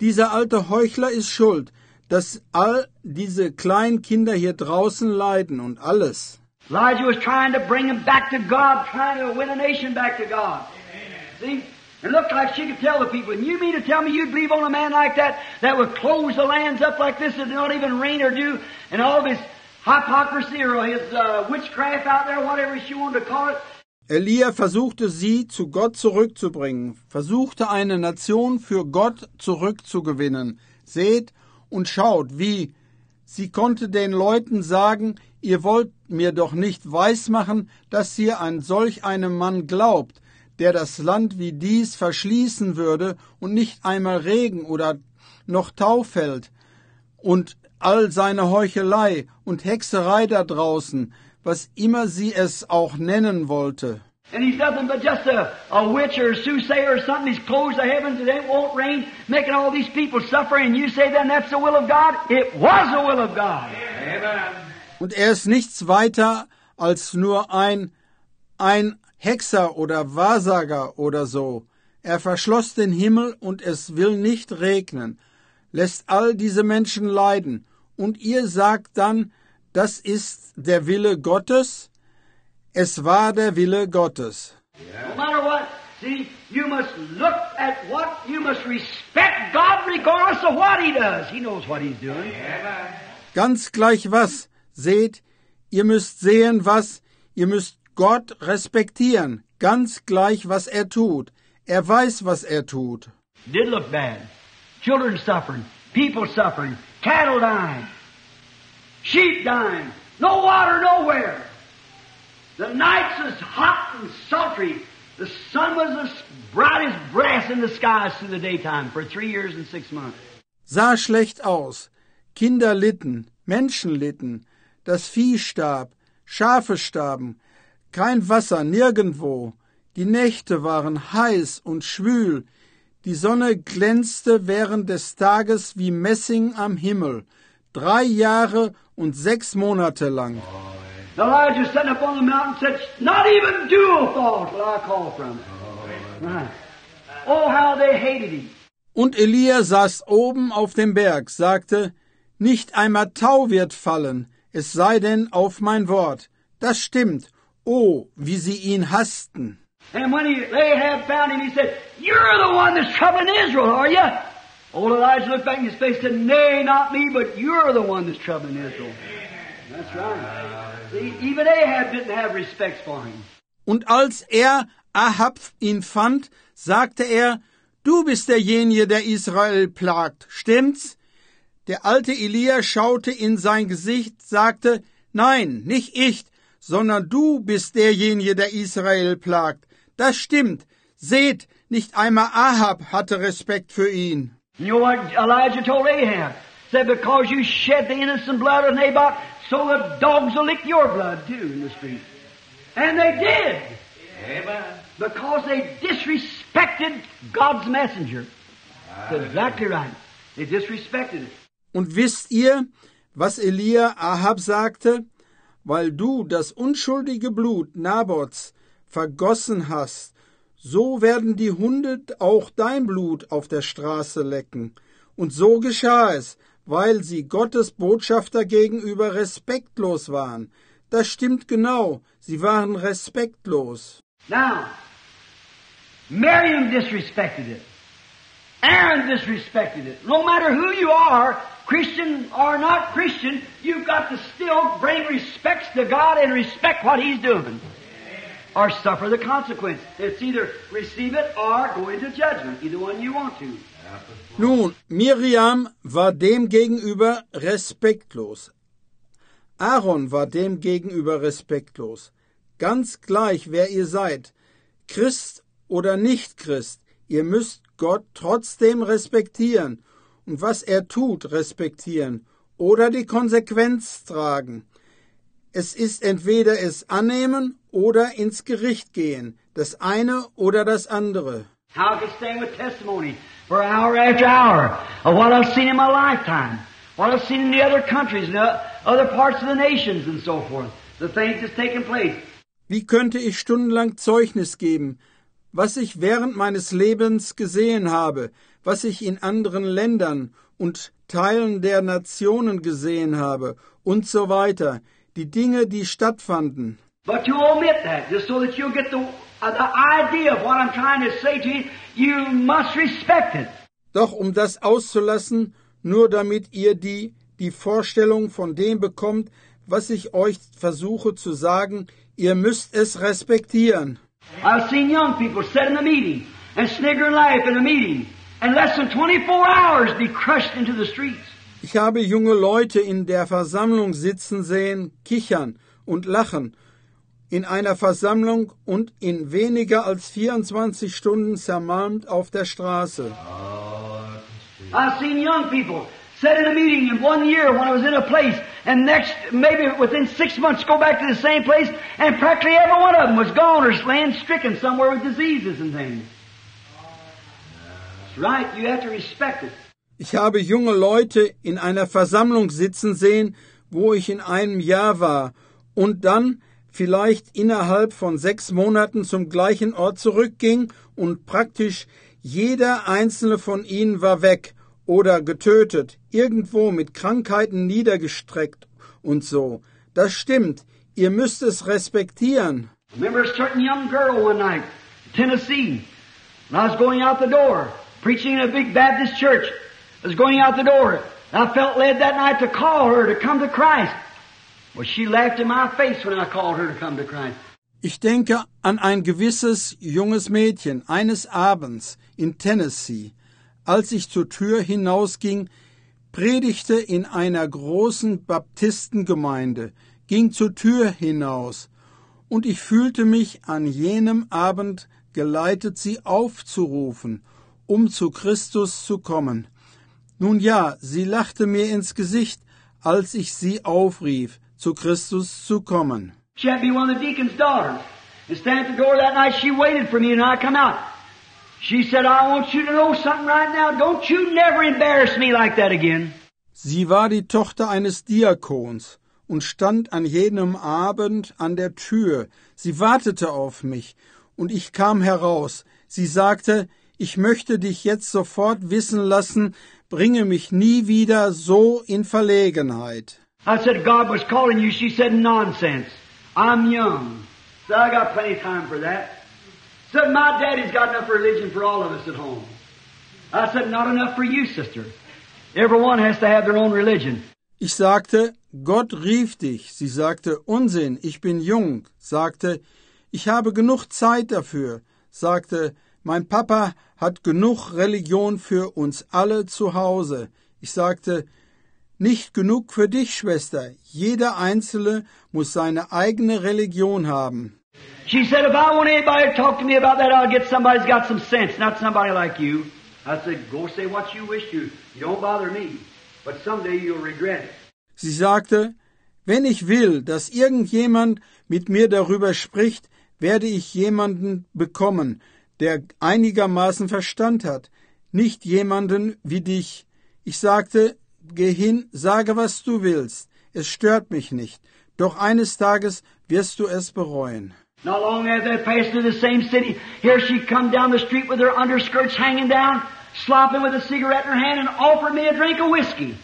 ist schuld, dass all diese kleinen Kinder hier draußen leiden und alles. Elijah was trying to bring them back to God, trying to win a nation back to God. See? It looked like she could tell the people, and you mean to tell me you'd believe on a man like that would close the lands up like this and not even rain or dew, and all of his hypocrisy or his witchcraft out there, whatever she wanted to call it. Elia versuchte sie zu Gott zurückzubringen, versuchte eine Nation für Gott zurückzugewinnen. Seht und schaut, wie. Sie konnte den Leuten sagen, ihr wollt mir doch nicht weismachen, dass ihr an solch einem Mann glaubt, der das Land wie dies verschließen würde und nicht einmal Regen oder noch Tau fällt. Und all seine Heuchelei und Hexerei da draußen, was immer sie es auch nennen wollte. And he's nothing but just a witch or a soothsayer or something. He's closed the heavens and it won't rain, making all these people suffer. And you say then that's the will of God? It was the will of God. Amen. Und er ist nichts weiter als nur ein Hexer oder Wahrsager oder so. Er verschloss den Himmel und es will nicht regnen, lässt all diese Menschen leiden. Und ihr sagt dann, das ist der Wille Gottes? Es war der Wille Gottes. No matter what, see, you must look at what, you must respect God regardless of what He does. He knows what He's doing. Ganz gleich was, seht, ihr müsst sehen was, ihr müsst Gott respektieren, ganz gleich was er tut. Er weiß, was er tut. It did look bad. Children suffering, people suffering, cattle dying, sheep dying, no water nowhere. The nights was hot and sultry. The sun was as bright as brass in the skies through the daytime for 3 years and 6 months. Sah schlecht aus. Kinder litten, Menschen litten, das Vieh starb, Schafe starben, kein Wasser nirgendwo. Die Nächte waren heiß und schwül. Die Sonne glänzte während des Tages wie Messing am Himmel. 3 Jahre und 6 Monate lang. Elijah sat up on the mountain and said, not even dew will fall till I call from it. Right. Oh, how they hated him. Und Elia saß oben auf dem Berg, sagte, nicht einmal Tau wird fallen, es sei denn auf mein Wort. Das stimmt. Oh, wie sie ihn hassten. And when Ahab found him, he said, you're the one that's troubling Israel, are you? Old Elijah looked back in his face and said, nay, not me, but you're the one that's troubling Israel. That's right. See, even Ahab didn't have respect for him. Und als er Ahab ihn fand, sagte er, du bist derjenige, der Israel plagt, stimmt's? Der alte Elia schaute in sein Gesicht, sagte, nein, nicht ich, sondern du bist derjenige, der Israel plagt. Das stimmt. Seht, nicht einmal Ahab hatte Respekt für ihn. You know what Elijah told Ahab? Said, because you shed the innocent blood of Naboth, so the dogs will lick your blood too in the street. And they did. Amen. Because they disrespected God's messenger. That's exactly right. They disrespected it. Und wisst ihr, was Elia Ahab sagte? Weil du das unschuldige Blut Nabots vergossen hast, so werden die Hunde auch dein Blut auf der Straße lecken. Und so geschah es, weil sie Gottes Botschafter gegenüber respektlos waren. Das stimmt genau, sie waren respektlos. Now, Miriam disrespected it. Aaron disrespected it. No matter who you are, Christian or not Christian, you've got to still bring respects to God and respect what He's doing. Or suffer the consequence. It's either receive it or go into judgment. Either one you want to. Nun, Miriam war dem gegenüber respektlos. Aaron war dem gegenüber respektlos. Ganz gleich, wer ihr seid, Christ oder nicht Christ, ihr müsst Gott trotzdem respektieren und was er tut, respektieren oder die Konsequenz tragen. Es ist entweder es annehmen oder ins Gericht gehen, das eine oder das andere. How I could stand with testimony for hour after hour of what I've seen in my lifetime, what I've seen in the other countries and other parts of the nations and so forth, the things that's taken place. Wie könnte ich stundenlang Zeugnis geben, was ich während meines Lebens gesehen habe, was ich in anderen Ländern und Teilen der Nationen gesehen habe und so weiter, die Dinge, die stattfanden. But to omit that, just so that you'll get the idea of what I'm trying to say to you, you must respect it. Doch um das auszulassen, nur damit ihr die Vorstellung von dem bekommt, was ich euch versuche zu sagen, ihr müsst es respektieren. I've seen young people sit in a meeting and snigger and laugh in a meeting and less than 24 hours be crushed into the streets. Ich habe junge Leute in der Versammlung sitzen sehen, kichern und lachen in einer Versammlung und in weniger als 24 Stunden zermalmt auf der Straße. I've seen young people sit in a meeting in 1 year when I was in a place and next, maybe within 6 months, go back to the same place and practically every one of them was gone or laying stricken somewhere with diseases and things. That's right, you have to respect it. Ich habe junge Leute in einer Versammlung sitzen sehen, wo ich in einem Jahr war und dann vielleicht innerhalb von 6 Monaten zum gleichen Ort zurückging und praktisch jeder einzelne von ihnen war weg oder getötet, irgendwo mit Krankheiten niedergestreckt und so. Das stimmt, ihr müsst es respektieren. I remember a certain young girl one night in Tennessee, and I was going out the door, preaching in a big Baptist church. I was going out the door, and I felt led that night to call her to come to Christ. Well, she laughed in my face when I called her to come to Christ. Ich denke an ein gewisses junges Mädchen eines Abends in Tennessee. Als ich zur Tür hinausging, predigte in einer großen Baptistengemeinde, ging zur Tür hinaus, und ich fühlte mich an jenem Abend geleitet, sie aufzurufen, um zu Christus zu kommen. Nun ja, sie lachte mir ins Gesicht, als ich sie aufrief, zu Christus zu kommen. She had to be one of the deacon's daughters. And standing at the door that night, she waited for me and I come out. She said, I want you to know something right now. Don't you never embarrass me like that again. Sie war die Tochter eines Diakons und stand an jenem Abend an der Tür. Sie wartete auf mich und ich kam heraus. Sie sagte, ich möchte dich jetzt sofort wissen lassen, bringe mich nie wieder so in Verlegenheit. I said, God was calling you. She said, nonsense. I'm young. So I got plenty of time for that. Said, my daddy's got enough religion for all of us at home. I said, not enough for you, sister. Everyone has to have their own religion. Ich sagte, Gott rief dich. Sie sagte, Unsinn, ich bin jung. Sagte, ich habe genug Zeit dafür. Sagte, mein Papa hat genug Religion für uns alle zu Hause. Ich sagte, nicht genug für dich, Schwester. Jeder Einzelne muss seine eigene Religion haben. She said, if I want anybody to talk to me about that, I'll get somebody who's got some sense, not somebody like you. I said, go say what you wish to. You don't bother me. But someday you'll regret it. Sie sagte, wenn ich will, dass irgendjemand mit mir darüber spricht, werde ich jemanden bekommen, der einigermaßen Verstand hat, nicht jemanden wie dich. Ich sagte, geh hin, sage, was du willst. Es stört mich nicht. Doch eines Tages wirst du es bereuen. Not long after they passed through the same city, here she come down the street with her underskirts hanging down, slopping with a cigarette in her hand and offered me a drink of whiskey.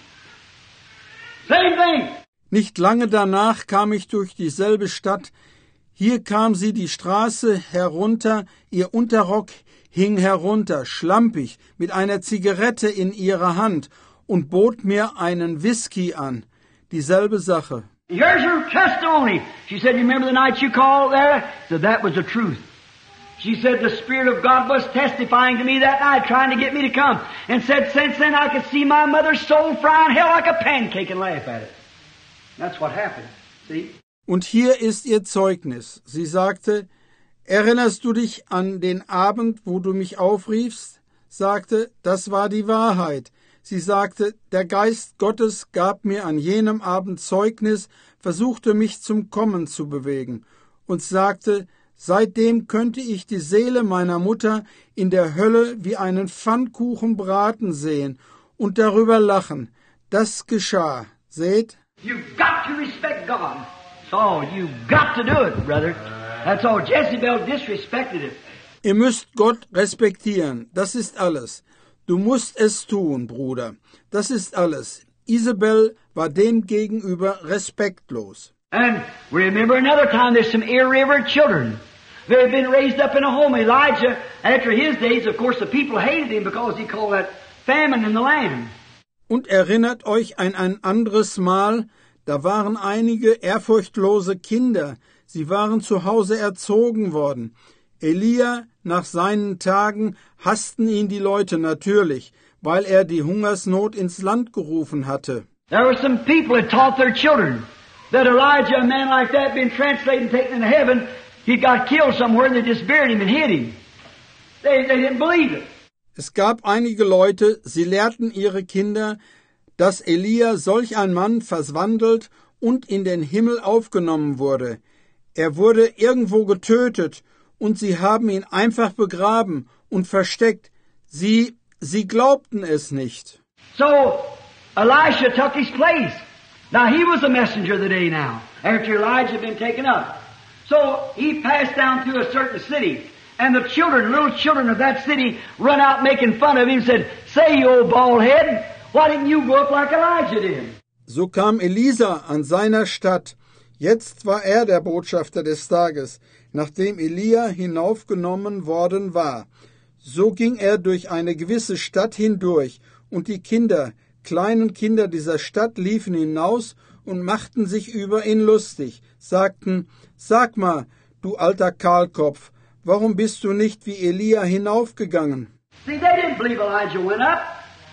Same thing. Nicht lange danach kam ich durch dieselbe Stadt. Hier kam sie die Straße herunter, ihr Unterrock hing herunter, schlampig, mit einer Zigarette in ihrer Hand und bot mir einen Whisky an. Dieselbe Sache. Here's her testimony. She said, you remember the night you called there? So that was the truth. She said, the Spirit of God was testifying to me that night, trying to get me to come. And said, since then I could see my mother's soul fry in hell like a pancake and laugh at it. That's what happened. See? Und hier ist ihr Zeugnis. Sie sagte, erinnerst du dich an den Abend, wo du mich aufriefst? Sagte, das war die Wahrheit. Sie sagte, der Geist Gottes gab mir an jenem Abend Zeugnis, versuchte mich zum Kommen zu bewegen und sagte, seitdem könnte ich die Seele meiner Mutter in der Hölle wie einen Pfannkuchen braten sehen und darüber lachen. Das geschah. Seht? You've got to respect God. So you've got to do it, brother. That's all. Jezebel disrespected it. Ihr müsst Gott respektieren. Das ist alles. Du musst es tun, Bruder. Das ist alles. Isabel war dem gegenüber respektlos. And remember another time there's some irreverent children. They had been raised up in a home. Elijah, after his days, of course, the people hated him because he called that famine in the land. Und erinnert euch an ein anderes Mal, da waren einige ehrfurchtlose Kinder. Sie waren zu Hause erzogen worden. Elia, nach seinen Tagen, hassten ihn die Leute natürlich, weil er die Hungersnot ins Land gerufen hatte. There were some people that taught their children that Elijah, a man like that, been translated and taken into heaven, he got killed somewhere and they just buried him and hid him. They didn't believe it. Es gab einige Leute, sie lehrten ihre Kinder, dass Elia solch ein Mann verwandelt und in den Himmel aufgenommen wurde. Er wurde irgendwo getötet und sie haben ihn einfach begraben und versteckt. Sie glaubten es nicht. So, Elisha took his place. Now, he was a messenger of the day now, after Elijah had been taken up. So, he passed down through a certain city, and the children, little children of that city, run out making fun of him and said, say, you old bald head, why didn't you go up like Elijah did? So kam Elisa an seiner Stadt. Jetzt war er der Botschafter des Tages, nachdem Elia hinaufgenommen worden war. So ging er durch eine gewisse Stadt hindurch, und die kleinen Kinder dieser Stadt liefen hinaus und machten sich über ihn lustig, sagten, sag mal, du alter Kahlkopf, warum bist du nicht wie Elia hinaufgegangen? See, they didn't believe Elijah went up.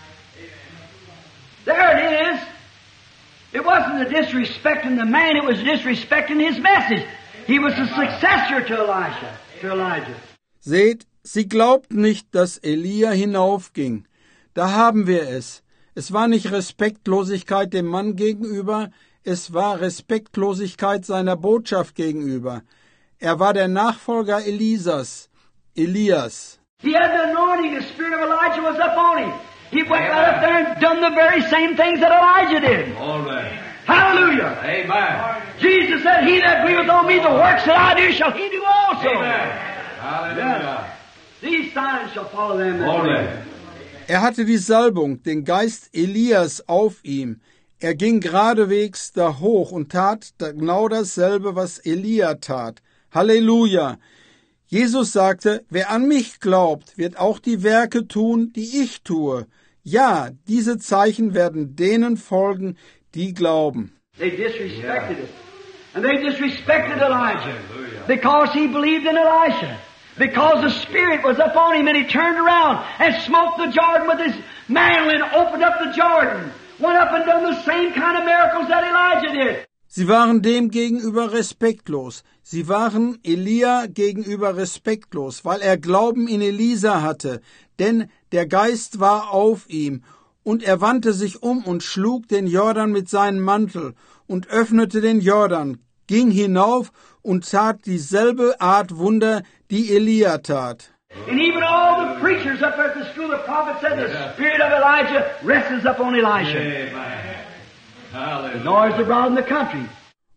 There it is. It wasn't the disrespecting the man, it was disrespecting his message. He was the successor to Elijah. Seht, sie glaubten nicht, dass Elia hinaufging. Da haben wir es. Es war nicht Respektlosigkeit dem Mann gegenüber, es war Respektlosigkeit seiner Botschaft gegenüber. Er war der Nachfolger Elias. He had the anointing, the spirit of Elijah was up on him. He went right up there and done the very same things that Elijah did. All right. Hallelujah. Amen. Jesus said, he that believeth on me, the works that I do shall he do also. Amen. Hallelujah. These signs shall follow them that All believe. right. Er hatte die Salbung, den Geist Elias auf ihm. Er ging geradewegs da hoch und tat genau dasselbe, was Elia tat. Halleluja! Jesus sagte, wer an mich glaubt, wird auch die Werke tun, die ich tue. Ja, diese Zeichen werden denen folgen, die glauben. They disrespected it. And they disrespected Elijah because he believed in Elisha. Because the Spirit was upon him and he turned around and smote the Jordan with his mantle and opened up the Jordan. Went up and done the same kind of miracles that Elijah did. Sie waren dem gegenüber respektlos. Sie waren Elia gegenüber respektlos, weil er Glauben in Elisa hatte. Denn der Geist war auf ihm. Und er wandte sich um und schlug den Jordan mit seinem Mantel und öffnete den Jordan, ging hinauf und tat dieselbe Art Wunder, die Elia tat. And even all the preachers up at the school of prophets said the spirit of Elijah rests upon Elisha. Amen. The Hallelujah. noise abroad in the country.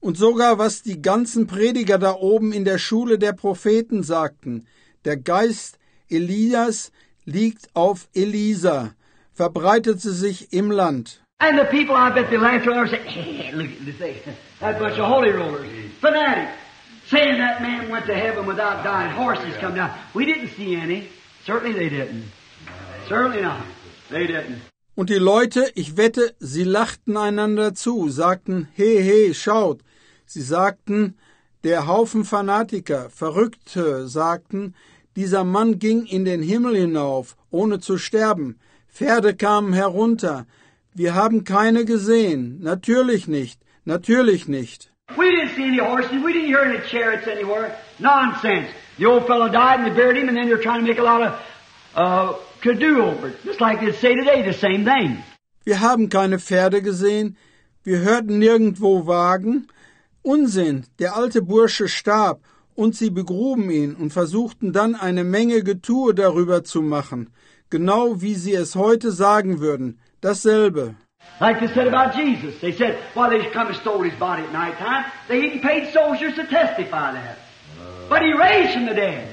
Und sogar was die ganzen Prediger da oben in der Schule der Propheten sagten. Der Geist Elias liegt auf Elisa, verbreitete sich im Land. And the people, I bet they laughed around and said, hey, look at this, that bunch of holy rollers, fanatics, saying that man went to heaven without dying, horses come down. We didn't see any. Certainly they didn't. Certainly not. They didn't. Und die Leute, ich wette, sie lachten einander zu, sagten, he, schaut. Sie sagten, der Haufen Fanatiker, Verrückte, sagten, dieser Mann ging in den Himmel hinauf, ohne zu sterben. Pferde kamen herunter. Wir haben keine gesehen. Natürlich nicht. Natürlich nicht. We didn't see any horses. We didn't hear any chariots anywhere. Nonsense. The old fellow died and they buried him and then they're trying to make a lot of to-do over it. Just like they say today, the same thing. Wir haben keine Pferde gesehen. Wir hörten nirgendwo Wagen. Unsinn. Der alte Bursche starb und sie begruben ihn und versuchten dann eine Menge Getue darüber zu machen. Genau wie sie es heute sagen würden. Dasselbe. Like they said about Jesus. They said, well, they come and stole his body at night time. They even paid soldiers to testify that. But he raised from the dead.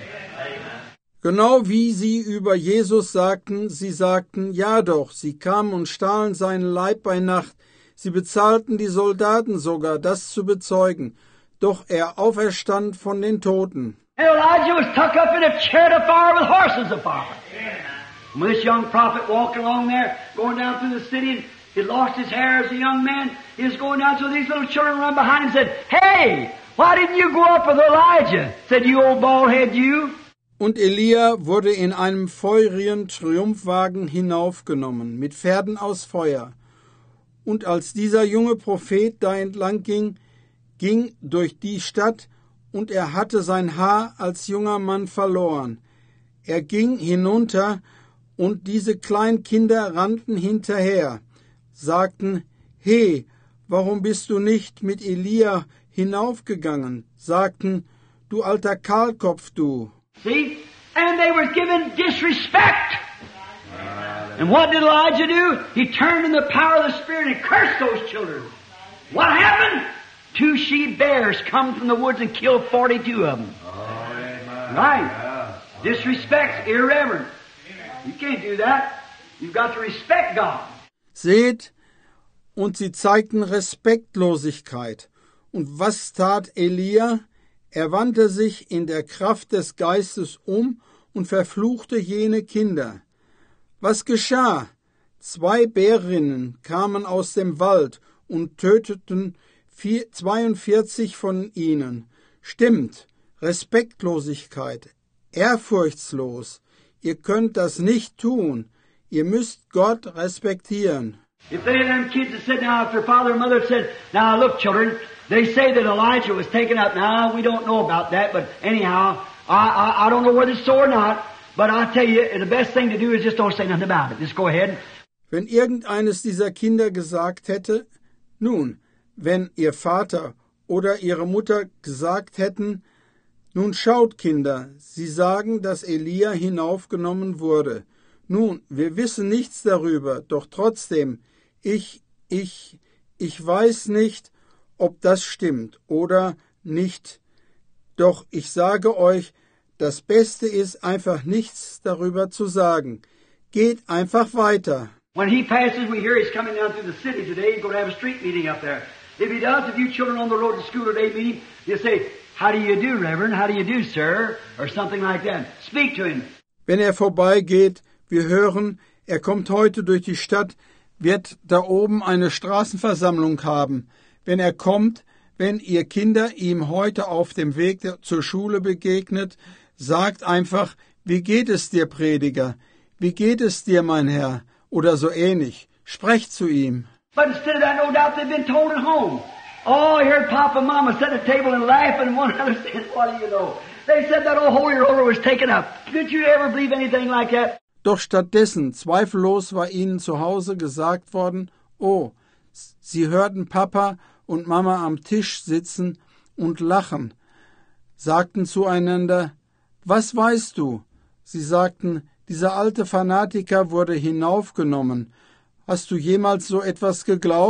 Genau wie sie über Jesus sagten, sie sagten, ja doch, sie kamen und stahlen seinen Leib bei Nacht. Sie bezahlten die Soldaten sogar, das zu bezeugen. Doch er auferstand von den Toten. And Elijah was tucked up in a chariot of fire with horses of fire. And when this young prophet walked along there, going down through the city, and he lost his hair as a young man, he was going down, so these little children run behind him and said, hey, why didn't you go up with Elijah? Said, you old bald-head, you. Und Elia wurde in einem feurigen Triumphwagen hinaufgenommen, mit Pferden aus Feuer. Und als dieser junge Prophet da entlang ging durch die Stadt, und er hatte sein Haar als junger Mann verloren. Er ging hinunter, und diese kleinen Kinder rannten hinterher, sagten, he, warum bist du nicht mit Elia hinaufgegangen? Sagten, du alter Kahlkopf, du. See? And they were given disrespect. And what did Elijah do? He turned in the power of the Spirit and cursed those children. What happened? 2 she-bears come from the woods and killed 42 of them. Right. Disrespect, irreverent. You can't do that. You've got to respect God. Seht, und sie zeigten Respektlosigkeit. Und was tat Elia? Er wandte sich in der Kraft des Geistes um und verfluchte jene Kinder. Was geschah? 2 Bärinnen kamen aus dem Wald und töteten 42 von ihnen. Stimmt, Respektlosigkeit, ehrfurchtslos. Ihr könnt das nicht tun. Ihr müsst Gott respektieren. If any of them kids had said, now, if their father and mother had said, now look, children, they say that Elijah was taken up. Now, we don't know about that, but anyhow, I don't know whether it's so or not, but I tell you, the best thing to do is just don't say nothing about it. Just go ahead. Wenn irgendeines dieser Kinder gesagt hätte, nun, wenn ihr Vater oder ihre Mutter gesagt hätten, nun schaut, Kinder, sie sagen, dass Elia hinaufgenommen wurde. Nun, wir wissen nichts darüber, doch trotzdem, ich weiß nicht, ob das stimmt oder nicht. Doch ich sage euch, das Beste ist einfach nichts darüber zu sagen. Geht einfach weiter. When he passes, we hear he's coming down through the city today. He's going to have a street meeting up there. If he does, if you children on the road to school today meet him, you say, how do you do, Reverend? How do you do, sir? Or something like that. Speak to him. Wenn er vorbeigeht, wir hören, er kommt heute durch die Stadt, wird da oben eine Straßenversammlung haben. Wenn er kommt, wenn ihr Kinder ihm heute auf dem Weg zur Schule begegnet, sagt einfach, wie geht es dir, Prediger? Wie geht es dir, mein Herr? Oder so ähnlich. Sprecht zu ihm. But instead of that, no doubt they've been told at home. Oh, I heard Papa and Mama sit at the table and laugh and one another said, what do you know? They said that old holy roller was taken up. Did you ever believe anything like that? Doch stattdessen, zweifellos war ihnen zu Hause gesagt worden, oh, sie hörten Papa und Mama am Tisch sitzen und lachen, sagten zueinander, was weißt du? Sie sagten, dieser alte Fanatiker wurde hinaufgenommen. Hast du jemals so etwas geglaubt?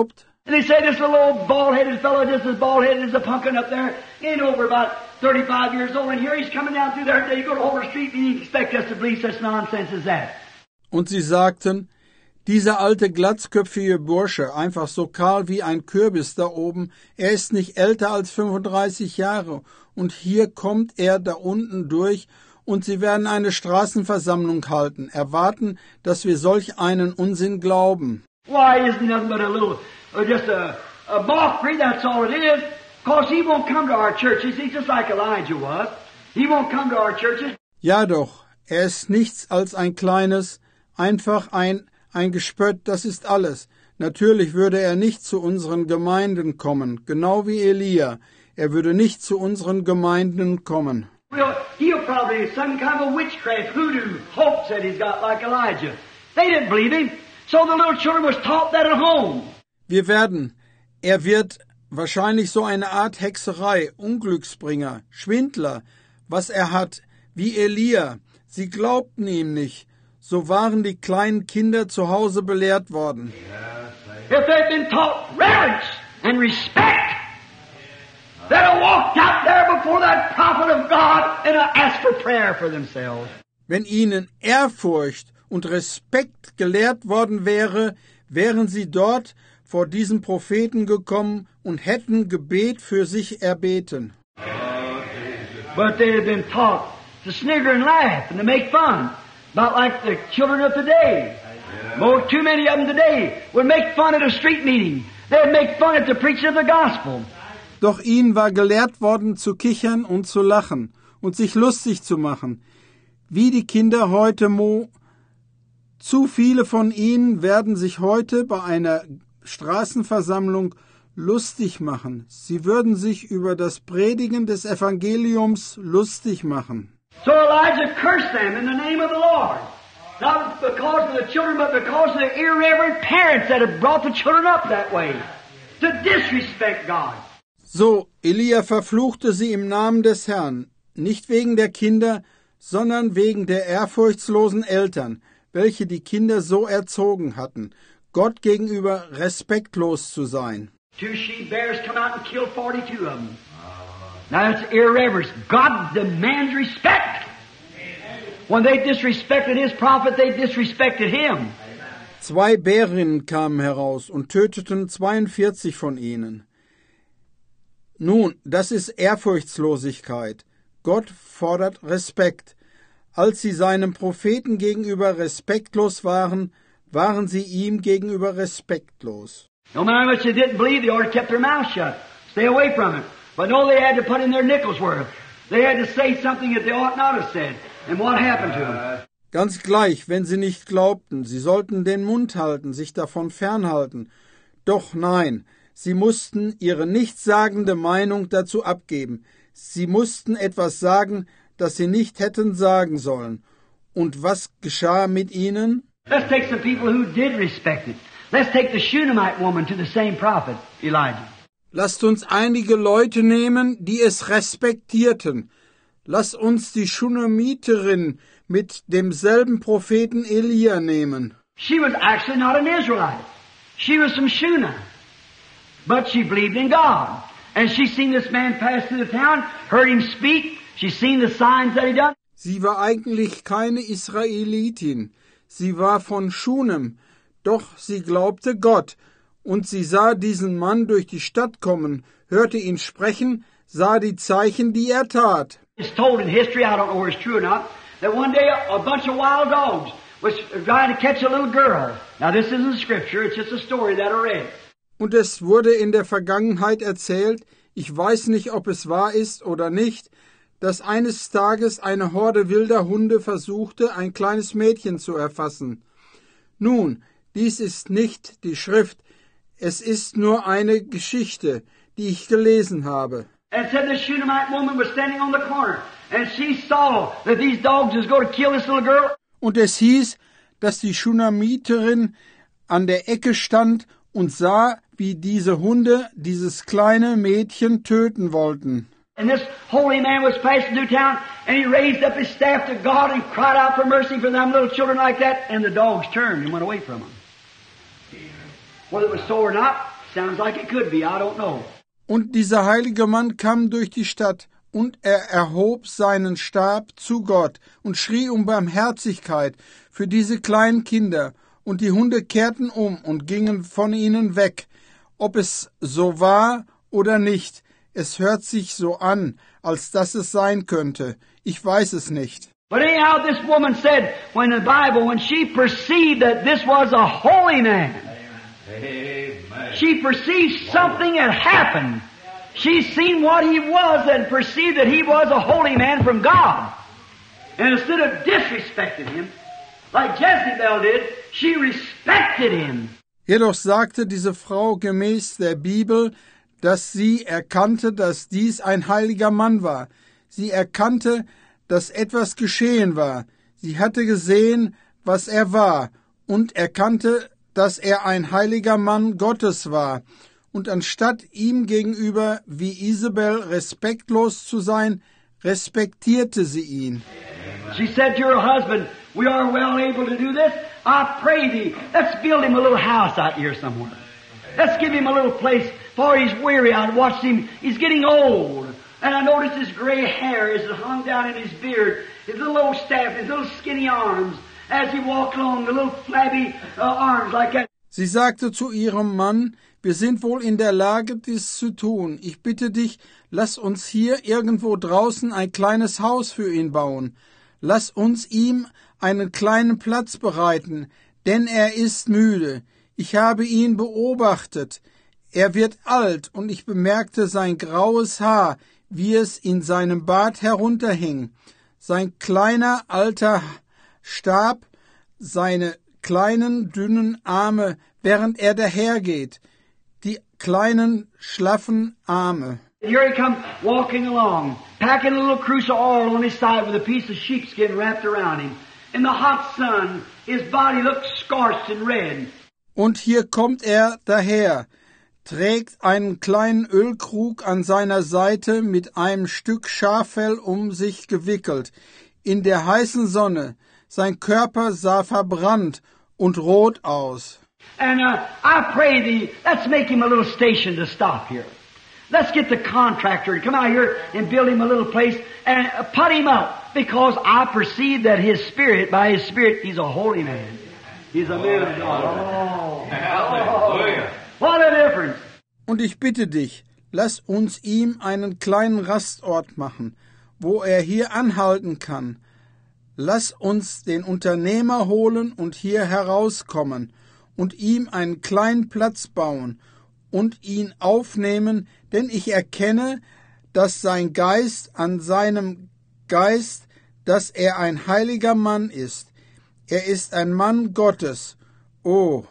And they say this little old bald-headed fellow, just as bald-headed as a pumpkin up there, ain't over about 35 years old, and here he's coming down through there, and you go to Over Street, and you expect us to believe such nonsense as that. Und sie sagten, dieser alte glatzköpfige Bursche, einfach so kahl wie ein Kürbis da oben, er ist nicht älter als 35 Jahre, und hier kommt er da unten durch, und sie werden eine Straßenversammlung halten, erwarten, dass wir solch einen Unsinn glauben. Why, isn't nothing but a little, just a mockery, that's all it is. Because he won't come to our churches. He's just like Elijah was. He won't come to our churches. Ja doch, er ist nichts als ein kleines, einfach ein Gespött, das ist alles. Natürlich würde er nicht zu unseren Gemeinden kommen, genau wie Elia. Er würde nicht zu unseren Gemeinden kommen. Well, he'll probably have some kind of a witchcraft, hoodoo, hopes that he's got like Elijah. They didn't believe him, so the little children was taught that at home. Er wird wahrscheinlich so eine Art Hexerei, Unglücksbringer, Schwindler, was er hat, wie Elia. Sie glaubten ihm nicht. So waren die kleinen Kinder zu Hause belehrt worden. If they'd been taught reverence and respect, they'd have walked out there before that prophet of God and asked for prayer for themselves. Wenn ihnen Ehrfurcht und Respekt gelehrt worden wäre, wären sie dort vor diesem Propheten gekommen und hätten Gebet für sich erbeten. But they had been taught to snigger and laugh and to make fun, not like the children of today. Too many of them today would make fun at a street meeting. They'd make fun at the preaching of the gospel. Doch ihnen war gelehrt worden zu kichern und zu lachen und sich lustig zu machen. Wie die Kinder heute, zu viele von ihnen werden sich heute bei einer Straßenversammlung lustig machen. Sie würden sich über das Predigen des Evangeliums lustig machen. So Elijah cursed them in the name of the Lord. Not because of the children, but because of the irreverent parents that had brought the children up that way. To disrespect God. So, Elia verfluchte sie im Namen des Herrn, nicht wegen der Kinder, sondern wegen der ehrfurchtslosen Eltern, welche die Kinder so erzogen hatten, Gott gegenüber respektlos zu sein. 2 she-bears come out and killed 42 of them. Now that's irreverence. God demands respect. When they disrespected His prophet, they disrespected Him. 2 Bärinnen kamen heraus und töteten 42 von ihnen. Nun, das ist Ehrfurchtslosigkeit. Gott fordert Respekt. Als sie seinem Propheten gegenüber respektlos waren, waren sie ihm gegenüber respektlos. No matter how much they didn't believe, they ought to kept their mouth shut. Stay away from it. But no, they had to put in their nickel's worth. They had to say something that they ought not have said. And what happened to them? Ganz gleich, wenn sie nicht glaubten, sie sollten den Mund halten, sich davon fernhalten. Doch nein, sie mussten ihre nichtssagende Meinung dazu abgeben. Sie mussten etwas sagen, das sie nicht hätten sagen sollen. Und was geschah mit ihnen? Let's take some people who did respect it. Let's take the Shunammite woman to the same prophet, Elijah. Lasst uns einige Leute nehmen, die es respektierten. Lasst uns die Shunammiterin mit demselben Propheten Elia nehmen. She was actually not an Israelite. She was from Shunam. But she believed in God. And she seen this man pass through the town, heard him speak. She seen the signs that he done. Sie war eigentlich keine Israelitin. Sie war von Shunem. Doch sie glaubte Gott. Und sie sah diesen Mann durch die Stadt kommen, hörte ihn sprechen, sah die Zeichen, die er tat. It's told in history, I don't know whether it's true or not, that one day a bunch of wild dogs was trying to catch a little girl. Now this isn't scripture, it's just a story that I read. Und es wurde in der Vergangenheit erzählt, ich weiß nicht, ob es wahr ist oder nicht, dass eines Tages eine Horde wilder Hunde versuchte, ein kleines Mädchen zu erfassen. Nun, dies ist nicht die Schrift, es ist nur eine Geschichte, die ich gelesen habe. And said the Shunammite woman was standing on the corner, and she saw that these dogs was going to kill this little girl. Und es hieß, dass die Shunammiterin an der Ecke stand und sah, wie diese Hunde dieses kleine Mädchen töten wollten. And this holy man was passing through town, and he raised up his staff to God and cried out for mercy for them little children like that, and the dogs turned and went away from him. Whether it was so or not, Sounds like it could be. I don't know. Und dieser heilige Mann kam durch die Stadt, und er erhob seinen Stab zu Gott und schrie um Barmherzigkeit für diese kleinen Kinder, und die Hunde kehrten um und gingen von ihnen weg. Ob es so war oder nicht, es hört sich so an, als dass es sein könnte. Ich weiß es nicht. But anyhow, this woman said, when the Bible, when she perceived that this was a holy man, Amen. she perceived something had happened. She seen what he was and perceived that he was a holy man from God. And instead of disrespecting him, like Jezebel did, she respected him. Jedoch sagte diese Frau gemäß der Bibel, dass sie erkannte, dass dies ein heiliger Mann war. Sie erkannte, dass etwas geschehen war. Sie hatte gesehen, was er war, und erkannte, dass er ein heiliger Mann Gottes war. Und anstatt ihm gegenüber wie Isabel respektlos zu sein, respektierte sie ihn. She said to her husband, we are well able to do this. I pray thee, let's build him a little house out here somewhere. Let's give him a little place, for he's weary. I watched him. He's getting old. And I noticed his gray hair as it hung down in his beard, his little old staff, his little skinny arms, as he walked along, the little flabby arms like that. Sie sagte zu ihrem Mann, wir sind wohl in der Lage, dies zu tun. Ich bitte dich, lass uns hier irgendwo draußen ein kleines Haus für ihn bauen. Lass uns ihm einen kleinen Platz bereiten, denn er ist müde. Ich habe ihn beobachtet. Er wird alt, und ich bemerkte sein graues Haar, wie es in seinem Bart herunterhing. Sein kleiner alter Stab, seine kleinen dünnen Arme, während er dahergeht, die kleinen schlaffen Arme. Here he comes walking along, packing a little cruse of oil on his side with a piece of sheepskin wrapped around him. In the hot sun, his body looked scorched and red. Und hier kommt er daher, trägt einen kleinen Ölkrug an seiner Seite mit einem Stück Schaffell um sich gewickelt. In der heißen Sonne, sein Körper sah verbrannt und rot aus. And I pray thee, let's make him a little station to stop here. Let's get the contractor to come out here and build him a little place and put him up, because I perceive that his spirit, by his spirit, he's a holy man. He's a man of God. Oh. Hallelujah. What a difference. Und ich bitte dich, lass uns ihm einen kleinen Rastort machen, wo er hier anhalten kann. Lass uns den Unternehmer holen und hier herauskommen und ihm einen kleinen Platz bauen und ihn aufnehmen, denn ich erkenne, dass sein Geist an seinem Geist, dass er ein heiliger Mann ist. Er ist ein Mann Gottes. Oh,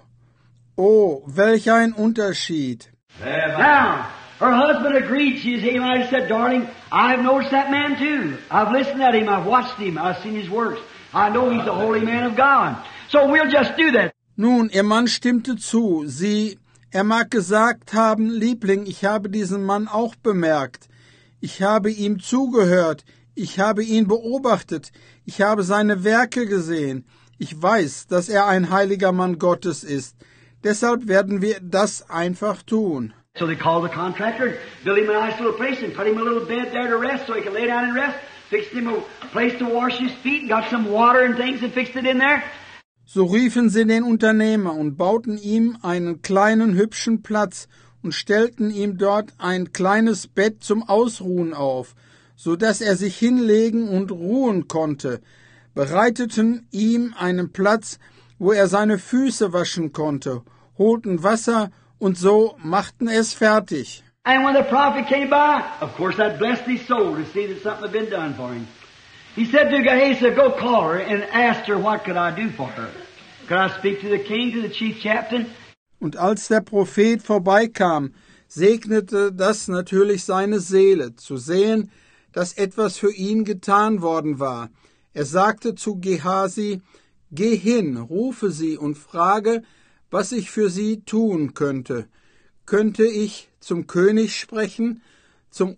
welch ein Unterschied. Now, her husband agreed. He might have said, darling, I've noticed that man too. I've listened at him. I've watched him. I've seen his works. I know he's a holy man of God. So we'll just do that. Nun, ihr Mann stimmte zu. Er mag gesagt haben, Liebling, ich habe diesen Mann auch bemerkt. Ich habe ihm zugehört. Ich habe ihn beobachtet. Ich habe seine Werke gesehen. Ich weiß, dass er ein heiliger Mann Gottes ist. Deshalb werden wir das einfach tun. So they called the contractor, built him a nice little place and put him a little bed there to rest so he could lay down and rest. Fixed him a place to wash his feet and got some water and things and fixed it in there. So riefen sie den Unternehmer und bauten ihm einen kleinen, hübschen Platz und stellten ihm dort ein kleines Bett zum Ausruhen auf, so dass er sich hinlegen und ruhen konnte, bereiteten ihm einen Platz, wo er seine Füße waschen konnte, holten Wasser und so machten es fertig. And when the prophet came by, of course that blessed his soul to see that something had been done for him. He said to Gehazi, go call her and ask her what could I do for her. Could I speak to the king, to the chief captain? Und als der Prophet vorbeikam, segnete das natürlich seine Seele, zu sehen, dass etwas für ihn getan worden war. Er sagte zu Gehazi, geh hin, rufe sie und frage, was ich für sie tun könnte. Könnte ich zum König sprechen, zum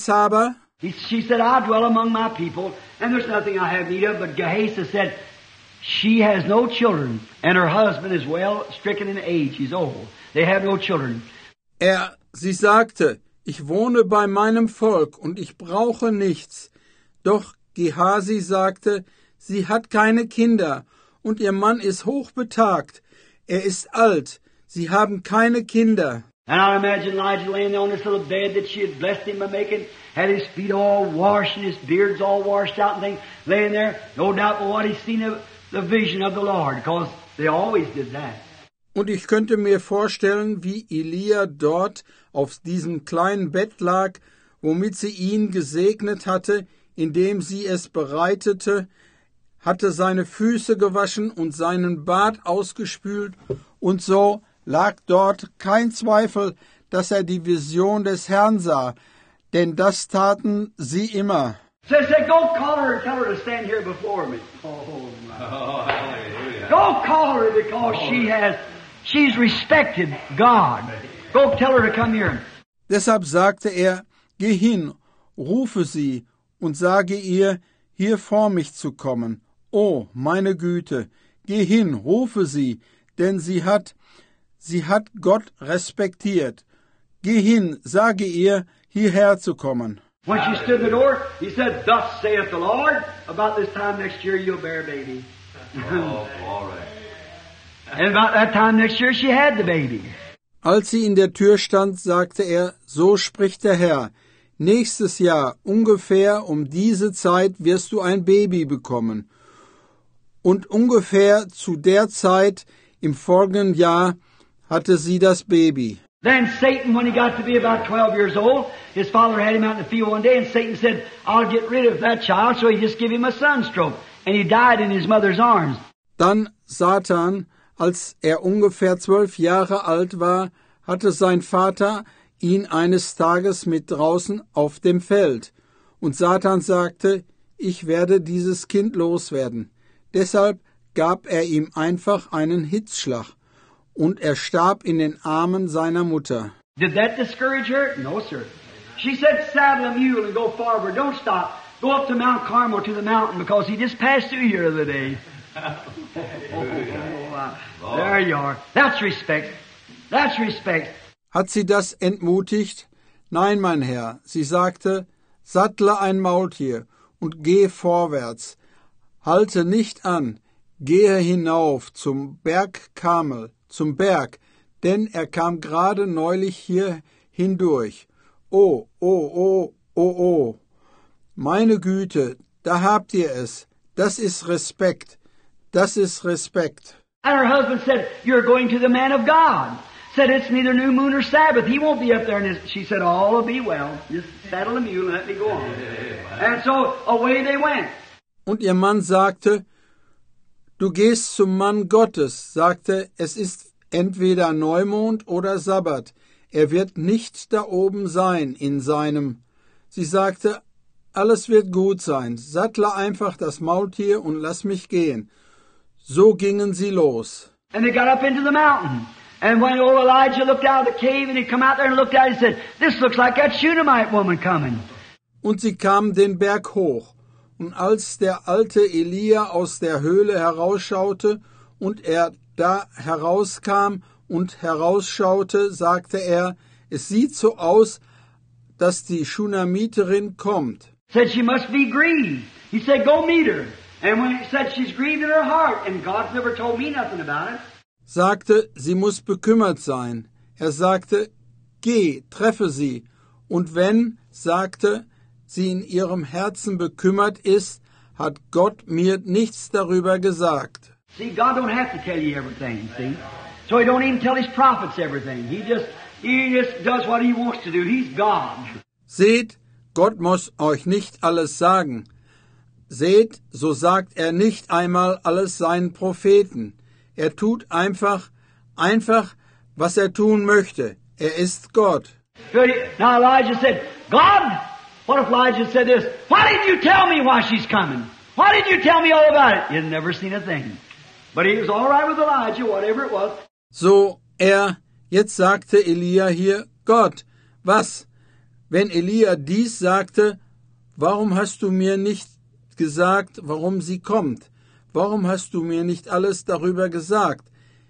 Oberbefehlshaber? She said, I dwell among my people, and there's nothing I have need of. But Gehazi said, She has no children, and her husband is well stricken in age. He's old. They have no children. Sie sagte, ich wohne bei meinem Volk und ich brauche nichts. Doch Gehasi sagte, sie hat keine Kinder und ihr Mann ist hochbetagt. Er ist alt. Sie haben keine Kinder. And I imagine Elijah laying there on this little bed that she had blessed him by making, had his feet all washed and his beard's all washed out and things, laying there, no doubt but what he's seen the vision of the Lord, because they always did that. Und ich könnte mir vorstellen, wie Elia dort auf diesem kleinen Bett lag, womit sie ihn gesegnet hatte, indem sie es bereitete, hatte seine Füße gewaschen und seinen Bart ausgespült, und so lag dort kein Zweifel, dass er die Vision des Herrn sah, denn das taten sie immer. So he said, go call her and tell her to stand here before me. Oh, my. Oh, hallelujah. Go call her because she's respected God. Go tell her to come here. Deshalb sagte er, geh hin, rufe sie und sage ihr, hier vor mich zu kommen. Oh, meine Güte, geh hin, rufe sie, denn sie hat Gott respektiert. Geh hin, sage ihr, hierher zu kommen. When she stood in the door, he said, thus saith the Lord, about this time next year you'll bear a baby. Oh, glory. And about that time next year she had the baby. Als sie in der Tür stand, sagte er, so spricht der Herr, nächstes Jahr, ungefähr um diese Zeit wirst du ein Baby bekommen. Und ungefähr zu der Zeit im folgenden Jahr hatte sie das Baby. Then Satan, when he got to be about 12 years old, his father had him out in the field one day, and Satan said, I'll get rid of that child, so he just gave him a sunstroke. And he died in his mother's arms. Dann Satan, als er ungefähr 12 Jahre alt war, hatte sein Vater ihn eines Tages mit draußen auf dem Feld. Und Satan sagte, ich werde dieses Kind loswerden. Deshalb gab er ihm einfach einen Hitzschlag. Und er starb in den Armen seiner Mutter. Did that discourage her? No, sir. She said, saddle a mule and go forward. Don't stop. Go up to Mount Carmel to the mountain because he just passed through here the other day. There you are. That's respect. That's respect. Hat sie das entmutigt? Nein, mein Herr. Sie sagte, sattle ein Maultier und geh vorwärts. Halte nicht an. Gehe hinauf zum Berg Karmel. Zum Berg, denn er kam gerade neulich hier hindurch. Oh, oh, oh, oh, oh. Meine Güte, da habt ihr es. Das ist Respekt. Das ist Respekt. And her husband said, you're going to the man of God. Said, it's neither new moon or Sabbath. He won't be up there. And she said, all will be well. Just saddle a mule and let me go on. And so away they went. Und ihr Mann sagte, du gehst zum Mann Gottes, sagte, es ist entweder Neumond oder Sabbat. Er wird nicht da oben sein in seinem. Sie sagte, alles wird gut sein. Sattle einfach das Maultier und lass mich gehen. So gingen sie los. And they got up into the mountain. And when old Elijah looked out of the cave and he come out there and looked out, he said, this looks like that Shunammite woman coming. Und sie kamen den Berg hoch. Und als der alte Elia aus der Höhle herausschaute und er da herauskam und herausschaute, sagte er, es sieht so aus, dass die Shunammiterin kommt. Said she must be grieved. He said, go meet her. And when he said she's grieved in her heart, and God's never told me nothing about it. Sagte, sie muss bekümmert sein. Er sagte, geh, treffe sie. Und wenn, sagte, sie in ihrem Herzen bekümmert ist, hat Gott mir nichts darüber gesagt. See, God don't have to tell you everything, see? So he don't even tell his prophets everything. He just does what he wants to do. He's God. Seht, Gott muss euch nicht alles sagen. Seht, so sagt er nicht einmal alles seinen Propheten. Er tut einfach, was er tun möchte. Er ist Gott. Now Elijah said, God, what if Elijah said this? Why didn't you tell me why she's coming? Why didn't you tell me all about it? You'd never seen a thing. But he was all right with Elijah, whatever it was. So jetzt sagte Elia hier, Gott, was? Wenn Elia dies sagte, warum hast du mir nicht gesagt, warum sie kommt? warum hast du mir nicht alles darüber gesagt?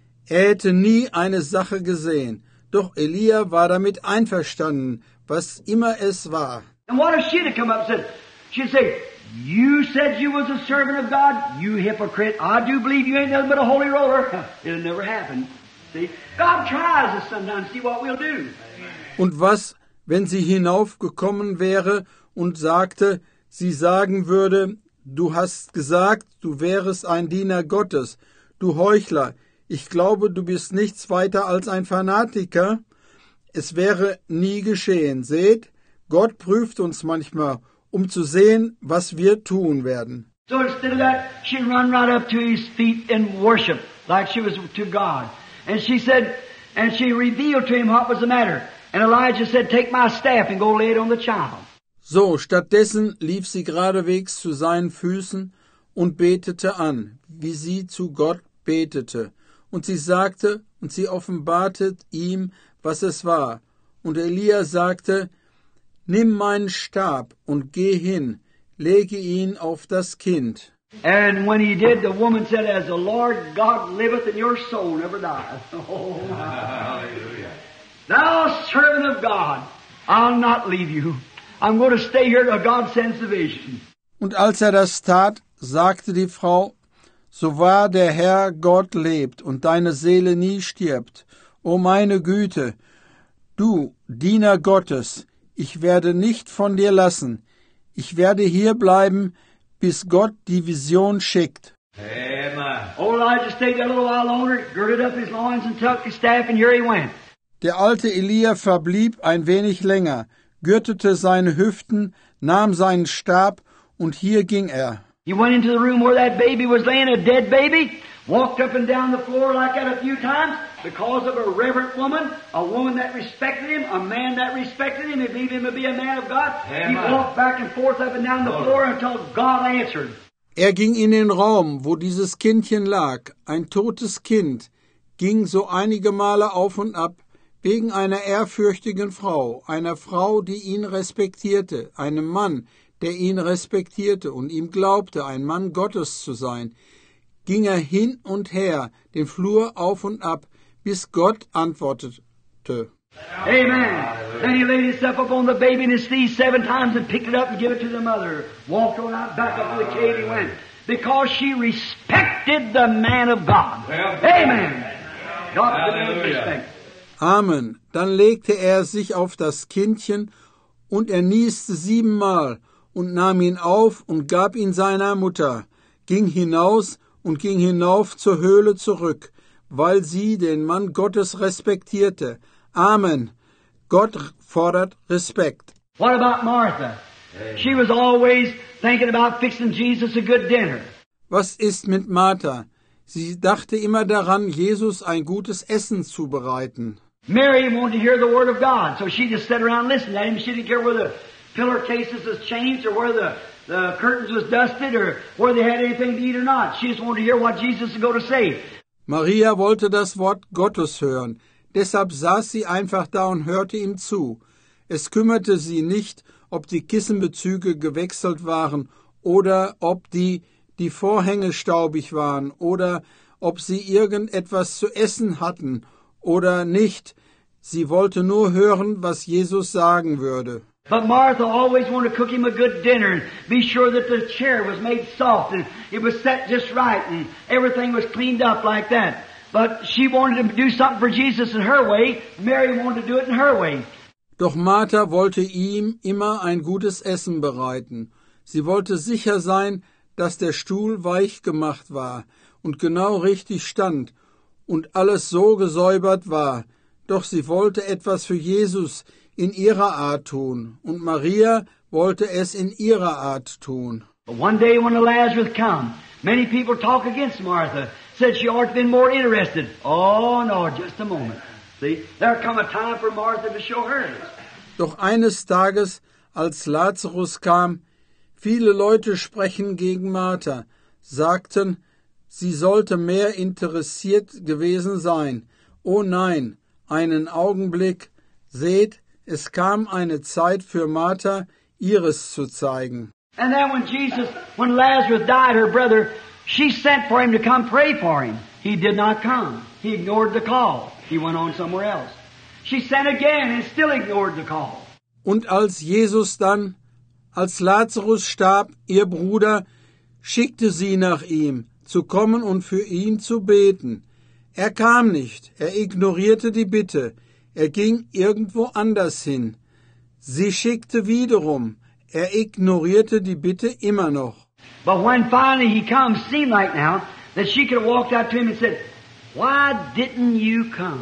Er hätte nie eine Sache gesehen, doch Elia war damit einverstanden, was immer es war. And what if she'd have come up and said, she'd say, you said you was a servant of God, you hypocrite. I do believe you ain't nothing but a holy roller. It'll never happen. See, God tries us sometimes to see what we'll do. Und was, wenn sie hinaufgekommen wäre und sagte, sie sagen würde, du hast gesagt, du wärest ein Diener Gottes, du Heuchler, ich glaube, du bist nichts weiter als ein Fanatiker. Es wäre nie geschehen. Seht, Gott prüft uns manchmal, um zu sehen, was wir tun werden. So instead of that, she'd run right up to his feet in worship, like she was to God. And she said, and she revealed to him what was the matter. And Elijah said, take my staff and go lay it on the child. So, stattdessen lief sie geradewegs zu seinen Füßen und betete an, wie sie zu Gott betete. Und sie sagte, und sie offenbarte ihm, was es war. Und Elia sagte, nimm meinen Stab und geh hin, lege ihn auf das Kind. And when he did, the woman said, as the Lord God liveth and your soul never dies. Oh, hallelujah. Thou servant of God, I'll not leave you. I'm going to stay here till God sends the vision. Und als er das tat, sagte die Frau, so wahr der Herr Gott lebt und deine Seele nie stirbt. O meine Güte, du, Diener Gottes, ich werde nicht von dir lassen. Ich werde hier bleiben, bis Gott die Vision schickt. Amen. Old Elijah stayed there a little while longer, girded up his loins and took his staff, and here he went. Der alte Elia verblieb ein wenig länger, gürtete seine Hüften, nahm seinen Stab und hier ging er. He went into the room where that baby was laying, a dead baby, walked up and down the floor like that a few times because of a reverent woman, a woman that respected him, a man that respected him, and believed him to be a man of God. Amen. He walked back and forth up and down the floor until God answered. Er ging in den Raum, wo dieses Kindchen lag, ein totes Kind, ging so einige Male auf und ab, wegen einer ehrfürchtigen Frau, einer Frau, die ihn respektierte, einem Mann, der ihn respektierte und ihm glaubte, ein Mann Gottes zu sein, ging er hin und her, den Flur auf und ab, bis Gott antwortete. Amen. Then he laid himself up on the baby in his knees 7 times and picked it up and gave it to the mother. Walked on out back up to the cave he went. Because she respected the man of God. Amen. God demands respect. Amen. Dann legte er sich auf das Kindchen und er nieste 7-mal und nahm ihn auf und gab ihn seiner Mutter, ging hinaus und ging hinauf zur Höhle zurück, weil sie den Mann Gottes respektierte. Amen. Gott fordert Respekt. What about Martha? She was always thinking about fixing Jesus a good dinner. Was ist mit Martha? Sie dachte immer daran, Jesus ein gutes Essen zubereiten. Mary wanted to hear the word of God, so she just sat around listening at him. She didn't care whether the pillar cases was changed or whether the curtains was dusted or whether they had anything to eat or not. She just wanted to hear what Jesus was going to say. Maria wollte das Wort Gottes hören. Deshalb saß sie einfach da und hörte ihm zu. Es kümmerte sie nicht, ob die Kissenbezüge gewechselt waren oder ob die Vorhänge staubig waren oder ob sie irgendetwas zu essen hatten oder nicht. Sie wollte nur hören, was Jesus sagen würde. But Martha always wanted to cook him a good dinner and be sure that the chair was made soft and it was set just right and everything was cleaned up like that. But she wanted to do something for Jesus in her way. Mary wanted to do it in her way. Doch Martha wollte ihm immer ein gutes Essen bereiten. Sie wollte sicher sein, dass der Stuhl weich gemacht war und genau richtig stand und alles so gesäubert war. Doch sie wollte etwas für Jesus in ihrer Art tun und Maria wollte es in ihrer Art tun. But one day when Lazarus come, many people talk against Martha, said she ought to have been more interested. Oh no, just a moment. See, there come a time for Martha to show hers. Doch eines Tages, als Lazarus kam, viele Leute sprechen gegen Martha, sagten, sie sollte mehr interessiert gewesen sein. Oh nein, einen Augenblick, seht, es kam eine Zeit für Martha, ihres zu zeigen. And then when Lazarus died, her brother, She sent for him to come pray for him. He did not come. He ignored the call. He went on somewhere else. She sent again and still ignored the call. Und als Jesus dann, als Lazarus starb, ihr Bruder, schickte sie nach ihm, zu kommen und für ihn zu beten. Er kam nicht, er ignorierte die Bitte, er ging irgendwo anders hin. Sie schickte wiederum, er ignorierte die Bitte immer noch. But when finally he comes, seemed like now that she could have walked out to him and said, "Why didn't you come?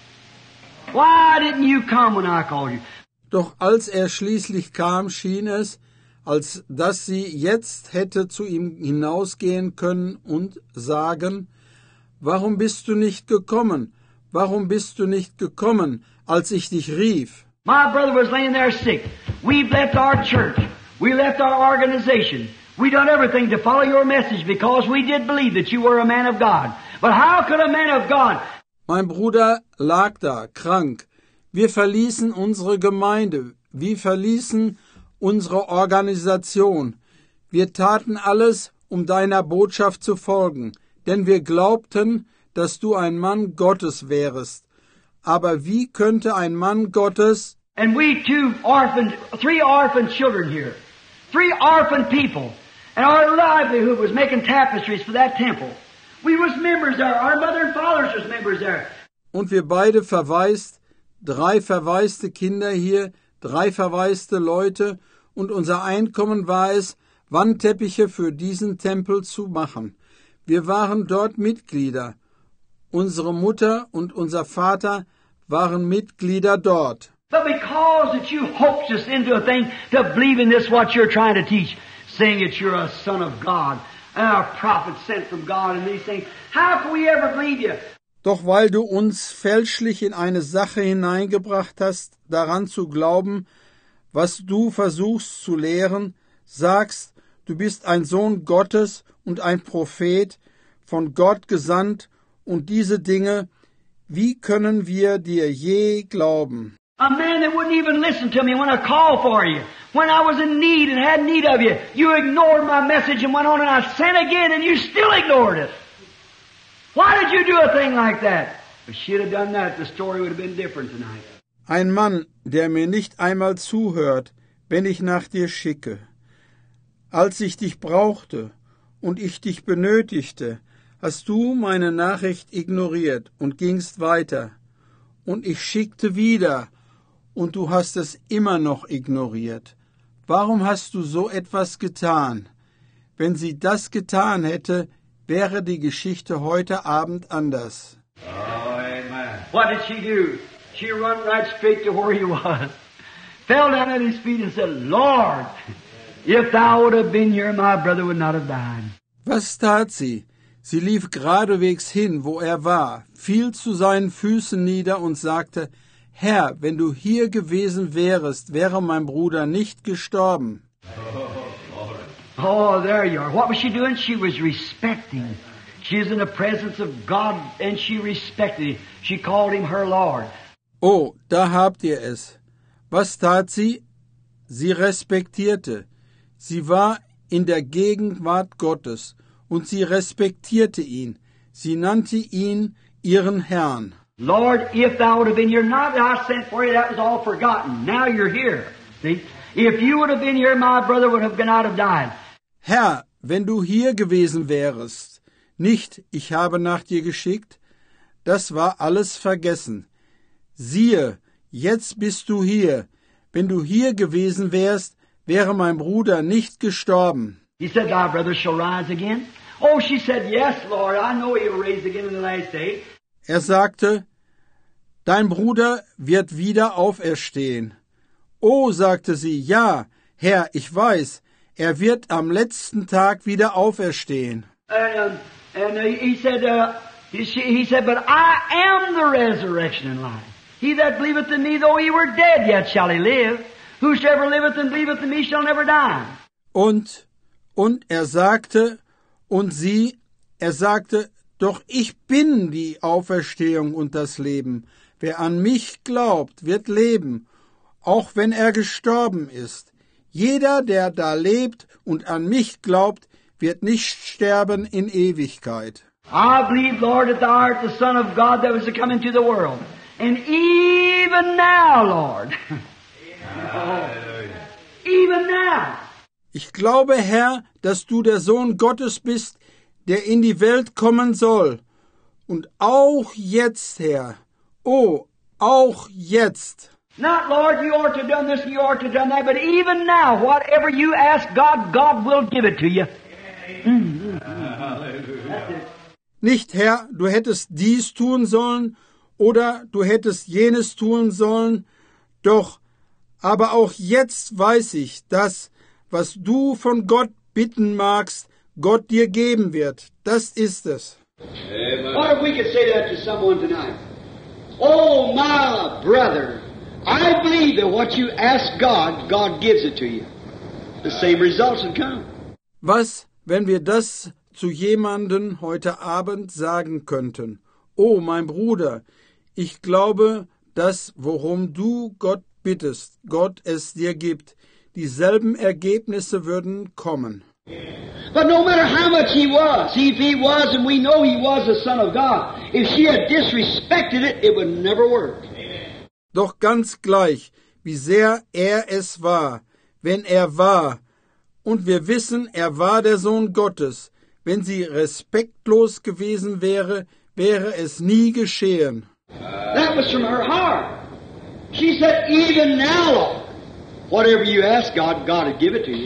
Why didn't you come when I called you?" Doch als er schließlich kam, schien es, als dass sie jetzt hätte zu ihm hinausgehen können und sagen, »Warum bist du nicht gekommen? Warum bist du nicht gekommen, als ich dich rief?« My brother was laying there sick. We've left our church. We left our organization. We done everything to follow your message because we did believe that you were a man of God. But how could a man of God? Mein Bruder lag da, krank. Wir verließen unsere Gemeinde. Wir verließen unsere Organisation. Wir taten alles, um deiner Botschaft zu folgen, denn wir glaubten, dass du ein Mann Gottes wärest. Aber wie könnte ein Mann Gottes... And we three orphan children here, 3 orphan people, and our livelihood was making tapestries for that temple. We was members there, our mother and fathers was members there. Und wir beide verwaist, 3 verwaiste Kinder hier, 3 verwaiste Leute, und unser Einkommen war es, Wandteppiche für diesen Tempel zu machen. Wir waren dort Mitglieder. Unsere Mutter und unser Vater waren Mitglieder dort. But because that you hoaxed us into a thing to believe in this what you're trying to teach, saying that you're a son of God and a prophet sent from God and these things, how can we ever believe you? Doch weil du uns fälschlich in eine Sache hineingebracht hast, daran zu glauben, was du versuchst zu lehren, sagst, du bist ein Sohn Gottes und ein Prophet, von Gott gesandt, und diese Dinge, wie können wir dir je glauben? A man that wouldn't even listen to me when I called for you. When I was in need and had need of you, you ignored my message and went on and I sent again and you still ignored it. Why did you do a thing like that? If she'd have done that, the story would have been different tonight. Ein Mann, der mir nicht einmal zuhört, wenn ich nach dir schicke. Als ich dich brauchte und ich dich benötigte, hast du meine Nachricht ignoriert und gingst weiter. Und ich schickte wieder, und du hast es immer noch ignoriert. Warum hast du so etwas getan? Wenn sie das getan hätte, wäre die Geschichte heute Abend anders. Oh, amen. What did she do? She run right straight to where he was, fell down at his feet and said, Lord, if thou would have been here, my brother would not have died. Was tat sie? Sie lief geradewegs hin, wo er war, fiel zu seinen Füßen nieder und sagte, Herr, wenn du hier gewesen wärest, wäre mein Bruder nicht gestorben. Oh, there you are. What was she doing? She was respecting. She was in the presence of God and she respected him. She called him her Lord. Oh, da habt ihr es. Was tat sie? Sie respektierte. Sie war in der Gegenwart Gottes und sie respektierte ihn. Sie nannte ihn ihren Herrn. Lord, if thou would have been here, not that I sent for you, that was all forgotten. Now you're here. See? If you would have been here, my brother would have not have died. Herr, wenn du hier gewesen wärest, nicht, ich habe nach dir geschickt, das war alles vergessen. Siehe, jetzt bist du hier. Wenn du hier gewesen wärst, wäre mein Bruder nicht gestorben. He said, thy brother shall rise again. Oh, she said, yes, Lord, I know he'll rise again in the last day. Er sagte, dein Bruder wird wieder auferstehen. Oh, sagte sie, ja, Herr, ich weiß, er wird am letzten Tag wieder auferstehen. He said, but I am the resurrection and life. He that believeth in me, though he were dead, yet shall he live. Whosoever liveth and believeth in me shall never die. Und er sagte, er sagte, doch ich bin die Auferstehung und das Leben. Wer an mich glaubt, wird leben, auch wenn er gestorben ist. Jeder, der da lebt und an mich glaubt, wird nicht sterben in Ewigkeit. I believe, Lord, that Thou art the Son of God that was to come into the world. And even now, Lord, even now, Ich glaube, Herr, dass du der Sohn Gottes bist, der in die Welt kommen soll. Und auch jetzt, Herr, oh, auch jetzt. not, Lord, you ought to have done this and you ought to have done that, but even now, whatever you ask God, God will give it to you. Nicht, Herr, du hättest dies tun sollen oder du hättest jenes tun sollen, doch, aber auch jetzt weiß ich, dass, was du von Gott bitten magst, Gott dir geben wird. Das ist es. What if we could say that to someone tonight? Oh, my brother, I believe that what you ask God, God gives it to you. The same results would come. Was, wenn wir das zu jemandem heute Abend sagen könnten? Oh, mein Bruder, ich glaube, dass, worum du Gott bittest, Gott es dir gibt. Dieselben Ergebnisse würden kommen. But no matter how much he was, if he was, and we know he was the Son of God, if she had disrespected it, it would never work. Doch ganz gleich, wie sehr er es war, wenn er war, und wir wissen, er war der Sohn Gottes, wenn sie respektlos gewesen wäre, wäre es nie geschehen. That was from her heart. She said, even now, Lord, whatever you ask God, God will give it to you.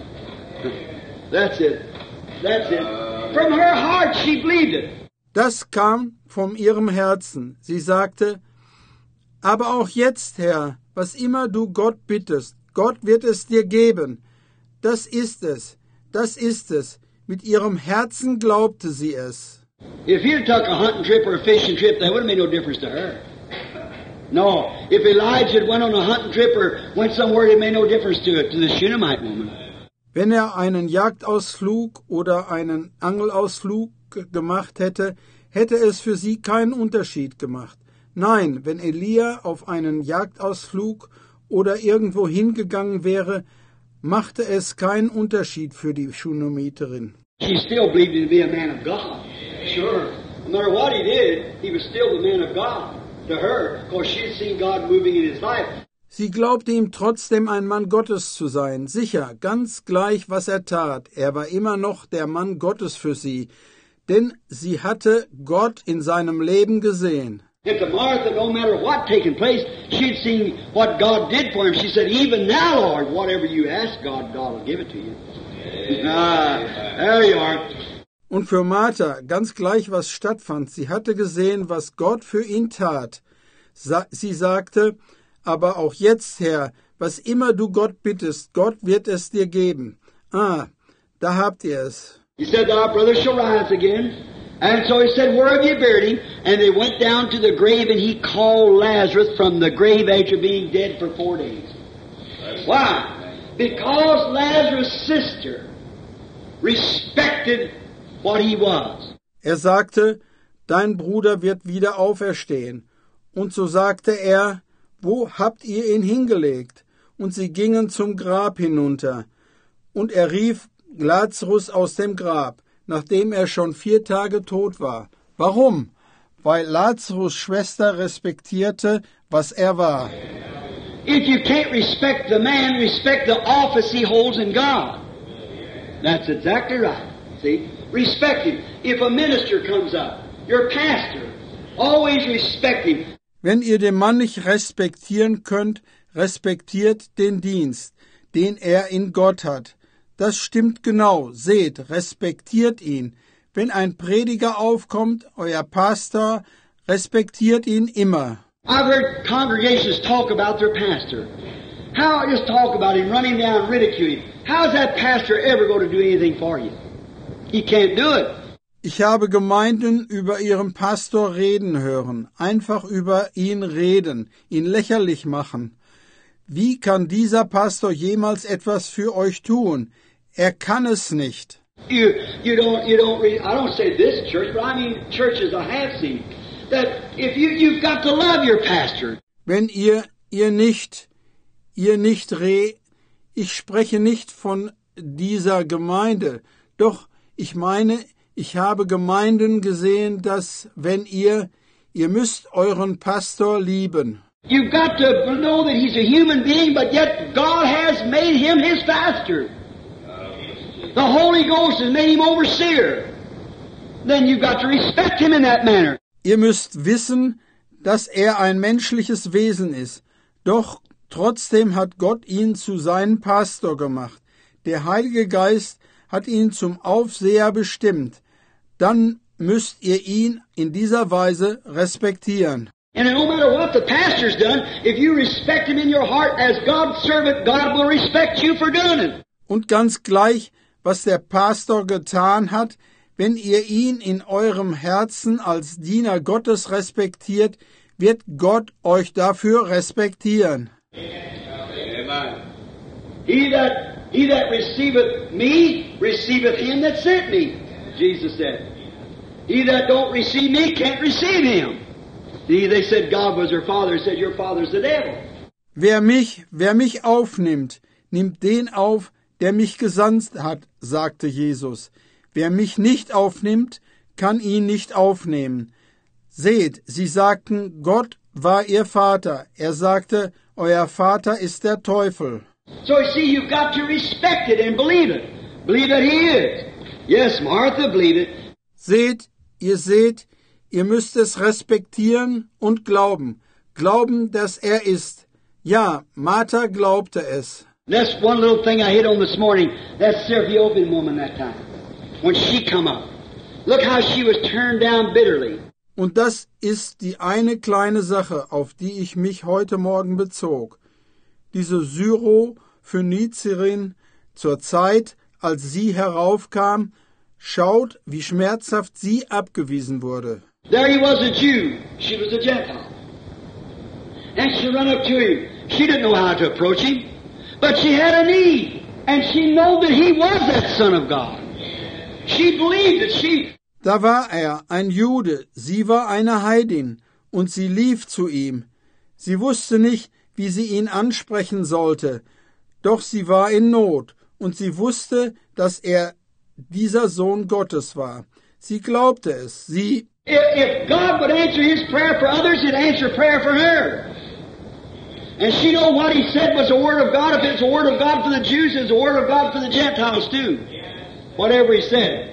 That's it. That's it. From her heart she believed it. Das kam von ihrem Herzen. Sie sagte, aber auch jetzt, Herr, was immer du Gott bittest, Gott wird es dir geben. Das ist es. Das ist es. Mit ihrem Herzen glaubte sie es. If he'd took a hunting trip or a fishing trip, that would have made no difference to her. No, if Elijah had went on a hunting trip or went somewhere, it made no difference to the Shunammite woman. Wenn er einen Jagdausflug oder einen Angelausflug gemacht hätte, hätte es für sie keinen Unterschied gemacht. Nein, wenn Elia auf einen Jagdausflug oder irgendwo hingegangen wäre, machte es keinen Unterschied für die Shunammiterin. She still believed him to be a man of God. Sure. No matter what he did, he was still the man of God to her, because she had seen God moving in his life. Sie glaubte ihm trotzdem ein Mann Gottes zu sein, sicher, ganz gleich, was er tat. Er war immer noch der Mann Gottes für sie, denn sie hatte Gott in seinem Leben gesehen. And to Martha, no matter what taken place, she'd seen what God did for him. She said, even now, Lord, whatever you ask God, God will give it to you. There you are. Und für Martha, ganz gleich, was stattfand, sie hatte gesehen, was Gott für ihn tat. Sie sagte, aber auch jetzt, Herr, was immer du Gott bittest, Gott wird es dir geben. Ah, da habt ihr es. He said, our brother shall rise again. And so he said, where have you buried him? And they went down to the grave, and he called Lazarus from the grave after being dead for 4 days. Why? Because Lazarus' sister respected what he was. Er sagte, dein Bruder wird wieder auferstehen. Und so sagte er, wo habt ihr ihn hingelegt? Und sie gingen zum Grab hinunter. Und er rief Lazarus aus dem Grab, nachdem er schon 4 Tage tot war. Warum? Weil Lazarus' Schwester respektierte, was er war. If you can't respect the man, respect the office he holds in God. That's exactly right. See? Respect him. If a minister comes up, your pastor, always respect him. Wenn ihr den Mann nicht respektieren könnt, respektiert den Dienst, den er in Gott hat. Das stimmt genau. Seht, respektiert ihn. Wenn ein Prediger aufkommt, euer Pastor, respektiert ihn immer. I've heard congregations talk about their pastor. How just talk about him, run him down, ridicule him. How's that pastor ever going to do anything for you? He can't do it. Ich habe Gemeinden über ihren Pastor reden hören, einfach über ihn reden, ihn lächerlich machen. Wie kann dieser Pastor jemals etwas für euch tun? Er kann es nicht. You don't, I don't say this church, but I mean churches I have seen, that if you've got to love your pastor. Wenn ich spreche nicht von dieser Gemeinde, Doch ich meine, ich habe Gemeinden gesehen, dass wenn ihr müsst euren Pastor lieben. You've got to know that he's a human being, but yet God has made him his pastor. The Holy Ghost has made him overseer. Then you've got to respect him in that manner. Ihr müsst wissen, dass er ein menschliches Wesen ist. Doch trotzdem hat Gott ihn zu seinem Pastor gemacht. Der Heilige Geist hat ihn zum Aufseher bestimmt. Dann müsst ihr ihn in dieser Weise respektieren. And no matter what the pastor's done, if you respect him in your heart as God's servant, God will respect you for doing it. Und ganz gleich, was der Pastor getan hat, wenn ihr ihn in eurem Herzen als Diener Gottes respektiert, wird Gott euch dafür respektieren. Amen. He that receiveth me, receiveth him that sent me, Jesus said. He that don't receive me can't receive him. They said God was their father. He said, your father's the devil. Wer mich aufnimmt, nimmt den auf, der mich gesandt hat, sagte Jesus. Wer mich nicht aufnimmt, kann ihn nicht aufnehmen. Seht, sie sagten, Gott war ihr Vater. Er sagte, euer Vater ist der Teufel. So you see, you've got to respect it and believe it. Believe that he is. Yes, Martha, believe it. Seht, ihr müsst es respektieren und glauben. Glauben, dass er ist. Ja, Martha glaubte es. That's one little thing I hit on this morning. That Ethiopian woman that time. When she come up. Look how she was turned down bitterly. Und das ist die eine kleine Sache, auf die ich mich heute Morgen bezog. Diese Syro-Phönizierin zur Zeit, als sie heraufkam, schaut, wie schmerzhaft sie abgewiesen wurde. There he was a Jew. She was a Gentile. And she ran up to him. She didn't know how to approach him. But she had a need. And she knew that he was that Son of God. She believed that she... Da war er, ein Jude, sie war eine Heidin, und sie lief zu ihm. Sie wusste nicht, wie sie ihn ansprechen sollte, doch sie war in Not, und sie wusste, dass er dieser Sohn Gottes war. Sie glaubte es, If God would answer his prayer for others, he'd answer prayer for her. And she knew what he said was the Word of God. If it's the Word of God for the Jews, it's the Word of God for the Gentiles too. Whatever he said.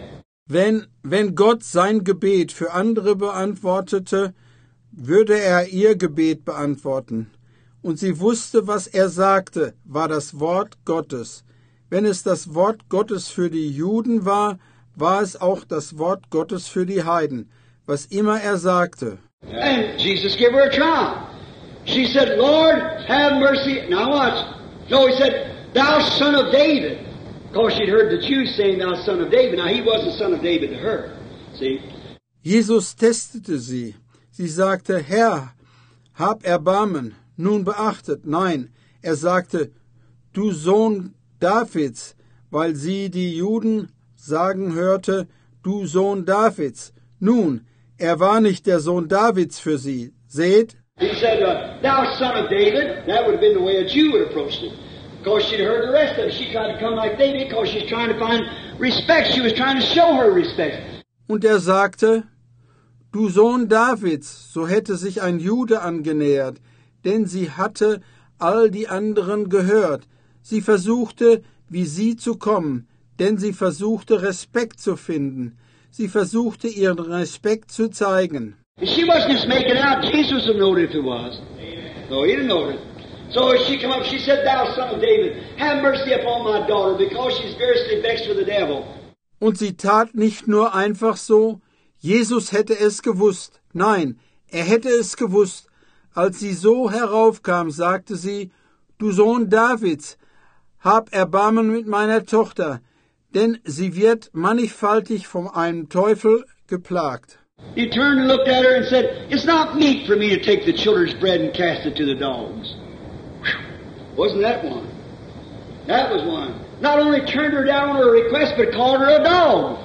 Wenn Gott sein Gebet für andere beantwortete, würde er ihr Gebet beantworten. Und sie wusste, was er sagte, war das Wort Gottes. Wenn es das Wort Gottes für die Juden war, war es auch das Wort Gottes für die Heiden, was immer er sagte. And Jesus gave her a trial. She said, Lord, have mercy. Now watch. No, he said, thou son of David. Of course, she'd heard the Jews saying, thou son of David. Now, he was the son of David to her. See? Jesus testete sie. Sie sagte, Herr, hab Erbarmen. Nun beachtet, nein, er sagte, du Sohn Davids, weil sie die Juden sagen hörte, du Sohn Davids. Nun, er war nicht der Sohn Davids für sie. Seht? He said, thou son of David. That would have been the way a Jew would have approached it. Because she'd heard the rest of it. She tried to come like David because she's trying to find respect. She was trying to show her respect. Und er sagte, du Sohn Davids, so hätte sich ein Jude angenähert, denn sie hatte all die anderen gehört. Sie versuchte, wie sie zu kommen, denn sie versuchte, Respekt zu finden. Sie versuchte, ihren Respekt zu zeigen. And she wasn't just making out. Jesus would know if it was. No, he didn't know it. So as she come up, she said, thou son of David, have mercy upon my daughter, because she's variously vexed with the devil. Und sie tat nicht nur einfach so, Jesus hätte es gewusst. Nein, er hätte es gewusst. Als sie so heraufkam, sagte sie, du Sohn Davids, hab Erbarmen mit meiner Tochter, denn sie wird mannigfaltig von einem Teufel geplagt. He turned and looked at her and said, it's not meet for me to take the children's bread and cast it to the dogs. Whew. Wasn't that one? That was one. Not only turned her down on her request, but called her a dog.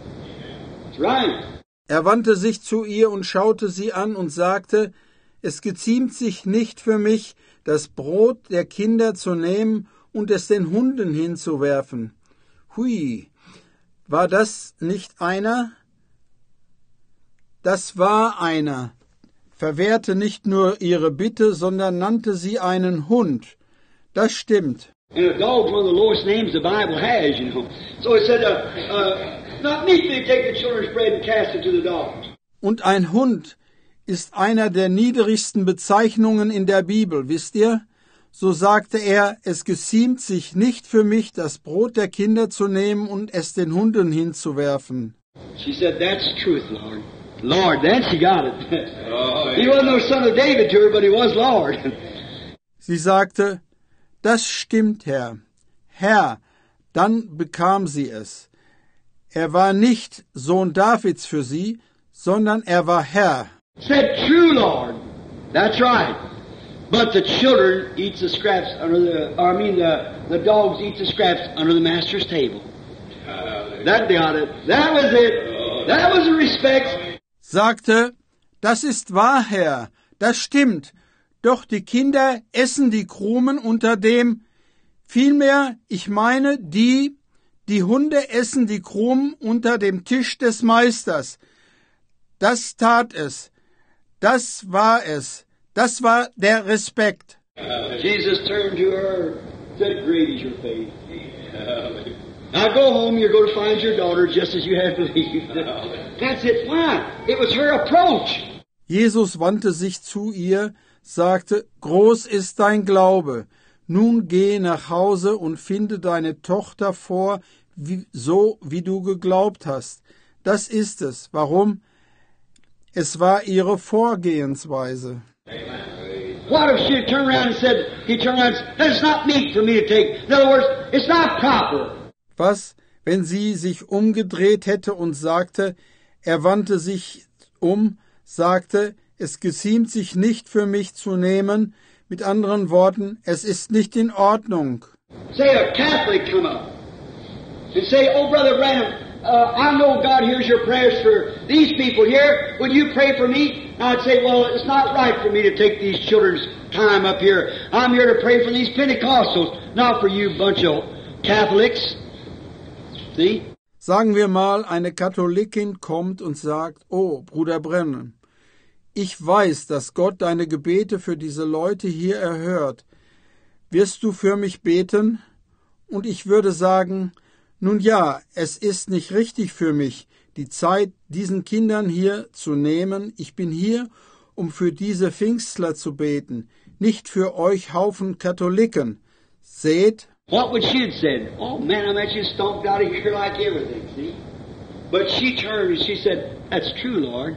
That's right. Er wandte sich zu ihr und schaute sie an und sagte, es geziemt sich nicht für mich, das Brot der Kinder zu nehmen und es den Hunden hinzuwerfen. Hui, War das nicht einer? Das war einer. Verwehrte nicht nur ihre Bitte, sondern nannte sie einen Hund. Das stimmt. And a dog's one of the lowest names the Bible has, you know. So it said, not meet me to take the children's bread and cast it to the dogs. Und ein Hund ist einer der niedrigsten Bezeichnungen in der Bibel, wisst ihr? So sagte er, es geziemt sich nicht für mich, das Brot der Kinder zu nehmen und es den Hunden hinzuwerfen. She said, that's truth, Lord. Lord, then she got it. He wasn't no son of David to her, but he was Lord. Sie sagte, das stimmt, Herr. Herr, dann bekam sie es. Er war nicht Sohn Davids für sie, sondern er war Herr. Said, true, Lord. That's right. But the children eat the scraps the dogs eat the scraps under the master's table. That got it. That was it. That was the respect. Sagte, das ist wahr, Herr, das stimmt, doch die Kinder essen die Krumen unter dem, vielmehr, ich meine, die Hunde essen die Krumen unter dem Tisch des Meisters. Das tat es, das war es, das war der Respekt. Jesus turned to her, said, great is your faith. Now go home, you're going to find your daughter just as you had believed. That's it. Why? It was her approach. Jesus wandte sich zu ihr, sagte, groß ist dein Glaube. Nun geh nach Hause und finde deine Tochter vor, so wie du geglaubt hast. Das ist es. Warum? Es war ihre Vorgehensweise. What if she had turned around and said, he turned around and said, that's not meat for me to take. In other words, it's not proper. Was, wenn sie sich umgedreht hätte und sagte, er wandte sich um, sagte, es geziemt sich nicht für mich zu nehmen, mit anderen Worten, es ist nicht in Ordnung. Say a Catholic come up and say, oh, Brother Branham, I know God hears your prayers for these people here. Would you pray for me? And I'd say, well, it's not right for me to take these children's time up here. I'm here to pray for these Pentecostals, not for you bunch of Catholics. See? Sagen wir mal, eine Katholikin kommt und sagt, oh, Bruder Brennan, ich weiß, dass Gott deine Gebete für diese Leute hier erhört. Wirst du für mich beten? Und ich würde sagen, nun ja, es ist nicht richtig für mich, die Zeit diesen Kindern hier zu nehmen. Ich bin hier, um für diese Pfingstler zu beten, nicht für euch Haufen Katholiken. Seht? What would she have said? Oh man, I'm actually stomped out of here like everything, see? But she turned and she said, that's true, Lord.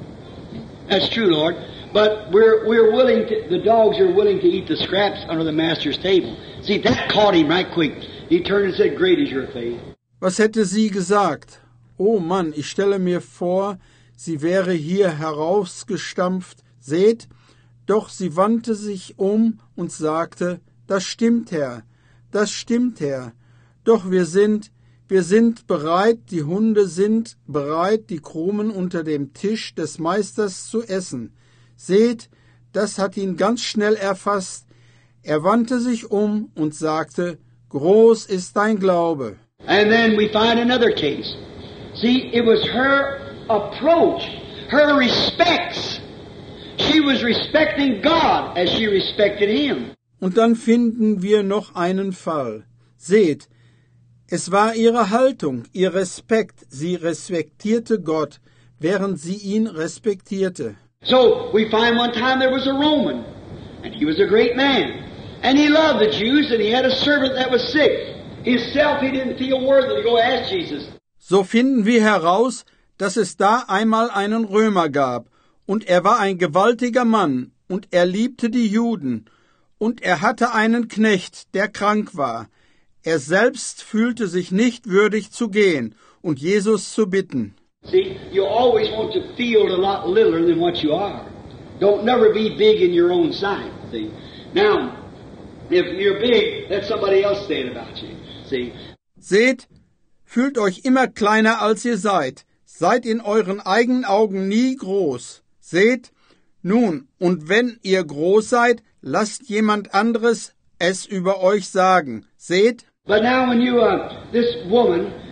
That's true, Lord. But we're willing to, the dogs are willing to eat the scraps under the master's table. See, that caught him right quick. He turned and said, great is your faith. Was hätte sie gesagt? Oh Mann, ich stelle mir vor, sie wäre hier herausgestampft. Seht? Doch sie wandte sich um und sagte, das stimmt, Herr. Das stimmt, Herr. Doch wir sind bereit, die Hunde sind bereit, die Krumen unter dem Tisch des Meisters zu essen. Seht, das hat ihn ganz schnell erfasst. Er wandte sich um und sagte, groß ist dein Glaube. And then we find another case. See, it was her approach, her respects. She was respecting God as she respected him. Und dann finden wir noch einen Fall. Seht, es war ihre Haltung, ihr Respekt. Sie respektierte Gott, während sie ihn respektierte. So, we find one time there was a Roman, and he was a great man. And he loved the Jews, and he had a servant that was sick. Himself, he didn't feel worthy to go ask Jesus. So finden wir heraus, dass es da einmal einen Römer gab, und er war ein gewaltiger Mann, und er liebte die Juden, und er hatte einen Knecht, der krank war. Er selbst fühlte sich nicht würdig zu gehen und Jesus zu bitten. See, you always want to feel a lot littler than what you are. Don't never be big in your own sight. See, now, if you're big, let somebody else say it about you. See. Seht, fühlt euch immer kleiner als ihr seid. Seid in euren eigenen Augen nie groß. Seht, nun, und wenn ihr groß seid, lasst jemand anderes es über euch sagen. Seht? But now when you, this woman,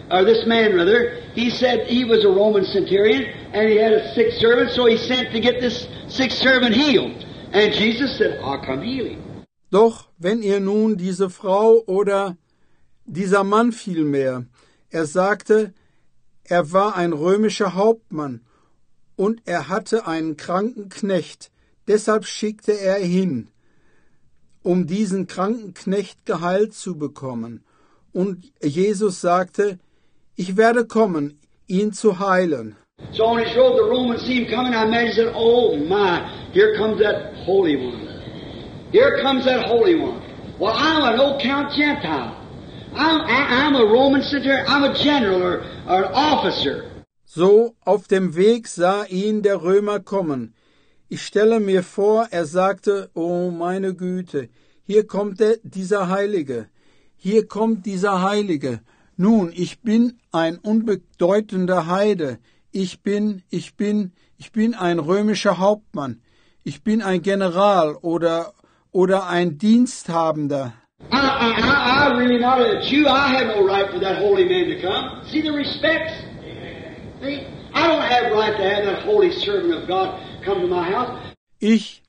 or this man rather, he said he was a Roman centurion and he had a sick servant, so he sent to get this sick servant healed. And Jesus said, I'll come heal him. Doch wenn ihr nun diese Frau oder dieser Mann vielmehr, er sagte, er war ein römischer Hauptmann und er hatte einen kranken Knecht, deshalb schickte er hin, um diesen kranken Knecht geheilt zu bekommen. Und Jesus sagte, ich werde kommen, ihn zu heilen. So on his road, the Romans see him coming. I imagine said, oh my, here comes that Holy One. Here comes that Holy One. Well, I'm a no-count Gentile. I'm a Roman centurion. I'm a general or an officer. So auf dem Weg sah ihn der Römer kommen. Ich stelle mir vor, er sagte, oh meine Güte, hier kommt dieser Heilige. Hier kommt dieser Heilige. Nun, ich bin ein unbedeutender Heide. Ich bin ein römischer Hauptmann. Ich bin ein General oder ein Diensthabender. I really not a Jew. I have no right for that holy man to come. See the respects? See? I don't have right to have that holy servant of God come to my house. Ich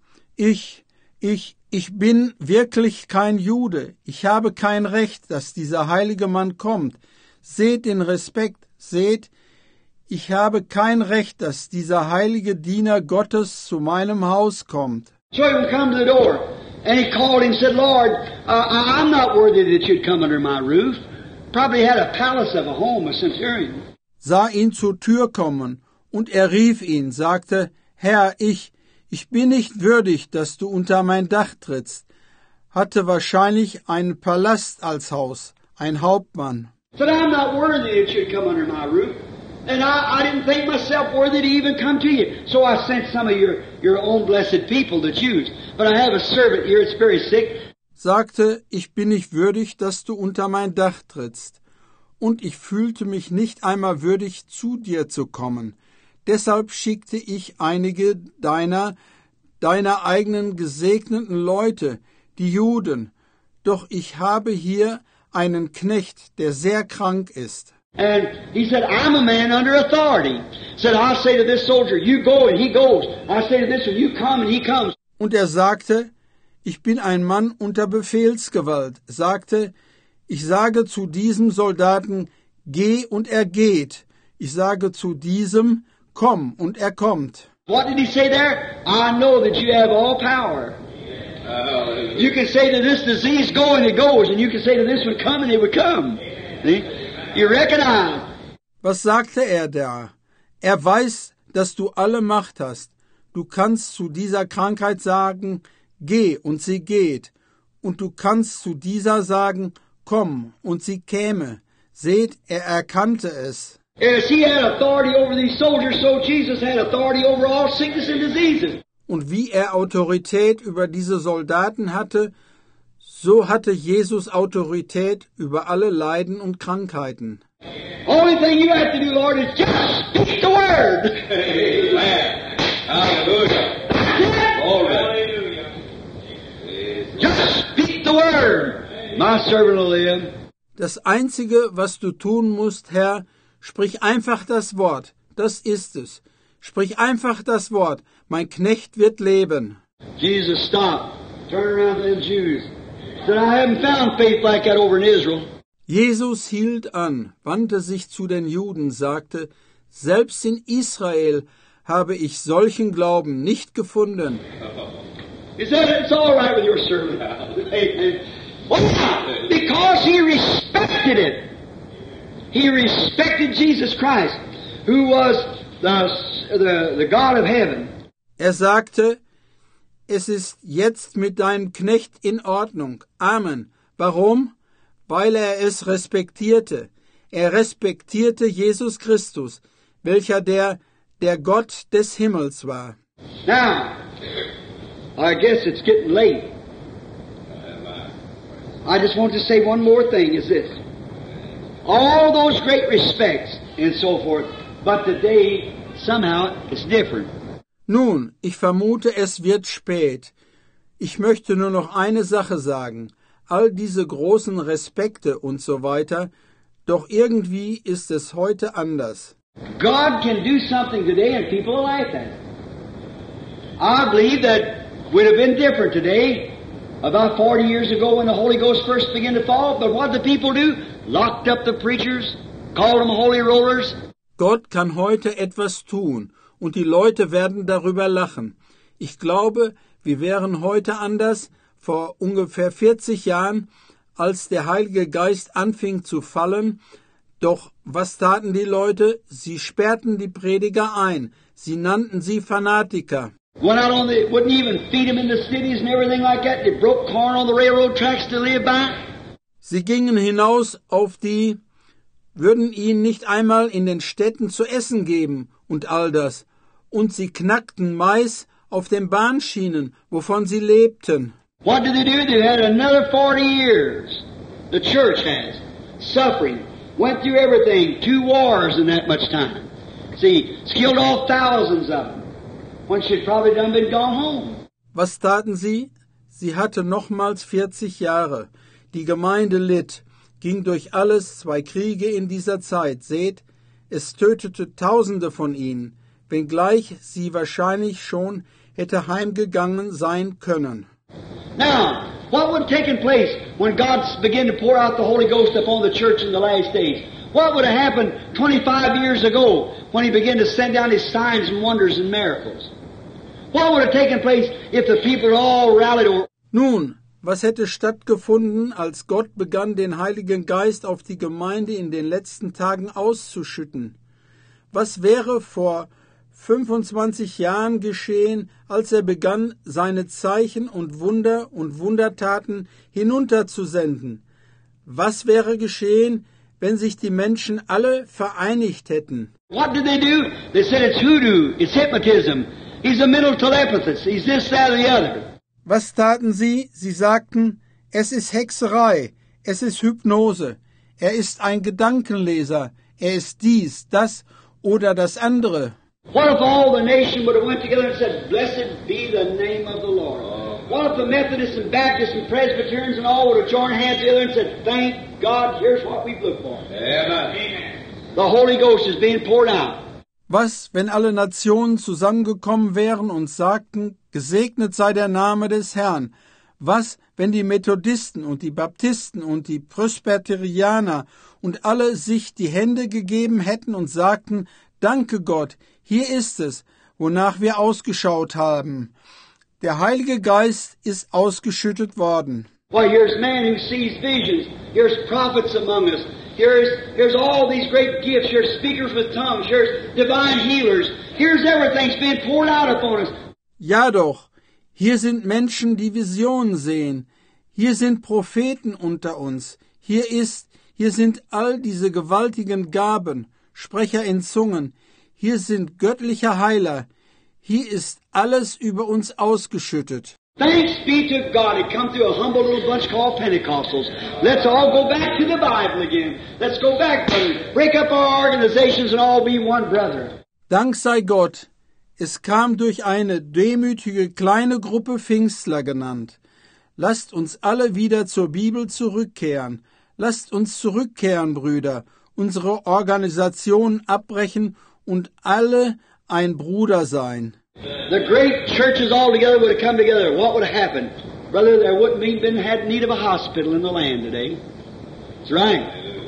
bin wirklich kein Jude. Ich habe kein Recht, dass dieser heilige Mann kommt. Seht den Respekt, seht, ich habe kein Recht, dass dieser heilige Diener Gottes zu meinem Haus kommt. So he would come to the door, and he called him and said, Lord, I'm not worthy that you'd come under my roof. Probably had a palace of a home, a centurion. Sah ihn zur Tür kommen, und er rief ihn, sagte, Herr, ich bin nicht würdig, dass du unter mein Dach trittst. Hatte wahrscheinlich einen Palast als Haus, ein Hauptmann. Said, I'm not worthy that you'd come under my roof. And I didn't think myself worthy to even come to you. So I sent some of your own blessed people, the Jews. But I have a servant here that's very sick. Sagte, ich bin nicht würdig, dass du unter mein Dach trittst. Und ich fühlte mich nicht einmal würdig, zu dir zu kommen. Deshalb schickte ich einige deiner eigenen gesegneten Leute, die Juden. Doch ich habe hier einen Knecht, der sehr krank ist. And he said, I'm a man under authority. Said, I say to this soldier, you go, and he goes. I say to this one, you come, and he comes. Und er sagte, ich bin ein Mann unter Befehlsgewalt. Sagte, ich sage zu diesem Soldaten, geh, und er geht. Ich sage zu diesem, komm, und er kommt. What did he say there? I know that you have all power. You can say to this disease, go, and it goes. And you can say to this one, come, and it would come. See? You recognize. Was sagte er da? Er weiß, dass du alle Macht hast. Du kannst zu dieser Krankheit sagen, geh, und sie geht. Und du kannst zu dieser sagen, komm, und sie käme. Seht, er erkannte es. As he had authority over these soldiers, so Jesus had authority over all sickness and diseases. Und wie er Autorität über diese Soldaten hatte, so hatte Jesus Autorität über alle Leiden und Krankheiten. Only thing you have to do, Lord, is just speak the word. Amen. Hallelujah. Glory. Just speak the word. My servant will live. Das Einzige, was du tun musst, Herr, sprich einfach das Wort. Das ist es. Sprich einfach das Wort. Mein Knecht wird leben. Jesus stopped, turned around to them Jews. Said, I haven't found faith like that over in Israel. Jesus hielt an, wandte sich zu den Juden, sagte, selbst in Israel habe ich solchen Glauben nicht gefunden. He said, it's all right with your servant. Amen. Why? Because he respected it. He respected Jesus Christ, who was the God of heaven. Er sagte, es ist jetzt mit deinem Knecht in Ordnung. Amen. Warum? Weil er es respektierte. Er respektierte Jesus Christus, welcher der Gott des Himmels war. Now, I guess it's getting late. I just want to say one more thing, is this. All those great respects and so forth, but today, somehow, it's different. Nun, ich vermute, es wird spät. Ich möchte nur noch eine Sache sagen. All diese großen Respekte und so weiter, Doch irgendwie ist es heute anders. God can do something today and people will laugh at it. I believe that would have been different today about 40 years ago when the Holy Ghost first began to fall. But what did the people do? Locked up the preachers, called them holy rollers. Gott kann heute etwas tun und die Leute werden darüber lachen. Ich glaube, wir wären heute anders vor ungefähr 40 Jahren, als der Heilige Geist anfing zu fallen. Doch was taten die Leute? Sie sperrten die Prediger ein. Sie nannten sie Fanatiker. Went out wouldn't even feed them in the cities and everything like that. They broke corn on the railroad tracks to live by. Sie gingen hinaus auf die, würden ihnen nicht einmal in den Städten zu essen geben und all das. Und sie knackten Mais auf den Bahnschienen, wovon sie lebten. What did they do? They had another 40 years. The church has. Suffering. Went through everything. 2 wars in that much time. See, killed off thousands of them. When she'd probably done been gone home. Was taten sie? Sie hatte nochmals 40 Jahre. Die Gemeinde litt, ging durch alles, 2 Kriege in dieser Zeit. Seht, es tötete Tausende von ihnen, wenngleich sie wahrscheinlich schon hätte heimgegangen sein können. Now, what would have taken place when God began to pour out the Holy Ghost upon the church in the last days? What would have happened 25 years ago when He began to send down His signs and wonders and miracles? What would have taken place if the people all rallied over? Nun, was hätte stattgefunden, als Gott begann, den Heiligen Geist auf die Gemeinde in den letzten Tagen auszuschütten? Was wäre vor 25 Jahren geschehen, als er begann, seine Zeichen und Wunder und Wundertaten hinunterzusenden? Was wäre geschehen, wenn sich die Menschen alle vereinigt hätten? What did they do? They said it's hoodoo, it's hypnotism, he's a mental telepathist, he's this, that, or the other. Was taten sie? Sie sagten, es ist Hexerei, es ist Hypnose, er ist ein Gedankenleser, er ist dies, das oder das andere. What if all the nation would have went together and said, "Blessed be the name of the Lord"? What if the Methodists and Baptists and Presbyterians and all would have joined hands together and said, "Thank God, here's what we've looked for." Amen. The Holy Ghost is being poured out. Was, wenn alle Nationen zusammengekommen wären und sagten, gesegnet sei der Name des Herrn? Was, wenn die Methodisten und die Baptisten und die Presbyterianer und alle sich die Hände gegeben hätten und sagten, danke Gott, hier ist es, wonach wir ausgeschaut haben. Der Heilige Geist ist ausgeschüttet worden. Why, here's man who sees visions. Here's prophets among us. Here's all these great gifts. Here's speakers with tongues. Here's divine healers. Here's everything's being poured out upon us. Ja doch, hier sind Menschen, die Visionen sehen. Hier sind Propheten unter uns. Hier sind all diese gewaltigen Gaben, Sprecher in Zungen. Hier sind göttliche Heiler. Hier ist alles über uns ausgeschüttet. Thanks be to God. It come through a humble little bunch called Pentecostals. Let's all go back to the Bible again. Let's go back, brother. Break up our organizations and all be one brother. Dank sei Gott. Es kam durch eine demütige kleine Gruppe Pfingstler genannt. Lasst uns alle wieder zur Bibel zurückkehren. Lasst uns zurückkehren, Brüder, unsere Organisation abbrechen und alle ein Bruder sein. The great churches all together would have come together. What would have happened? Brother, there wouldn't have been had need of a hospital in the land today. That's right.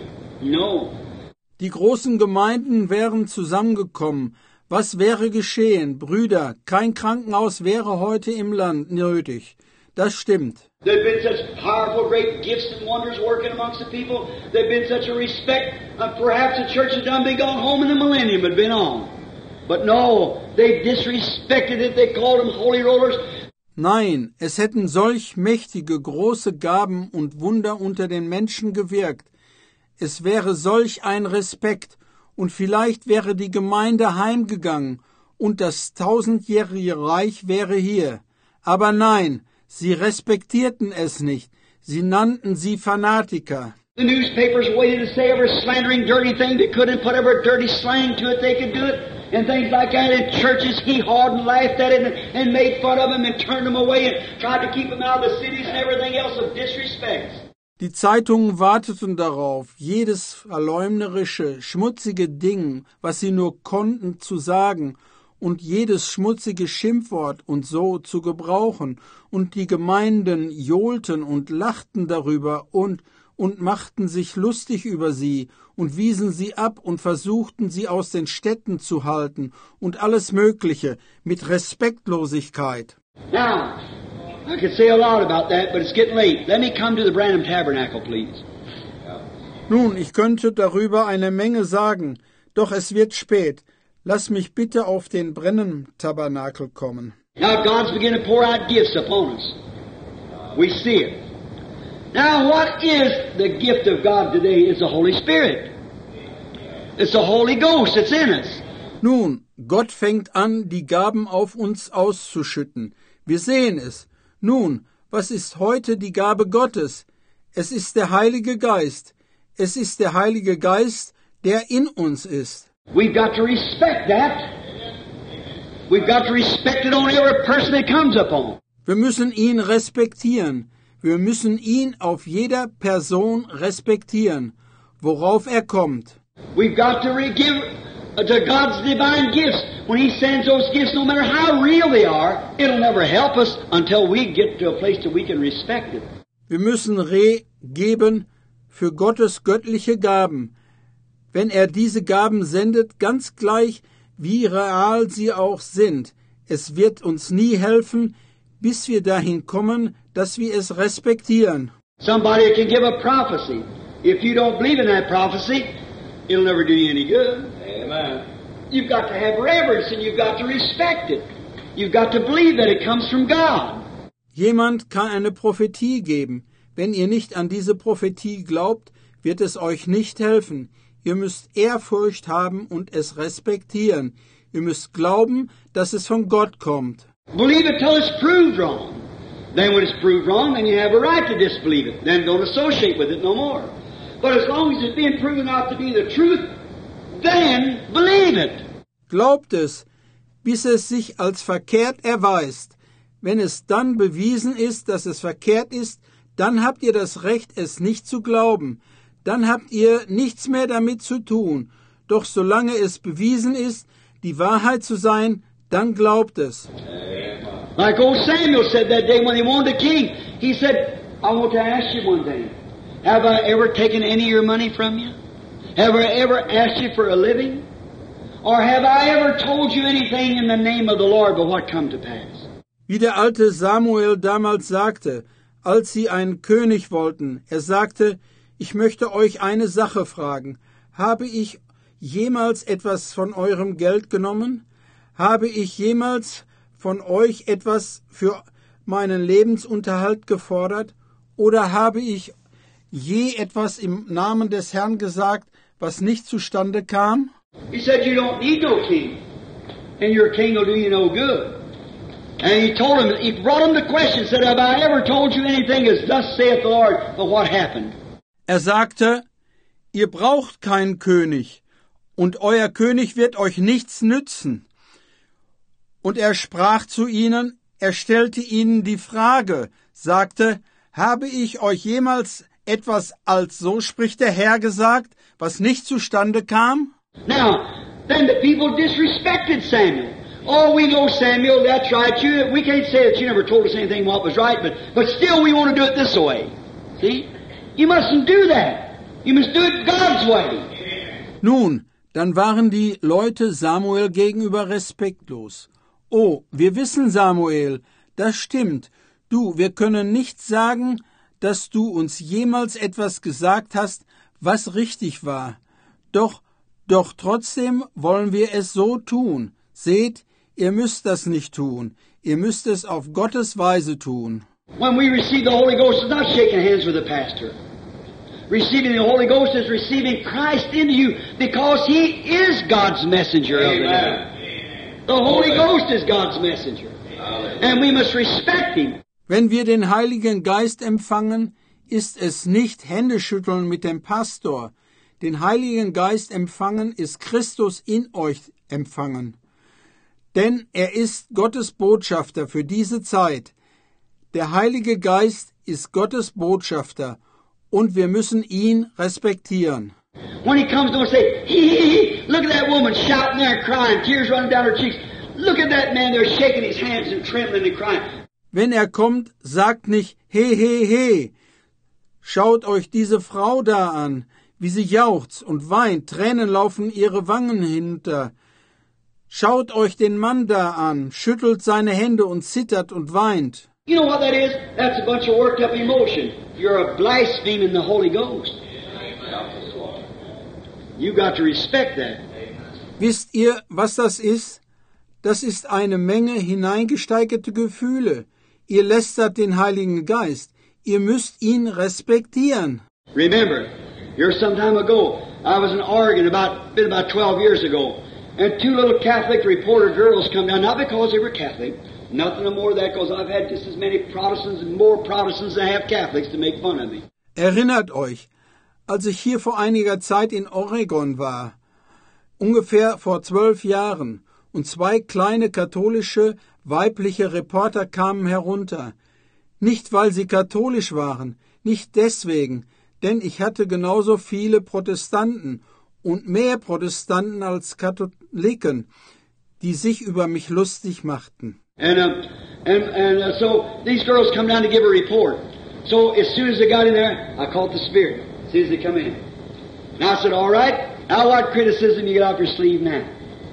No. Die großen Gemeinden wären zusammengekommen. Was wäre geschehen? Brüder, kein Krankenhaus wäre heute im Land nötig. Das stimmt. There'd been such powerful, great gifts and wonders working amongst the people. There'd been such a respect. Perhaps the church had done been gone home and the millennium had been on. But no, they disrespected it. They called them holy rollers. Nein, es hätten solch mächtige, große Gaben und Wunder unter den Menschen gewirkt. Es wäre solch ein Respekt, und vielleicht wäre die Gemeinde heimgegangen, und das 1000-jährige Reich wäre hier. Aber nein, sie respektierten es nicht. Sie nannten sie Fanatiker. The newspapers waited to say every slandering, dirty thing they could and put every dirty slang to it they could do it. And things like that in churches, hee-hawed and laughed at it and made fun of them and turned them away and tried to keep them out of the cities and everything else of disrespect. Die Zeitungen warteten darauf, jedes verleumderische, schmutzige Ding, was sie nur konnten, zu sagen und jedes schmutzige Schimpfwort und so zu gebrauchen, und die Gemeinden johlten und lachten darüber und machten sich lustig über sie und wiesen sie ab und versuchten sie aus den Städten zu halten und alles Mögliche mit Respektlosigkeit. Now, I could say a lot about that, but it's getting late. Let me come to the Branham Tabernacle, please. Nun, ich könnte darüber eine Menge sagen, doch es wird spät. Lass mich bitte auf den Branham-Tabernakel kommen. Now God's beginning to pour out gifts upon us. We see it. Now what is the gift of God today? It's the Holy Spirit. It's the Holy Ghost that's in us. Nun, Gott fängt an, die Gaben auf uns auszuschütten. Wir sehen es. Nun, was ist heute die Gabe Gottes? Es ist der Heilige Geist. Es ist der Heilige Geist, der in uns ist. We've got to respect that. We've got to respect it on every person that comes upon. Wir müssen ihn respektieren. Wir müssen ihn auf jeder Person respektieren, worauf er kommt. We've got to give to God's divine gifts. When He sends those gifts, no matter how real they are, it'll never help us until we get to a place that we can respect it. Wir müssen geben für Gottes göttliche Gaben. Wenn er diese Gaben sendet, ganz gleich, wie real sie auch sind. Es wird uns nie helfen, bis wir dahin kommen, dass wir es respektieren. Somebody can give a prophecy. If you don't believe in that prophecy, it'll never do you any good. Amen. You've got to have reverence and you've got to respect it. You've got to believe that it comes from God. Jemand kann eine Prophetie geben. Wenn ihr nicht an diese Prophetie glaubt, wird es euch nicht helfen. Ihr müsst Ehrfurcht haben und es respektieren. Ihr müsst glauben, dass es von Gott kommt. Believe it till it's proved wrong. Then when it's proved wrong, then you have a right to disbelieve it. Then don't associate with it no more. But as long as it's being proven out to be the truth, then believe it. Glaubt es, bis es sich als verkehrt erweist. Wenn es dann bewiesen ist, dass es verkehrt ist, dann habt ihr das Recht, es nicht zu glauben. Dann habt ihr nichts mehr damit zu tun. Doch solange es bewiesen ist, die Wahrheit zu sein, dann glaubt es. Like old Samuel said that day when he wanted a king. He said, I want to ask you one thing. Have I ever taken any of your money from you? Have I ever asked you for a living? Or have I ever told you anything in the name of the Lord but what come to pass? Wie der alte Samuel damals sagte, als sie einen König wollten, er sagte, ich möchte euch eine Sache fragen. Habe ich jemals etwas von eurem Geld genommen? Habe ich jemals von euch etwas für meinen Lebensunterhalt gefordert? Oder habe ich je etwas im Namen des Herrn gesagt, was nicht zustande kam? He said, you don't need no king. And your king will do you no good. And he told him, he brought him the question, said, have I ever told you anything as thus saith the Lord? But what happened? Er sagte, ihr braucht keinen König, und euer König wird euch nichts nützen. Und er sprach zu ihnen, er stellte ihnen die Frage, sagte, habe ich euch jemals etwas als so spricht der Herr gesagt, was nicht zustande kam? Now, then the people disrespected Samuel. Oh, we know Samuel, that's right. We can't say that you never told us anything what was right, but still we want to do it this way. See? You mustn't do that. You must do it God's way. Nun, dann waren die Leute Samuel gegenüber respektlos. Oh, wir wissen, Samuel, das stimmt. Du, wir können nicht sagen, dass du uns jemals etwas gesagt hast, was richtig war. Doch trotzdem wollen wir es so tun. Seht, ihr müsst das nicht tun. Ihr müsst es auf Gottes Weise tun. When we receive the Holy Ghost, it's not shaking hands with the pastor. Receiving the Holy Ghost is receiving Christ into you because He is God's messenger of the day. The Holy Ghost is God's messenger. And we must respect Him. Wenn wir den Heiligen Geist empfangen, ist es nicht Händeschütteln mit dem Pastor. Den Heiligen Geist empfangen ist Christus in euch empfangen. Denn er ist Gottes Botschafter für diese Zeit. Der Heilige Geist ist Gottes Botschafter und wir müssen ihn respektieren. When he comes, don't say, hee, look at that woman shouting there and crying, tears running down her cheeks. Look at that man there shaking his hands and trembling and crying. Wenn er kommt, sagt nicht, he, he, he. Schaut euch diese Frau da an, wie sie jauchzt und weint, Tränen laufen ihre Wangen hinunter. Schaut euch den Mann da an, schüttelt seine Hände und zittert und weint. You know what that is? That's a bunch of worked up emotion. You're blaspheming the Holy Ghost. You got to respect that. Wisst ihr, was das ist? Das ist eine Menge hineingesteigerte Gefühle. Ihr lästert den Heiligen Geist. Ihr müsst ihn respektieren. Remember, here some time ago, I was in Oregon about 12 years ago, and two little Catholic reporter girls come down, not because they were Catholic, nothing more of that, because I've had just as many Protestants and more Protestants than I have Catholics to make fun of me. Erinnert euch, als ich hier vor einiger Zeit in Oregon war, ungefähr vor 12 Jahren, und zwei kleine katholische weibliche Reporter kamen herunter. Nicht, weil sie katholisch waren, nicht deswegen, denn ich hatte genauso viele Protestanten und mehr Protestanten als Katholiken, die sich über mich lustig machten. So these girls come down to give a report. So as soon as they got in there, I called the Spirit. As soon as they come in. And I said, all right, now what criticism you get off your sleeve now?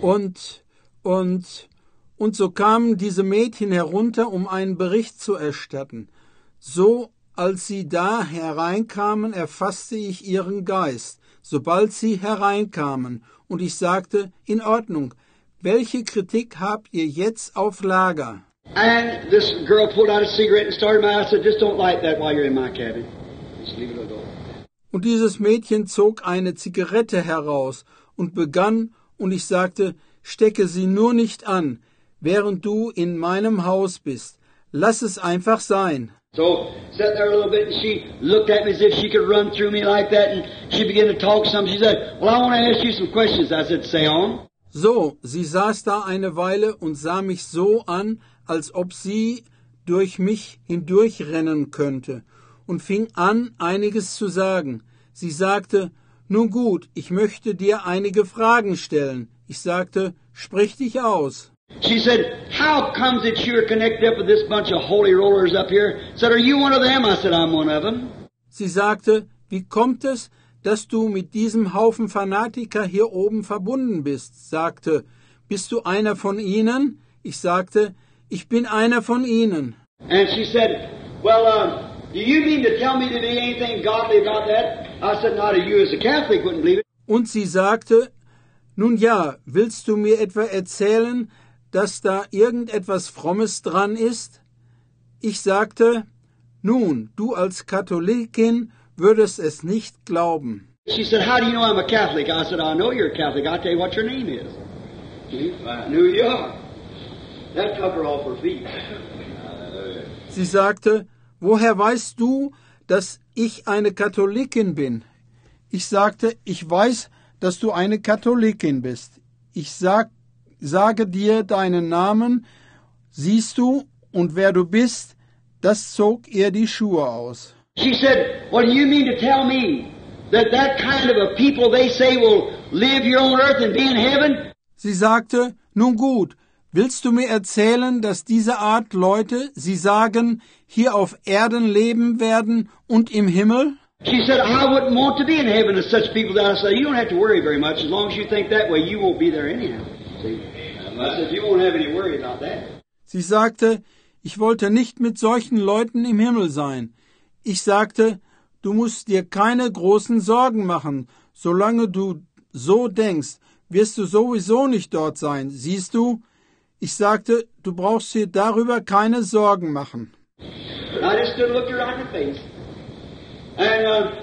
Und so kamen diese Mädchen herunter, um einen Bericht zu erstatten. So, als sie da hereinkamen, erfasste ich ihren Geist, sobald sie hereinkamen, und ich sagte, in Ordnung, welche Kritik habt ihr jetzt auf Lager? And this girl pulled out a cigarette and started my. I said, just don't light that while you're in my cabin. Just leave it alone. Und dieses Mädchen zog eine Zigarette heraus und begann, und ich sagte, stecke sie nur nicht an, während du in meinem Haus bist. Lass es einfach sein. So, sat there a little bit, and she looked at me as if she could run through me like that, and she began to talk some. She said, well, I want to ask you some questions. I said, say on. So, sie saß da eine Weile und sah mich so an, als ob sie durch mich hindurchrennen könnte, und fing an, einiges zu sagen. Sie sagte, nun gut, ich möchte dir einige Fragen stellen. Ich sagte, sprich dich aus. She said, how comes that you're connected up with this bunch of holy rollers up here? Said, are you one of them? I said, I'm one of them. Sie sagte, wie kommt es, dass du mit diesem Haufen Fanatiker hier oben verbunden bist? Sagte, bist du einer von ihnen? Ich sagte, ich bin einer von ihnen. And she said, well, do you mean to tell me to be anything godly about that? I said, not you as a Catholic wouldn't believe it. Und sie sagte, nun ja, willst du mir etwa erzählen, dass da irgendetwas Frommes dran ist? Ich sagte, nun, du als Katholikin würdest es nicht glauben. She said, how do you know I'm a Catholic? I said, I know you're a Catholic. I'll tell you what your name is. I knew you are. That took her off her feet. Sie sagte, woher weißt du, dass ich eine Katholikin bin? Ich sagte, ich weiß, dass du eine Katholikin bist. Ich sage dir deinen Namen, siehst du, und wer du bist, das zog ihr die Schuhe aus. She said, well, do you mean to tell me that kind of a people they say will live here on earth and be in heaven? Sie sagte, nun gut, willst du mir erzählen, dass diese Art Leute, sie sagen, hier auf Erden leben werden und im Himmel? She said, I wouldn't want to be in heaven as such people. That I said, you don't have to worry very much. As long as you think that way, you won't be there anyhow. See? I said, you won't have any worry about that. Sie sagte, ich wollte nicht mit solchen Leuten im Himmel sein. Ich sagte, du musst dir keine großen Sorgen machen. Solange du so denkst, wirst du sowieso nicht dort sein. Siehst du? Ich sagte, du brauchst dir darüber keine Sorgen machen. I just stood and looked her right in the face. And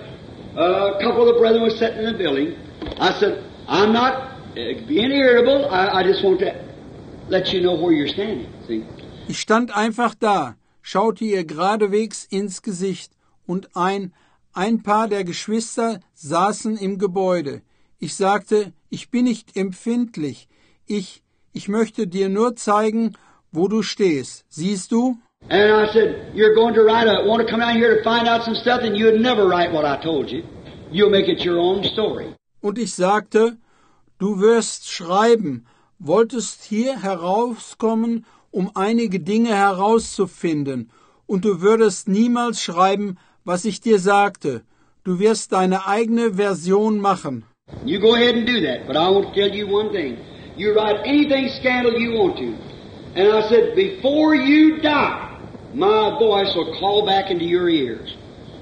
a couple of the brethren were sitting in the building. I said, I'm not being irritable. I just want to let you know where you're standing. See? Ich stand einfach da, schaute ihr geradewegs ins Gesicht, und ein paar der Geschwister saßen im Gebäude. Ich sagte, ich bin nicht empfindlich. Ich möchte dir nur zeigen, wo du stehst. Siehst du? And I said, you're going to want to come down here to find out some stuff, and you'd never write what I told you. You'll make it your own story. Und ich sagte, du wirst schreiben, wolltest hier herauskommen, um einige Dinge herauszufinden, und du würdest niemals schreiben, was ich dir sagte. Du wirst deine eigene Version machen. You go ahead and do that, but I want to tell you one thing. You write anything scandal you want to. And I said, before you die, my voice will call back into your ears.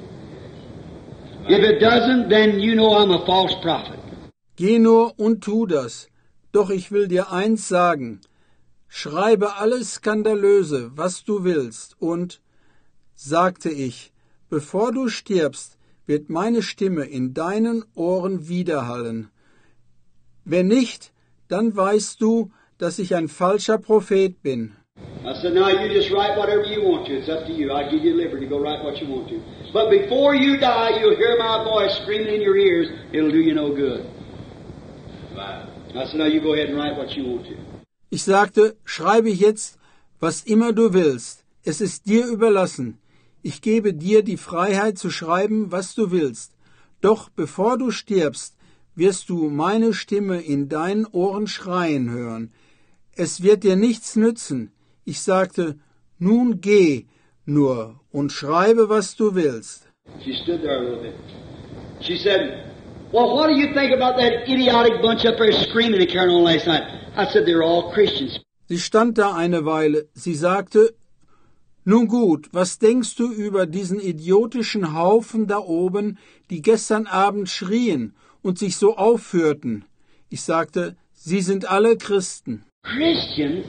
If it doesn't, then you know I'm a false prophet. Geh nur und tu das. Doch ich will dir eins sagen. Schreibe alles Skandalöse, was du willst. Und, sagte ich, bevor du stirbst, wird meine Stimme in deinen Ohren widerhallen. Wenn nicht, dann weißt du, dass ich ein falscher Prophet bin. I said, now you just write whatever you want to. It's up to you. I give you liberty to go write what you want to. But before you die, you'll hear my voice screaming in your ears. It'll do you no good. I said, now you go ahead and write what you want to. Ich sagte, schreibe jetzt, was immer du willst. Es ist dir überlassen. Ich gebe dir die Freiheit zu schreiben, was du willst. Doch bevor du stirbst, wirst du meine Stimme in deinen Ohren schreien hören. Es wird dir nichts nützen. Ich sagte, nun geh nur und schreibe, was du willst. She stood there a little bit. She said, well, what do you think about that idiotic bunch up there screaming and carrying on last night? I said, they're all Christians. Sie stand da eine Weile. Sie sagte, nun gut, was denkst du über diesen idiotischen Haufen da oben, die gestern Abend schrien und sich so aufführten? Ich sagte, sie sind alle Christen. Christians?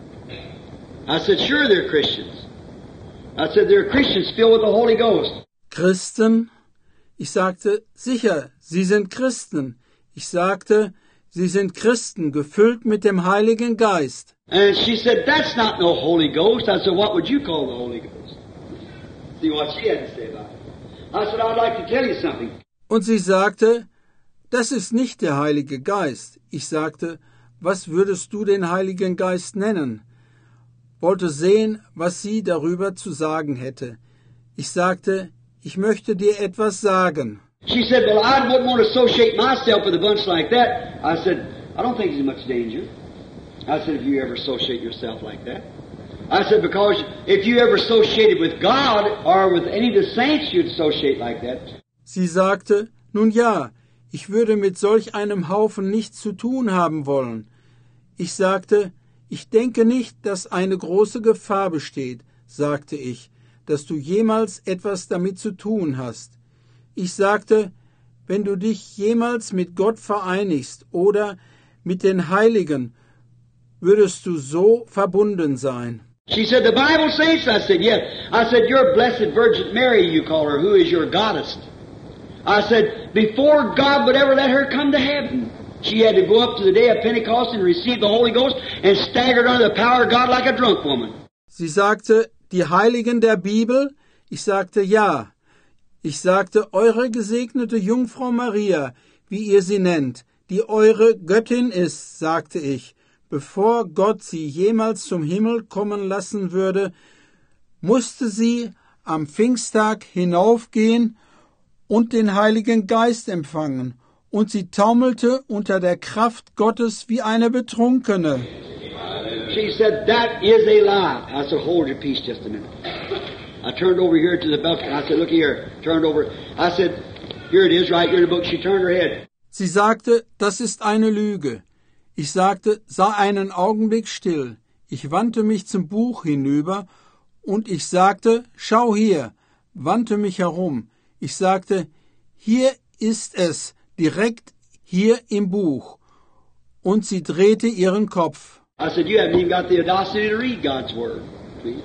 I said, sure they're Christians. I said, they're Christians filled with the Holy Ghost. Christen? Ich sagte, sicher, sie sind Christen. Ich sagte, sie sind Christen, gefüllt mit dem Heiligen Geist. And she said, that's not no Holy Ghost. I said, what would you call the Holy Ghost? See what she had to say about it. I said, I'd like to tell you something. Und sie sagte, das ist nicht der Heilige Geist. Ich sagte, was würdest du den Heiligen Geist nennen? Wollte sehen, was sie darüber zu sagen hätte. Ich sagte, ich möchte dir etwas sagen. She said, well, I wouldn't want to associate myself with a bunch like that. I said, I don't think there's much danger. I said, if you ever associate yourself like that. I said, because if you ever associated with God or with any of the saints, you'd associate like that. Sie sagte, nun ja, ich würde mit solch einem Haufen nichts zu tun haben wollen. Ich sagte, ich denke nicht, dass eine große Gefahr besteht, sagte ich, dass du jemals etwas damit zu tun hast. Ich sagte, wenn du dich jemals mit Gott vereinigst oder mit den Heiligen, würdest du so verbunden sein. She said, the Bible says, I said, yes. I said, your blessed Virgin Mary, you call her, who is your goddess. I said, before God would ever let her come to heaven, she had to go up to the day of Pentecost and receive the Holy Ghost and staggered under the power of God like a drunk woman. Sie sagte, die Heiligen der Bibel? Ich sagte, ja. Ich sagte, eure gesegnete Jungfrau Maria, wie ihr sie nennt, die eure Göttin ist, sagte ich, bevor Gott sie jemals zum Himmel kommen lassen würde, musste sie am Pfingsttag hinaufgehen und den Heiligen Geist empfangen, und sie taumelte unter der Kraft Gottes wie eine Betrunkene. She said, that is a lie. I said, hold your peace just a minute. I turned over here to the book, and I said, look here. Turned over. I said, here it is, right here in the book. She turned her head. Sie sagte, das ist eine Lüge. Ich sagte, sei einen Augenblick still. Ich wandte mich zum Buch hinüber, und ich sagte, schau hier, wandte mich herum. Ich sagte, hier ist es, direkt hier im Buch. Und sie drehte ihren Kopf. I said, you haven't even got the audacity to read God's Word. See?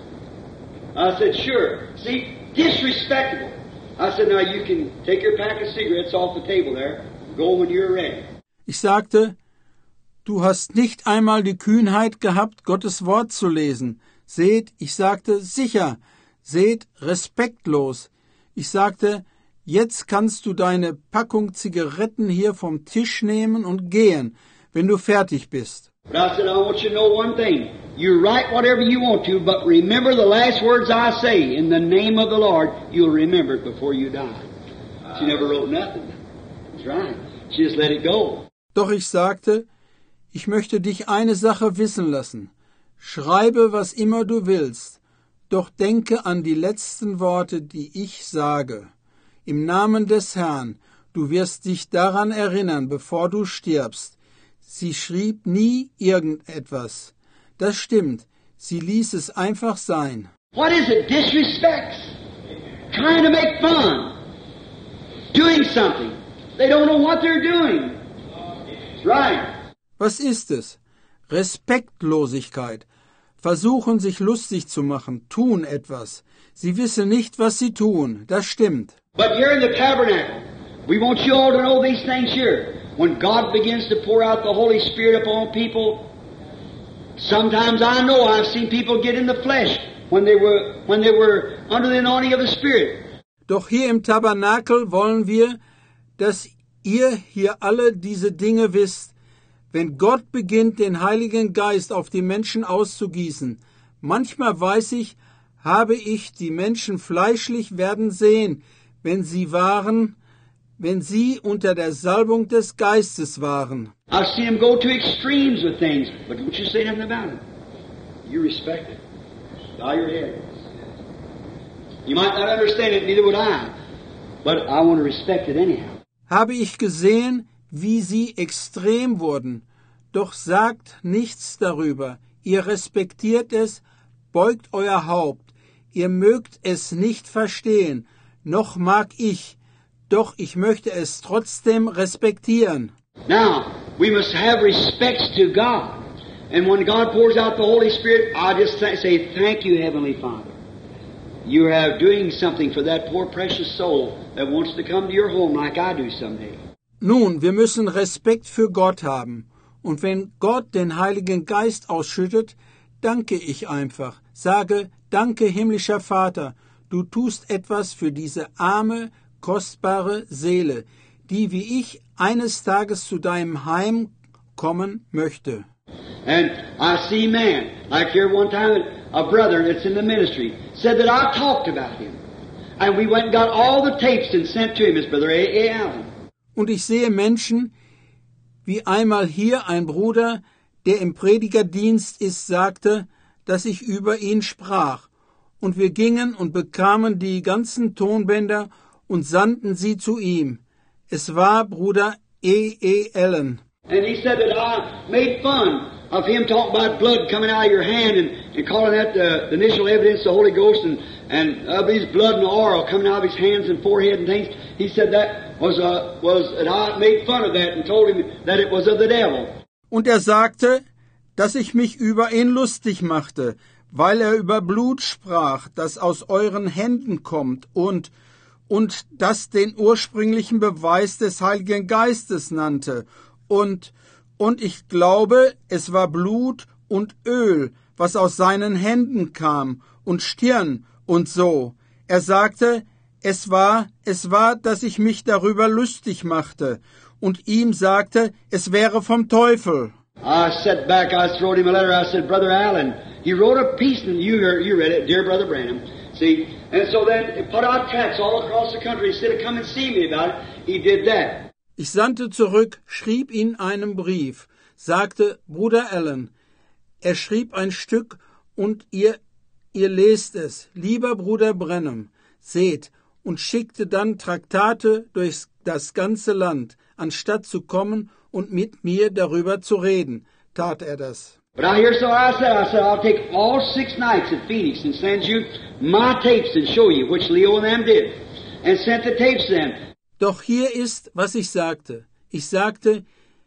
I said, sure. See, disrespectable. I said, now you can take your pack of cigarettes off the table there. Go when you're ready. Ich sagte, du hast nicht einmal die Kühnheit gehabt, Gottes Wort zu lesen. Seht, ich sagte, sicher. Seht, respektlos. Ich sagte, jetzt kannst du deine Packung Zigaretten hier vom Tisch nehmen und gehen, wenn du fertig bist. But I said, I want you to know one thing. You write whatever you want to, but remember the last words I say. In the name of the Lord, you'll remember it before you die. She never wrote nothing. That's right. She just let it go. Doch ich sagte, ich möchte dich eine Sache wissen lassen. Schreibe, was immer du willst, doch denke an die letzten Worte, die ich sage. Im Namen des Herrn, du wirst dich daran erinnern, bevor du stirbst. Sie schrieb nie irgendetwas. Das stimmt, sie ließ es einfach sein. What is it? Disrespect. Trying to make fun. Doing something. They don't know what they're doing. That's right. Was ist es? Respektlosigkeit. Versuchen sich lustig zu machen, tun etwas. Sie wissen nicht, was sie tun. Das stimmt. But here in the tabernacle, we want you all to know these things here. When God begins to pour out the Holy Spirit upon people, sometimes I know I've seen people get in the flesh when they were under the anointing of the Spirit. Doch hier im Tabernakel wollen wir, dass ihr hier alle diese Dinge wisst. Wenn Gott beginnt, den Heiligen Geist auf die Menschen auszugießen, manchmal weiß ich, habe ich die Menschen fleischlich werden sehen, wenn sie unter der Salbung des Geistes waren. I've seen them go to extremes with things, but don't you say nothing about it. You respect it. Bow your head. You might not understand it, neither would I, but I want to respect it anyhow. Habe ich gesehen, wie sie extrem wurden, doch sagt nichts darüber. Ihr respektiert es, beugt euer Haupt. Ihr mögt es nicht verstehen, noch mag ich, doch ich möchte es trotzdem respektieren. Now, we must have respects to God. And when God pours out the Holy Spirit, I just say, thank you, Heavenly Father. You are doing something for that poor precious soul that wants to come to your home like I do someday. Nun, wir müssen Respekt für Gott haben. Und wenn Gott den Heiligen Geist ausschüttet, danke ich einfach. Sage, danke, himmlischer Vater, du tust etwas für diese arme, kostbare Seele, die wie ich eines Tages zu deinem Heim kommen möchte. And I see man, like here one time, a brother that's in the ministry, said that I talked about him. And we went and got all the tapes and sent to him, his brother A. Allen. Und ich sehe Menschen, wie einmal hier ein Bruder, der im Predigerdienst ist, sagte, dass ich über ihn sprach. Und wir gingen und bekamen die ganzen Tonbänder und sandten sie zu ihm. Es war Bruder E. Allen. And he said that I made fun of him talking about blood coming out of your hand and calling that the initial evidence of the Holy Ghost and of his blood and oil coming out of his hands and forehead and things. He said that and I made fun of that and told him that it was of the devil. Und er sagte, dass ich mich über ihn lustig machte, weil er über Blut sprach, das aus euren Händen kommt und das den ursprünglichen Beweis des Heiligen Geistes nannte. Und ich glaube, es war Blut und Öl, was aus seinen Händen kam, und Stirn und so. Er sagte, es war, dass ich mich darüber lustig machte und ihm sagte, es wäre vom Teufel. I sat back, I wrote him a letter, I said, Brother Allen, he wrote a piece, and you read it, dear Brother Branham, see, and so then he put out tracts all across the country, instead of come and see me about it, he did that. Ich sandte zurück, schrieb ihm einen Brief, sagte, Bruder Allen, er schrieb ein Stück und ihr lest es, lieber Bruder Branham, seht, und schickte dann Traktate durch das ganze Land, anstatt zu kommen und mit mir darüber zu reden, tat er das. But I said, I'll take all 6 nights at Phoenix and send you my tapes and show you, which Leo and them did, and sent the tapes to them. Doch hier ist, was ich sagte. Ich sagte,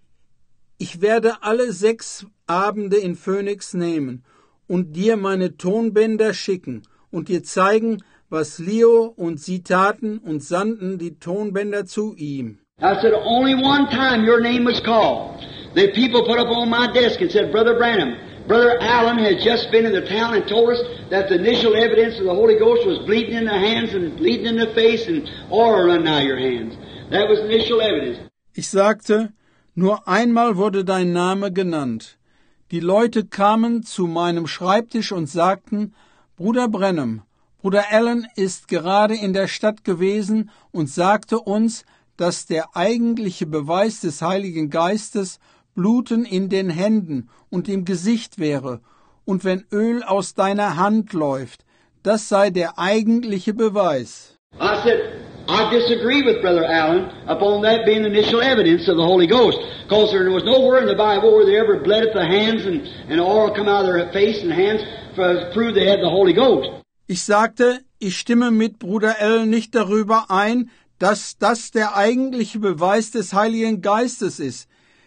ich werde alle 6 Abende in Phoenix nehmen und dir meine Tonbänder schicken und dir zeigen, was Leo und sie taten und sandten die Tonbänder zu ihm. I said, only one time your name was called. The people put up on my desk and said, Brother Branham, Brother Allen had just been in the town and told us that the initial evidence of the Holy Ghost was bleeding in the hands and bleeding in the face and oil running out of your hands. That was initial evidence. Ich sagte, nur einmal wurde dein Name genannt. Die Leute kamen zu meinem Schreibtisch und sagten, Bruder Branham, Bruder Allen ist gerade in der Stadt gewesen und sagte uns, dass der eigentliche Beweis des Heiligen Geistes Bluten in den Händen und im Gesicht wäre, und wenn Öl aus deiner Hand läuft, das sei der eigentliche Beweis. I said, I disagree with Brother Allen upon that being the initial evidence of the Holy Ghost, because there was nowhere in the Bible where they ever bled at the hands and oil come out of their face and hands to prove they had the Holy Ghost. Ich sagte, ich stimme mit Bruder Allen nicht darüber ein, dass das der eigentliche Beweis des Heiligen Geistes ist.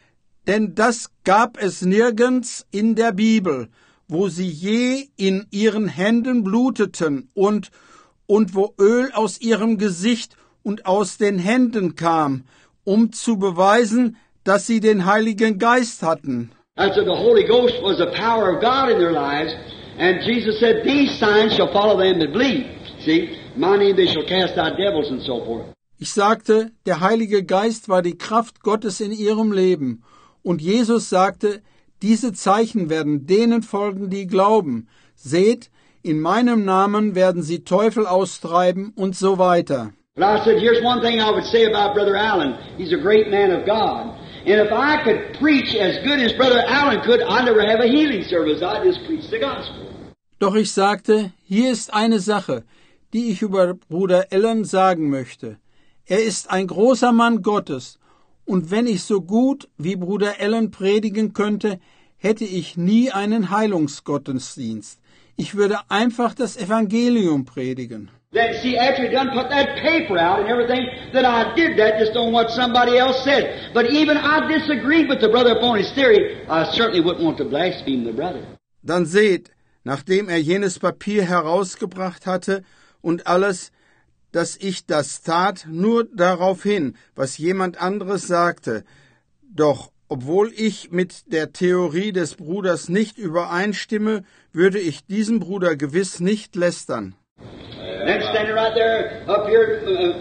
Denn das gab es nirgends in der Bibel, wo sie je in ihren Händen bluteten und wo Öl aus ihrem Gesicht und aus den Händen kam, um zu beweisen, dass sie den Heiligen Geist hatten. And so the Holy Ghost was the power of God in their lives, and Jesus said, these signs shall follow them that believe. See, my name they shall cast out devils and so forth. Ich sagte, der Heilige Geist war die Kraft Gottes in ihrem Leben. Und Jesus sagte, diese Zeichen werden denen folgen, die glauben. Seht, in meinem Namen werden sie Teufel austreiben und so weiter. But I said, here's one thing I would say about Brother Allen. He's a great man of God. And if I could preach as good as Brother Allen could, I'd never have a healing service. I'd just preach the gospel. Doch ich sagte, hier ist eine Sache, die ich über Bruder Allen sagen möchte. Er ist ein großer Mann Gottes. Und wenn ich so gut wie Bruder Allen predigen könnte, hätte ich nie einen Heilungsgottesdienst. Ich würde einfach das Evangelium predigen. Then, see, after he done put that paper out and everything, that I did that just on what somebody else said. But even I disagreed with the brother upon his theory. I certainly wouldn't want to blaspheme the brother. Dann seht, nachdem er jenes Papier herausgebracht hatte und alles, dass ich das tat, nur darauf hin, was jemand anderes sagte. Doch, obwohl ich mit der Theorie des Bruders nicht übereinstimme, würde ich diesen Bruder gewiss nicht lästern. Then standing right there up here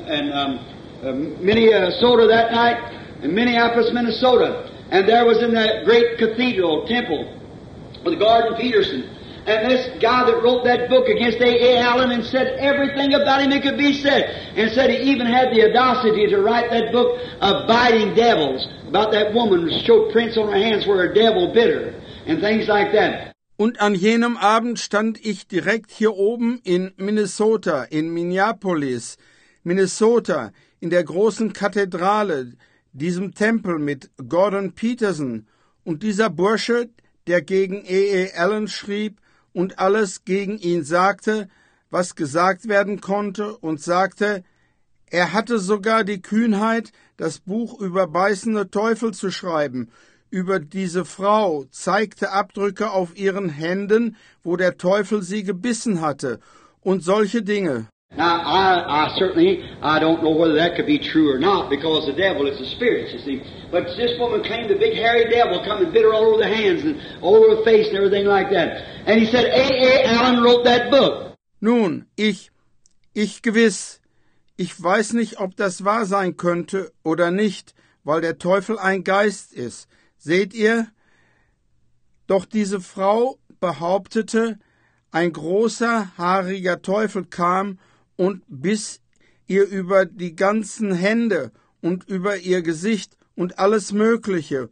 in Minnesota that night, in Minneapolis, Minnesota, and there was in that great cathedral temple with Gordon Peterson, and this guy that wrote that book against A.A. Allen and said everything about him that could be said, and said he even had the audacity to write that book of biting devils, about that woman who showed prints on her hands where a devil bit her, and things like that. Und an jenem Abend stand ich direkt hier oben in Minnesota, in Minneapolis, Minnesota, in der großen Kathedrale, diesem Tempel mit Gordon Peterson, und dieser Bursche, der gegen A.A. Allen schrieb und alles gegen ihn sagte, was gesagt werden konnte, und sagte, er hatte sogar die Kühnheit, das Buch über beißende Teufel zu schreiben, über diese Frau, zeigte Abdrücke auf ihren Händen, wo der Teufel sie gebissen hatte, und solche Dinge. Now, I certainly don't know whether that could be true or not, because the devil is a spirit, you see. But this woman claimed the big hairy devil come and bit her all over the hands and all over the face and everything like that. And he said, A.A. Allen wrote that book. Nun, ich gewiss, ich weiß nicht, ob das wahr sein könnte oder nicht, weil der Teufel ein Geist ist. Seht ihr? Doch diese Frau behauptete, ein großer, haariger Teufel kam und biss ihr über die ganzen Hände und über ihr Gesicht und alles Mögliche.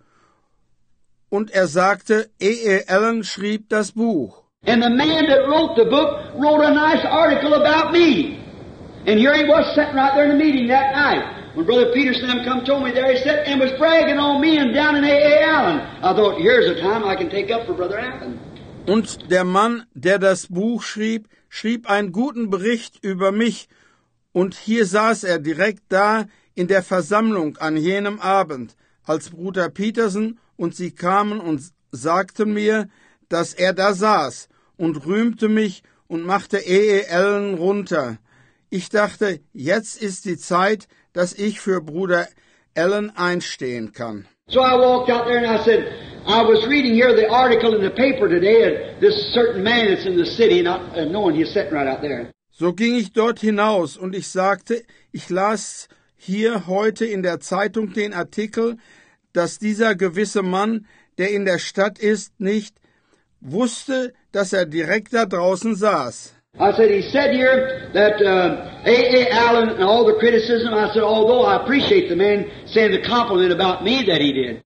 Und er sagte, A.A. Allen schrieb das Buch. And the man that wrote the book wrote a nice article about me. And here he was sitting right there in the meeting that night. When Brother Peterson and them come told me there, he sat and was bragging on me and down in A.A. Allen. I thought, here's a time I can take up for Brother Allen. Und der Mann, der das Buch schrieb einen guten Bericht über mich. Und hier saß er direkt da in der Versammlung an jenem Abend, als Bruder Peterson und sie kamen und sagten mir, dass er da saß und rühmte mich und machte A.A. Allen runter. Ich dachte, jetzt ist die Zeit, dass ich für Bruder Allen einstehen kann. So I walked out there and I said, I was reading here the article in the paper today of this certain man that's in the city, not knowing he's sitting right out there. So ging ich dort hinaus und ich sagte, ich las hier heute in der Zeitung den Artikel, dass dieser gewisse Mann, der in der Stadt ist, nicht wusste, dass er direkt da draußen saß. I said, he said here that A.A. Allen and all the criticism, I said, although I appreciate the man saying the compliment about me that he did.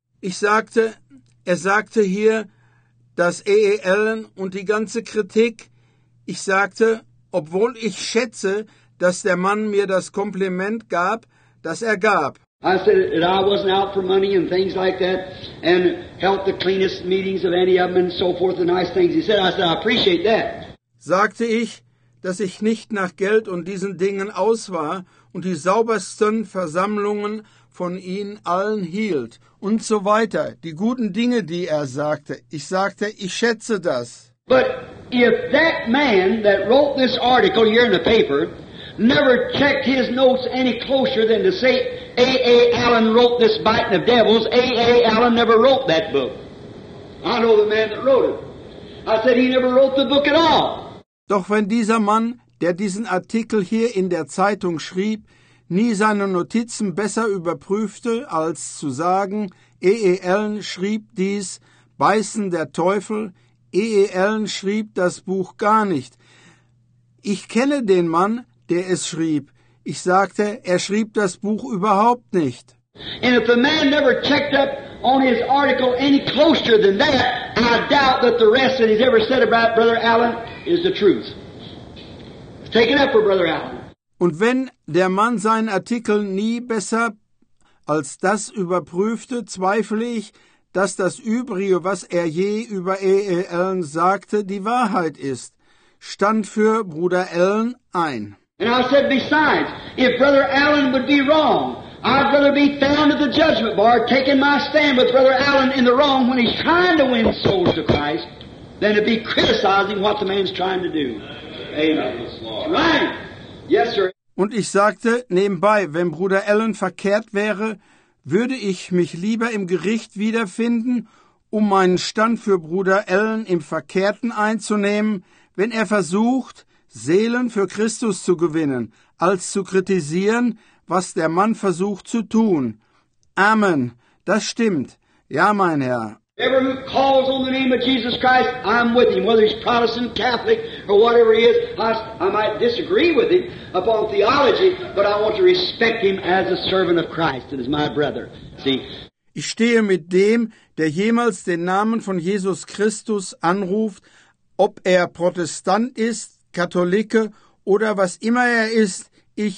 Er sagte hier, dass A.A. Allen und die ganze Kritik, ich sagte, obwohl ich schätze, dass der Mann mir das Kompliment gab, das er gab. I said that I wasn't out for money and things like that and held the cleanest meetings of any of them and so forth, the nice things he said. I said, I appreciate that. Sagte ich, dass ich nicht nach Geld und diesen Dingen aus war und die saubersten Versammlungen von ihnen allen hielt und so weiter. Die guten Dinge, die er sagte. Ich sagte, ich schätze das. But if that man that wrote this article here in the paper never checked his notes any closer than to say A.A. Allen wrote this Biting of Devils, A.A. Allen never wrote that book. I know the man that wrote it. I said he never wrote the book at all. Doch wenn dieser Mann, der diesen Artikel hier in der Zeitung schrieb, nie seine Notizen besser überprüfte, als zu sagen, A.A. Allen schrieb dies, Beißen der Teufel, A.A. Allen schrieb das Buch gar nicht. Ich kenne den Mann, der es schrieb. Ich sagte, er schrieb das Buch überhaupt nicht. And if the man never checked up on his article any closer than that, I doubt that the rest that he's ever said about Brother Allen is the truth. Take it up for Brother Allen. Und wenn der Mann seinen Artikel nie besser als das überprüfte, zweifle ich, dass das Übrige, was er je über A.A. Allen sagte, die Wahrheit ist. Stand für Bruder Allen ein. And I said, besides, if Brother Allen would be wrong, I'd rather be found at the judgment bar taking my stand with Brother Allen in the wrong when he's trying to win souls to Christ than to be criticizing what the man's trying to do. Amen. Right. Yes, sir. Und ich sagte nebenbei, wenn Bruder Allen verkehrt wäre, würde ich mich lieber im Gericht wiederfinden, um meinen Stand für Bruder Allen im Verkehrten einzunehmen, wenn er versucht, Seelen für Christus zu gewinnen, als zu kritisieren, was der Mann versucht zu tun. Amen. Das stimmt. Ja, mein Herr. Whoever who calls on the name of Jesus Christ, I'm with him. Whether he's Protestant, Catholic, or whatever he is, I might disagree with him upon theology, but I want to respect him as a servant of Christ and as my brother. See? Ich stehe mit dem, der jemals den Namen von Jesus Christus anruft, ob er Protestant ist, Katholike oder was immer er ist.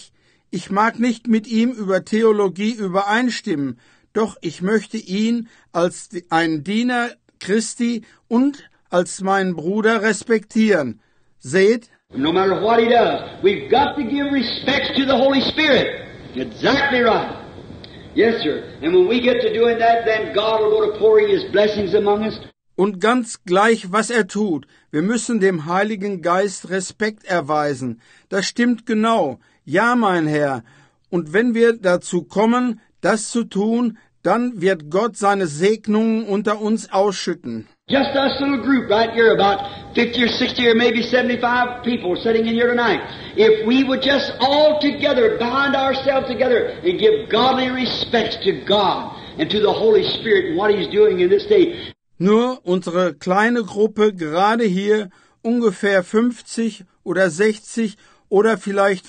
Ich mag nicht mit ihm über Theologie übereinstimmen, doch ich möchte ihn als einen Diener Christi und als meinen Bruder respektieren. Seht? No matter what he does, we've got to give respect to the Holy Spirit. Exactly right. Yes, sir. And when we get to doing that, then God will go to pouring His blessings among us. Und ganz gleich, was er tut, wir müssen dem Heiligen Geist Respekt erweisen. Das stimmt genau. Ja, mein Herr. Und wenn wir dazu kommen, das zu tun, dann wird Gott seine Segnungen unter uns ausschütten. Just us little group right here, about 50 or 60 or maybe 75 people sitting in here tonight. If we would just all together bind ourselves together and give godly respects to God and to the Holy Spirit and what He's doing in this day. Nur unsere kleine Gruppe, gerade hier, ungefähr 50 oder 60 oder vielleicht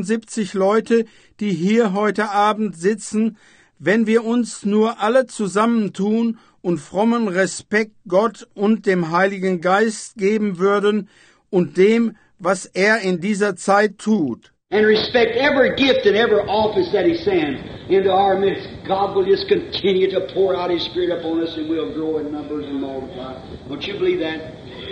75 Leute, die hier heute Abend sitzen, wenn wir uns nur alle zusammentun und frommen Respekt Gott und dem Heiligen Geist geben würden und dem, was er in dieser Zeit tut. And respect every gift and every office that He sends into our midst. God will just continue to pour out His Spirit upon us and we'll grow in numbers and multiply. Don't you believe that?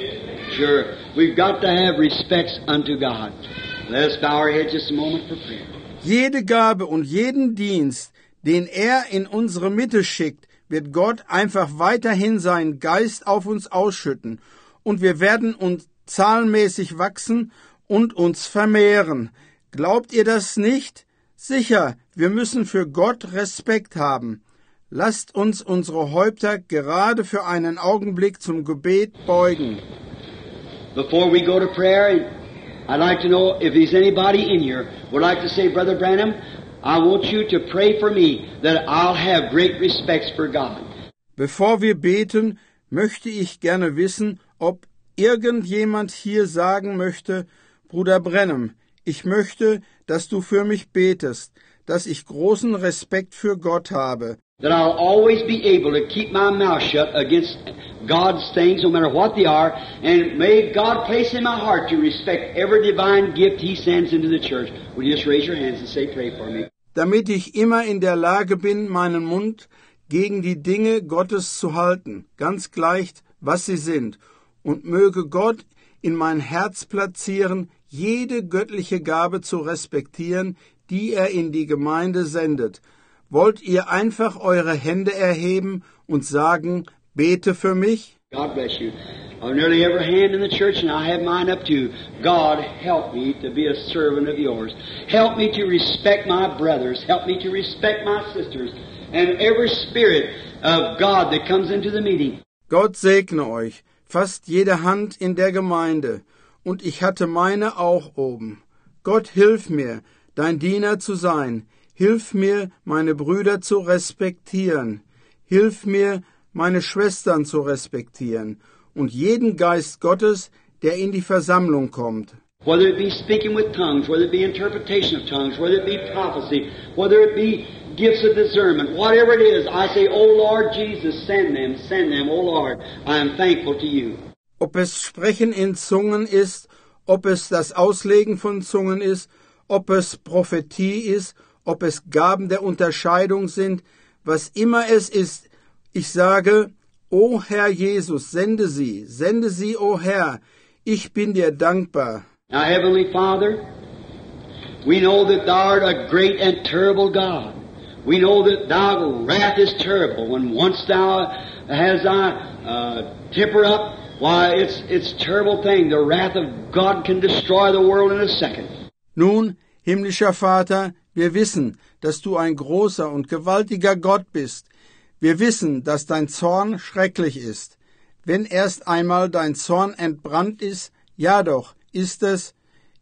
Sure. We've got to have respects unto God. Let us bow our heads just a moment for prayer. Jede Gabe und jeden Dienst, den er in unsere Mitte schickt, wird Gott einfach weiterhin seinen Geist auf uns ausschütten und wir werden uns zahlenmäßig wachsen und uns vermehren. Glaubt ihr das nicht? Sicher, wir müssen für Gott Respekt haben. Lasst uns unsere Häupter gerade für einen Augenblick zum Gebet beugen. Before we go to prayer, I'd like to know if there's anybody in here would like to say, Brother Branham, I want you to pray for me that I'll have great respects for God. Bevor wir beten, möchte ich gerne wissen, ob irgendjemand hier sagen möchte, Bruder Branham, ich möchte, dass du für mich betest, dass ich großen Respekt für Gott habe, that I'll always be able to keep my mouth shut against God's things, no matter what they are, and may God place in my heart to respect every divine gift He sends into the church. Will you just raise your hands and say, pray for me? damit ich immer in der Lage bin, meinen Mund gegen die Dinge Gottes zu halten, ganz gleich, was sie sind, und möge Gott in mein Herz platzieren, jede göttliche Gabe zu respektieren, die er in die Gemeinde sendet. Wollt ihr einfach eure Hände erheben und sagen, bete für mich? God bless you. Nearly every hand in the church, and I have mine up too. God, help me to be a servant of yours. Help me to respect my brothers. Help me to respect my sisters. And every spirit of God that comes into the meeting. Gott segne euch, fast jede Hand in der Gemeinde. Und ich hatte meine auch oben. Gott, hilf mir, dein Diener zu sein. Hilf mir, meine Brüder zu respektieren. Hilf mir, meine Schwestern zu respektieren. Und jeden Geist Gottes, der in die Versammlung kommt. Whether it be speaking with tongues, whether it be interpretation of tongues, whether it be prophecy, whether it be gifts of discernment, whatever it is, I say, oh Lord Jesus, send them, oh Lord, I am thankful to you. Ob es Sprechen in Zungen ist, ob es das Auslegen von Zungen ist, ob es Prophetie ist, ob es Gaben der Unterscheidung sind, was immer es ist, ich sage, O Herr Jesus, sende sie, o Herr, ich bin dir dankbar. Now, Heavenly Father, we know that Thou art a great and terrible God. We know that Thy wrath is terrible. When once Thou has Thy temper up, why, it's a terrible thing. The wrath of God can destroy the world in a second. Nun, himmlischer Vater, wir wissen, dass du ein großer und gewaltiger Gott bist. Wir wissen, dass dein Zorn schrecklich ist. Wenn erst einmal dein Zorn entbrannt ist, ja doch, ist es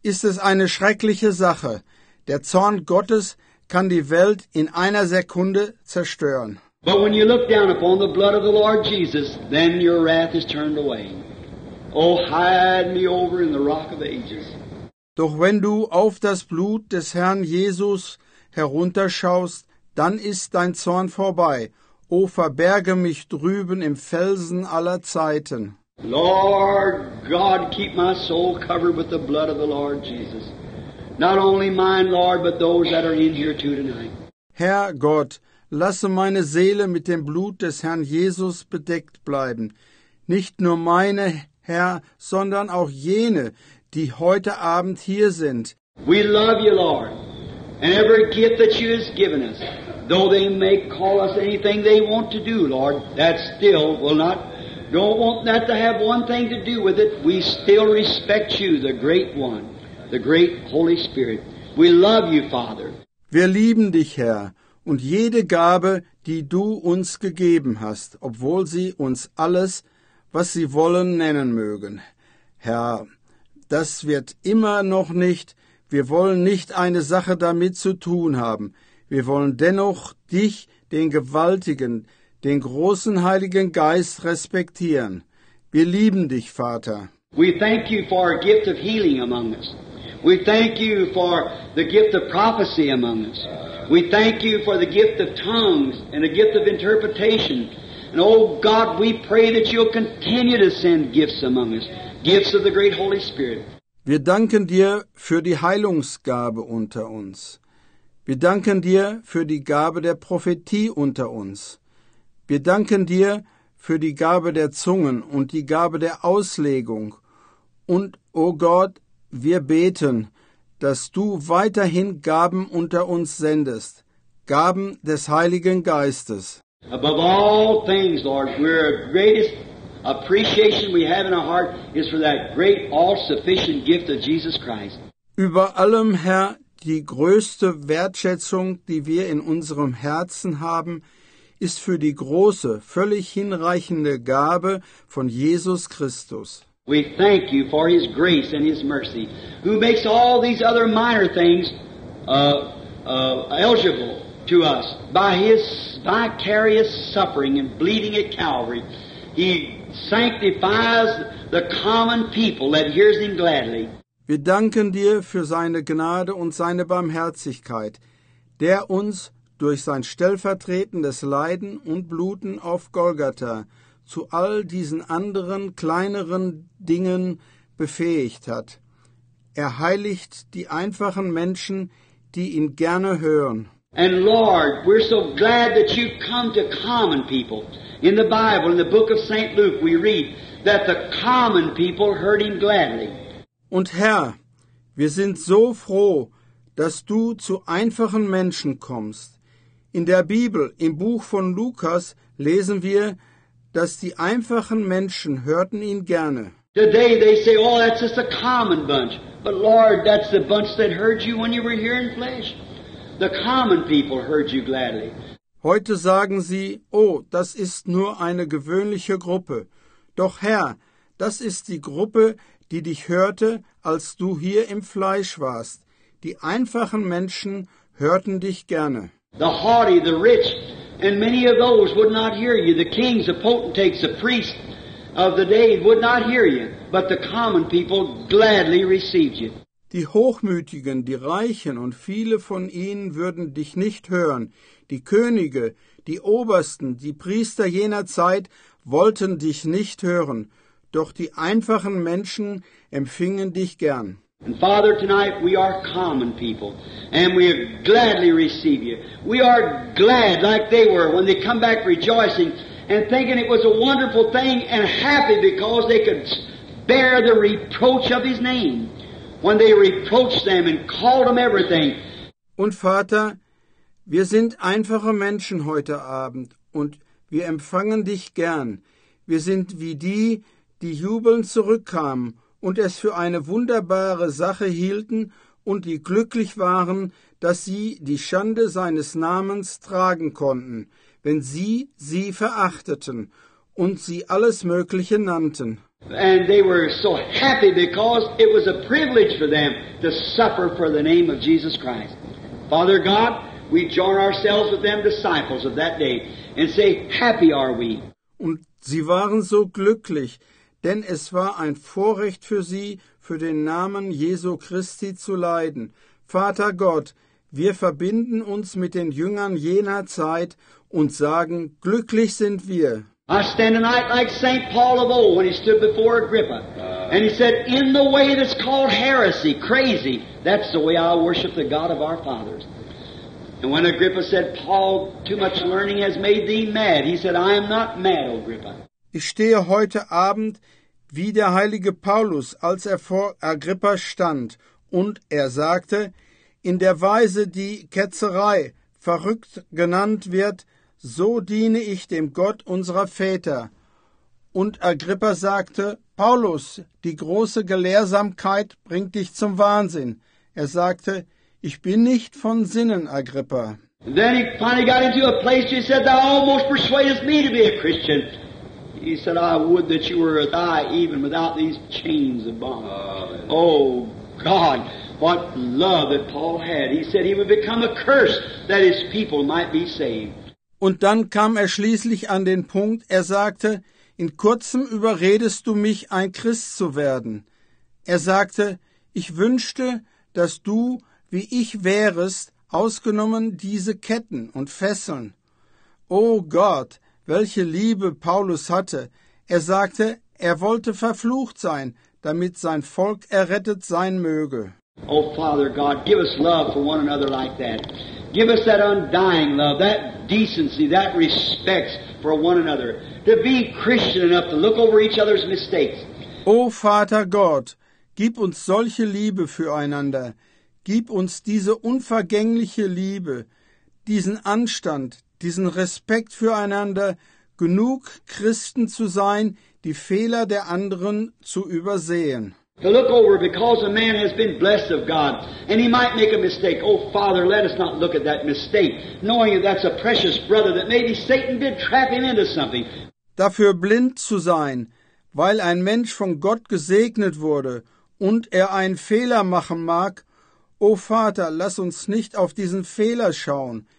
eine schreckliche Sache. Der Zorn Gottes kann die Welt in einer Sekunde zerstören. But when you look down upon the blood of the Lord Jesus, then your wrath is turned away. Oh, hide me over in the rock of ages. Doch wenn du auf das Blut des Herrn Jesus herunterschaust, dann ist dein Zorn vorbei. O verberge mich drüben im Felsen aller Zeiten. Lord God, keep my soul covered with the blood of the Lord Jesus. Not only mine, Lord, but those that are in here too tonight. Herr Gott, lasse meine Seele mit dem Blut des Herrn Jesus bedeckt bleiben. Nicht nur meine, Herr, sondern auch jene, die heute Abend hier sind. We love you, Lord, and every gift that you has given us. Though they may call us anything they want to do, Lord, that still don't want that to have one thing to do with it. We still respect you, the great one, the great Holy Spirit. We love you, Father. Wir lieben dich, Herr, und jede Gabe, die du uns gegeben hast, obwohl sie uns alles, was sie wollen, nennen mögen. Herr, das wird immer noch nicht, wir wollen nicht eine Sache damit zu tun haben. Wir wollen dennoch dich, den Gewaltigen, den großen Heiligen Geist respektieren. Wir lieben dich, Vater. We thank you for a gift of healing among us. We thank you for the gift of prophecy among us. We thank you for the gift of tongues and the gift of interpretation. And oh God, we pray that you'll continue to send gifts among us, gifts of the great Holy Spirit. Wir danken dir für die Heilungsgabe unter uns. Wir danken dir für die Gabe der Prophetie unter uns. Wir danken dir für die Gabe der Zungen und die Gabe der Auslegung. Und, o Gott, wir beten, dass du weiterhin Gaben unter uns sendest, Gaben des Heiligen Geistes. Above all things, Lord, our greatest appreciation we have in our heart is for that great, all-sufficient gift of Jesus Christ. Über allem, Herr, die größte Wertschätzung, die wir in unserem Herzen haben, ist für die große, völlig hinreichende Gabe von Jesus Christus. We thank you for His grace and His mercy, who makes all these other minor things eligible to us. By His vicarious suffering and bleeding at Calvary, He sanctifies the common people that hears Him gladly. Wir danken dir für seine Gnade und seine Barmherzigkeit, der uns durch sein stellvertretendes Leiden und Bluten auf Golgatha zu all diesen anderen kleineren Dingen befähigt hat. Er heiligt die einfachen Menschen, die ihn gerne hören. And Lord, we're so glad that you come to common people. In the Bible, in the book of St. Luke, we read that the common people heard Him gladly. Und Herr, wir sind so froh, dass du zu einfachen Menschen kommst. In der Bibel, im Buch von Lukas, lesen wir, dass die einfachen Menschen hörten ihn gerne. Today they say, oh, that's just a common bunch. But Lord, that's the bunch that heard you when you were here in flesh. The common people heard you gladly. Heute sagen sie, oh, das ist nur eine gewöhnliche Gruppe. Doch Herr, das ist die Gruppe, die dich hörte, als du hier im Fleisch warst. Die einfachen Menschen hörten dich gerne. The haughty, the rich, and many of those would not hear you. The kings, the potentates, the priests of the day would not hear you. But the common people gladly received you. Die Hochmütigen, die Reichen und viele von ihnen würden dich nicht hören. Die Könige, die Obersten, die Priester jener Zeit wollten dich nicht hören. Doch die einfachen Menschen empfingen dich gern. And Father, tonight we are common people, and we gladly receive you. We are glad like they were when they come back rejoicing and thinking it was a wonderful thing and happy because they could bear the reproach of His name. When they reproached them and called them everything. Und Vater, wir sind einfache Menschen heute Abend und wir empfangen dich gern. Wir sind wie die, die jubelnd zurückkamen und es für eine wunderbare Sache hielten und die glücklich waren, dass sie die Schande seines Namens tragen konnten, wenn sie verachteten und sie alles Mögliche nannten. And they were so happy because it was a privilege for them to suffer for the name of Jesus Christ. Father God, we join ourselves with them disciples of that day and say, happy are we. Und sie waren so glücklich, denn es war ein Vorrecht für sie, für den Namen Jesu Christi zu leiden. Vater Gott, wir verbinden uns mit den Jüngern jener Zeit und sagen, glücklich sind wir. I stand tonight like St. Paul of old when he stood before Agrippa. And he said, in the way that's called heresy, crazy, that's the way I worship the God of our fathers. And when Agrippa said, Paul, too much learning has made thee mad, he said, I am not mad, Agrippa. Ich stehe heute Abend wie der heilige Paulus, als er vor Agrippa stand, und er sagte, in der Weise die Ketzerei verrückt genannt wird, so diene ich dem Gott unserer Väter. Und Agrippa sagte, Paulus, die große Gelehrsamkeit bringt dich zum Wahnsinn. Er sagte, ich bin nicht von Sinnen, Agrippa. And then he finally got into a place where he said, thou almost persuadest me to be a Christian. He said, I would that you were thy even without these chains of bondage. Oh, God, what love that Paul had. He said he would become a curse that his people might be saved. Und dann kam er schließlich an den Punkt, er sagte, in kurzem überredest du mich, ein Christ zu werden. Er sagte, ich wünschte, dass du, wie ich wärest, ausgenommen diese Ketten und Fesseln. Oh Gott, welche Liebe Paulus hatte. Er sagte, er wollte verflucht sein, damit sein Volk errettet sein möge. Oh, Father God, give us love for one another like that. Give us that undying love, that decency, that respect for one another. To be Christian enough to look over each other's mistakes. O Vater Gott, gib uns solche Liebe füreinander. Gib uns diese unvergängliche Liebe, diesen Anstand, diesen Respekt füreinander, genug Christen zu sein, die Fehler der anderen zu übersehen. To look over because a man has been blessed of God and he might make a mistake. Oh, Father, let us not look at that mistake, knowing that that's a precious brother that maybe Satan did trap him into something. Dafür blind zu sein, weil ein Mensch von Gott gesegnet wurde und er einen Fehler machen mag. O Vater, lass uns nicht auf diesen Fehler schauen.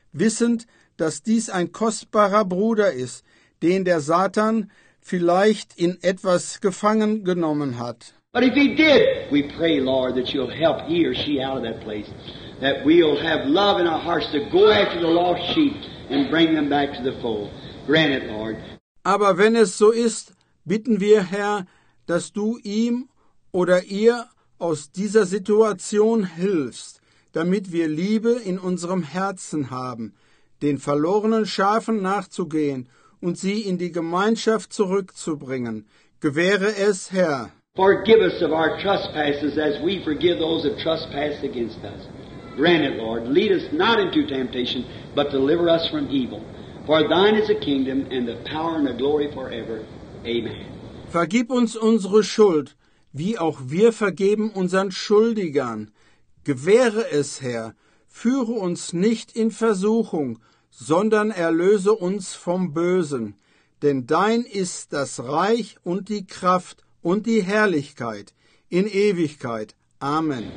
wissend, dass dies ein kostbarer Bruder ist, den der Satan vielleicht in etwas gefangen genommen hat. But if he did, we pray, Lord, that you'll help he or she out of that place. That we'll have love in our hearts to go after the lost sheep and bring them back to the fold. Grant it, Lord. Aber wenn es so ist, bitten wir, Herr, dass du ihm oder ihr aus dieser Situation hilfst, damit wir Liebe in unserem Herzen haben, den verlorenen Schafen nachzugehen und sie in die Gemeinschaft zurückzubringen. Gewähre es, Herr. Forgive us of our trespasses as we forgive those that trespass against us. Grant it, Lord. Lead us not into temptation, but deliver us from evil. For thine is the kingdom and the power and the glory forever. Amen. Vergib uns unsere Schuld, wie auch wir vergeben unseren Schuldigern. Gewähre es, Herr. Führe uns nicht in Versuchung, sondern erlöse uns vom Bösen. Denn dein ist das Reich und die Kraft und die Herrlichkeit in Ewigkeit. Amen.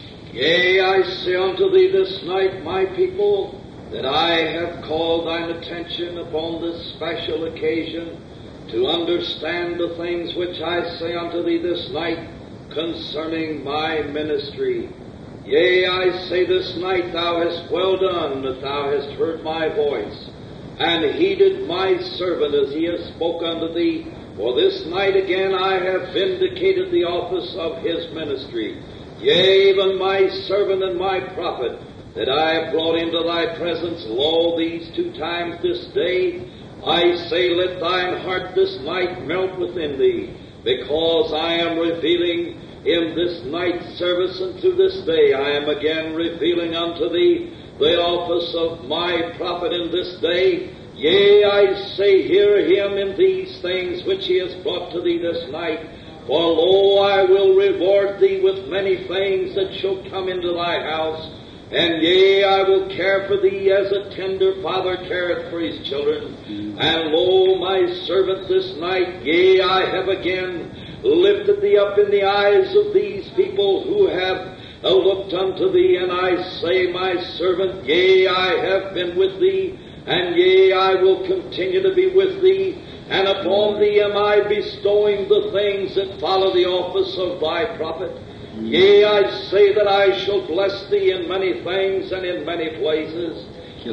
Yea, I say unto thee this night, my people, that I have called thine attention upon this special occasion to understand the things which I say unto thee this night concerning my ministry. Yea, I say this night, thou hast well done that thou hast heard my voice, and heeded my servant as he has spoke unto thee. For this night again I have vindicated the office of his ministry. Yea, even my servant and my prophet, that I have brought into thy presence, lo, these 2 times this day, I say, let thine heart this night melt within thee, because I am revealing in this night's service and through this day, I am again revealing unto thee the office of my prophet in this day. Yea, I say, hear him in these things which he has brought to thee this night. For lo, I will reward thee with many things that shall come into thy house. And yea, I will care for thee as a tender father careth for his children. And lo, my servant this night, yea, I have again lifted thee up in the eyes of these people who have looked unto thee. And I say, my servant, yea, I have been with thee. And yea, I will continue to be with thee. And upon thee am I bestowing the things that follow the office of thy prophet. Yea, I say that I shall bless thee in many things and in many places.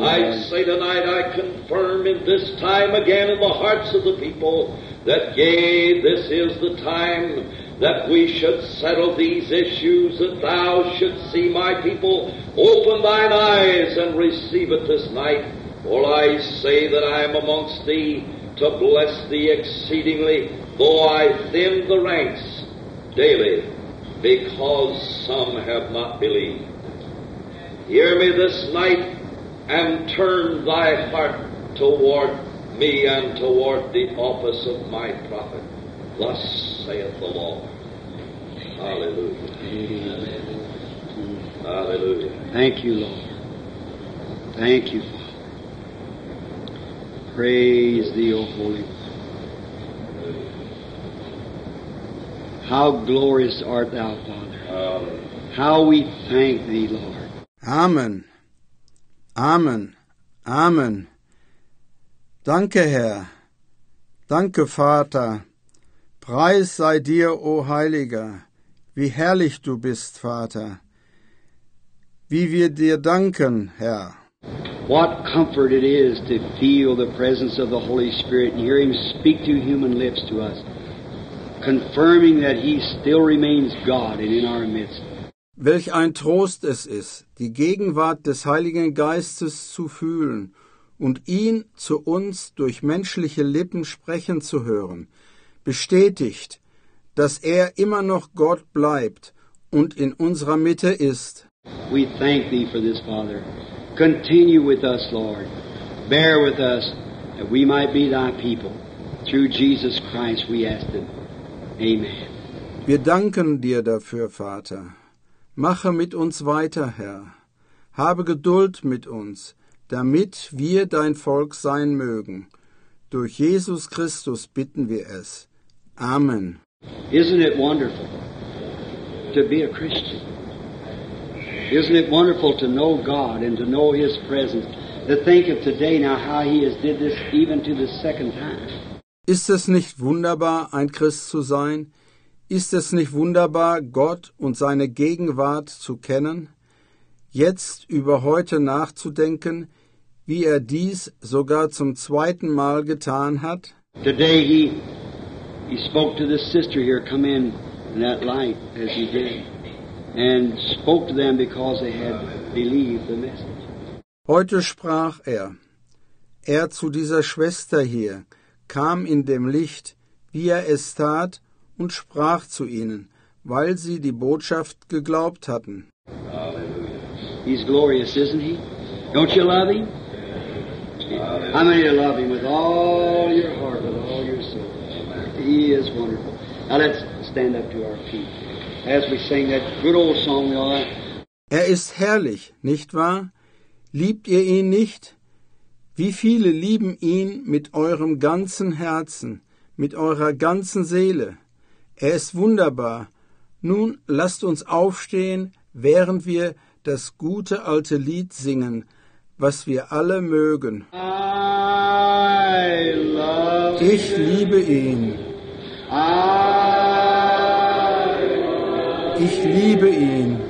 I say tonight I confirm in this time again in the hearts of the people that yea, this is the time that we should settle these issues, that thou shouldst see my people open thine eyes and receive it this night. For I say that I am amongst thee to bless thee exceedingly, though I thin the ranks daily, because some have not believed. Hear me this night, and turn thy heart toward me and toward the office of my prophet. Thus saith the Lord. Hallelujah. Hallelujah. Thank you, Lord. Thank you, Father. Praise thee, O Holy One. How glorious art thou, Father. How we thank thee, Lord. Amen. Amen. Amen. Danke, Herr. Danke, Vater. Preis sei dir, o Heiliger. Wie herrlich du bist, Vater. Wie wir dir danken, Herr. What comfort it is to feel the presence of the Holy Spirit and hear Him speak through human lips to us, confirming that He still remains God and in our midst. Welch ein Trost es ist, die Gegenwart des Heiligen Geistes zu fühlen und ihn zu uns durch menschliche Lippen sprechen zu hören, bestätigt, dass er immer noch Gott bleibt und in unserer Mitte ist. We thank Thee for this, Father. Continue with us, Lord. Bear with us, that we might be Thy people. Through Jesus Christ we ask it. Amen. Wir danken dir dafür, Vater. Mache mit uns weiter, Herr. Habe Geduld mit uns, damit wir dein Volk sein mögen. Durch Jesus Christus bitten wir es. Amen. Isn't it wonderful to be a Christian? Isn't it wonderful to know God and to know His presence To think of today now how he has did this even to the second time. Ist es nicht wunderbar, ein Christ zu sein? Ist es nicht wunderbar, Gott und seine Gegenwart zu kennen? Jetzt über heute nachzudenken, wie er dies sogar zum zweiten Mal getan hat? Today he spoke to this sister here, come in that light as he did, and spoke to them because they had believed the message. Heute sprach er zu dieser Schwester hier, kam in dem Licht, wie er es tat, und sprach zu ihnen, weil sie die Botschaft geglaubt hatten. He's glorious, isn't he? Don't you love him? How many of you love him with all your heart, with all your soul? He is wonderful. Now let's stand up to our feet as we sing that good old song we all like. Er ist herrlich, nicht wahr? Liebt ihr ihn nicht? Wie viele lieben ihn mit eurem ganzen Herzen, mit eurer ganzen Seele? Er ist wunderbar. Nun lasst uns aufstehen, während wir das gute alte Lied singen, was wir alle mögen. Ich liebe ihn. Ich liebe ihn,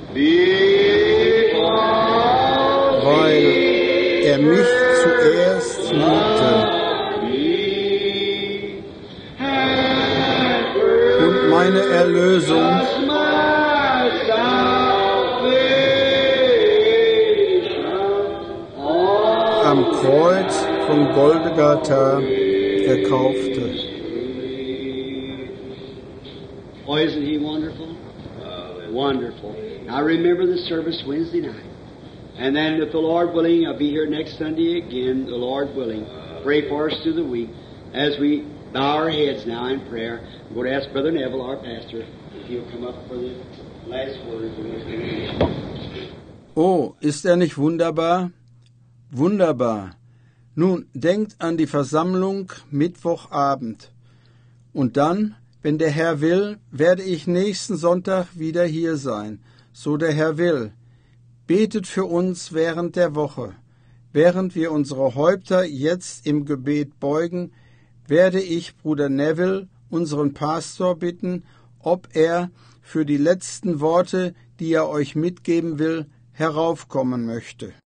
weil er mich zuerst liebte und meine Erlösung am Kreuz von Golgatha erkaufte. Oh, isn't he wonderful? Wonderful. I remember the service Wednesday night. And then if the Lord willing, I'll be here next Sunday again, the Lord willing. Pray for us through the week as we bow our heads now in prayer. I'm going to ask Brother Neville, our pastor, if he'll come up for the last word. Oh, ist er nicht wunderbar? Wunderbar. Nun, denkt an die Versammlung Mittwochabend. Und dann, wenn der Herr will, werde ich nächsten Sonntag wieder hier sein, so der Herr will. Betet für uns während der Woche. Während wir unsere Häupter jetzt im Gebet beugen, werde ich Bruder Neville, unseren Pastor, bitten, ob er für die letzten Worte, die er euch mitgeben will, heraufkommen möchte.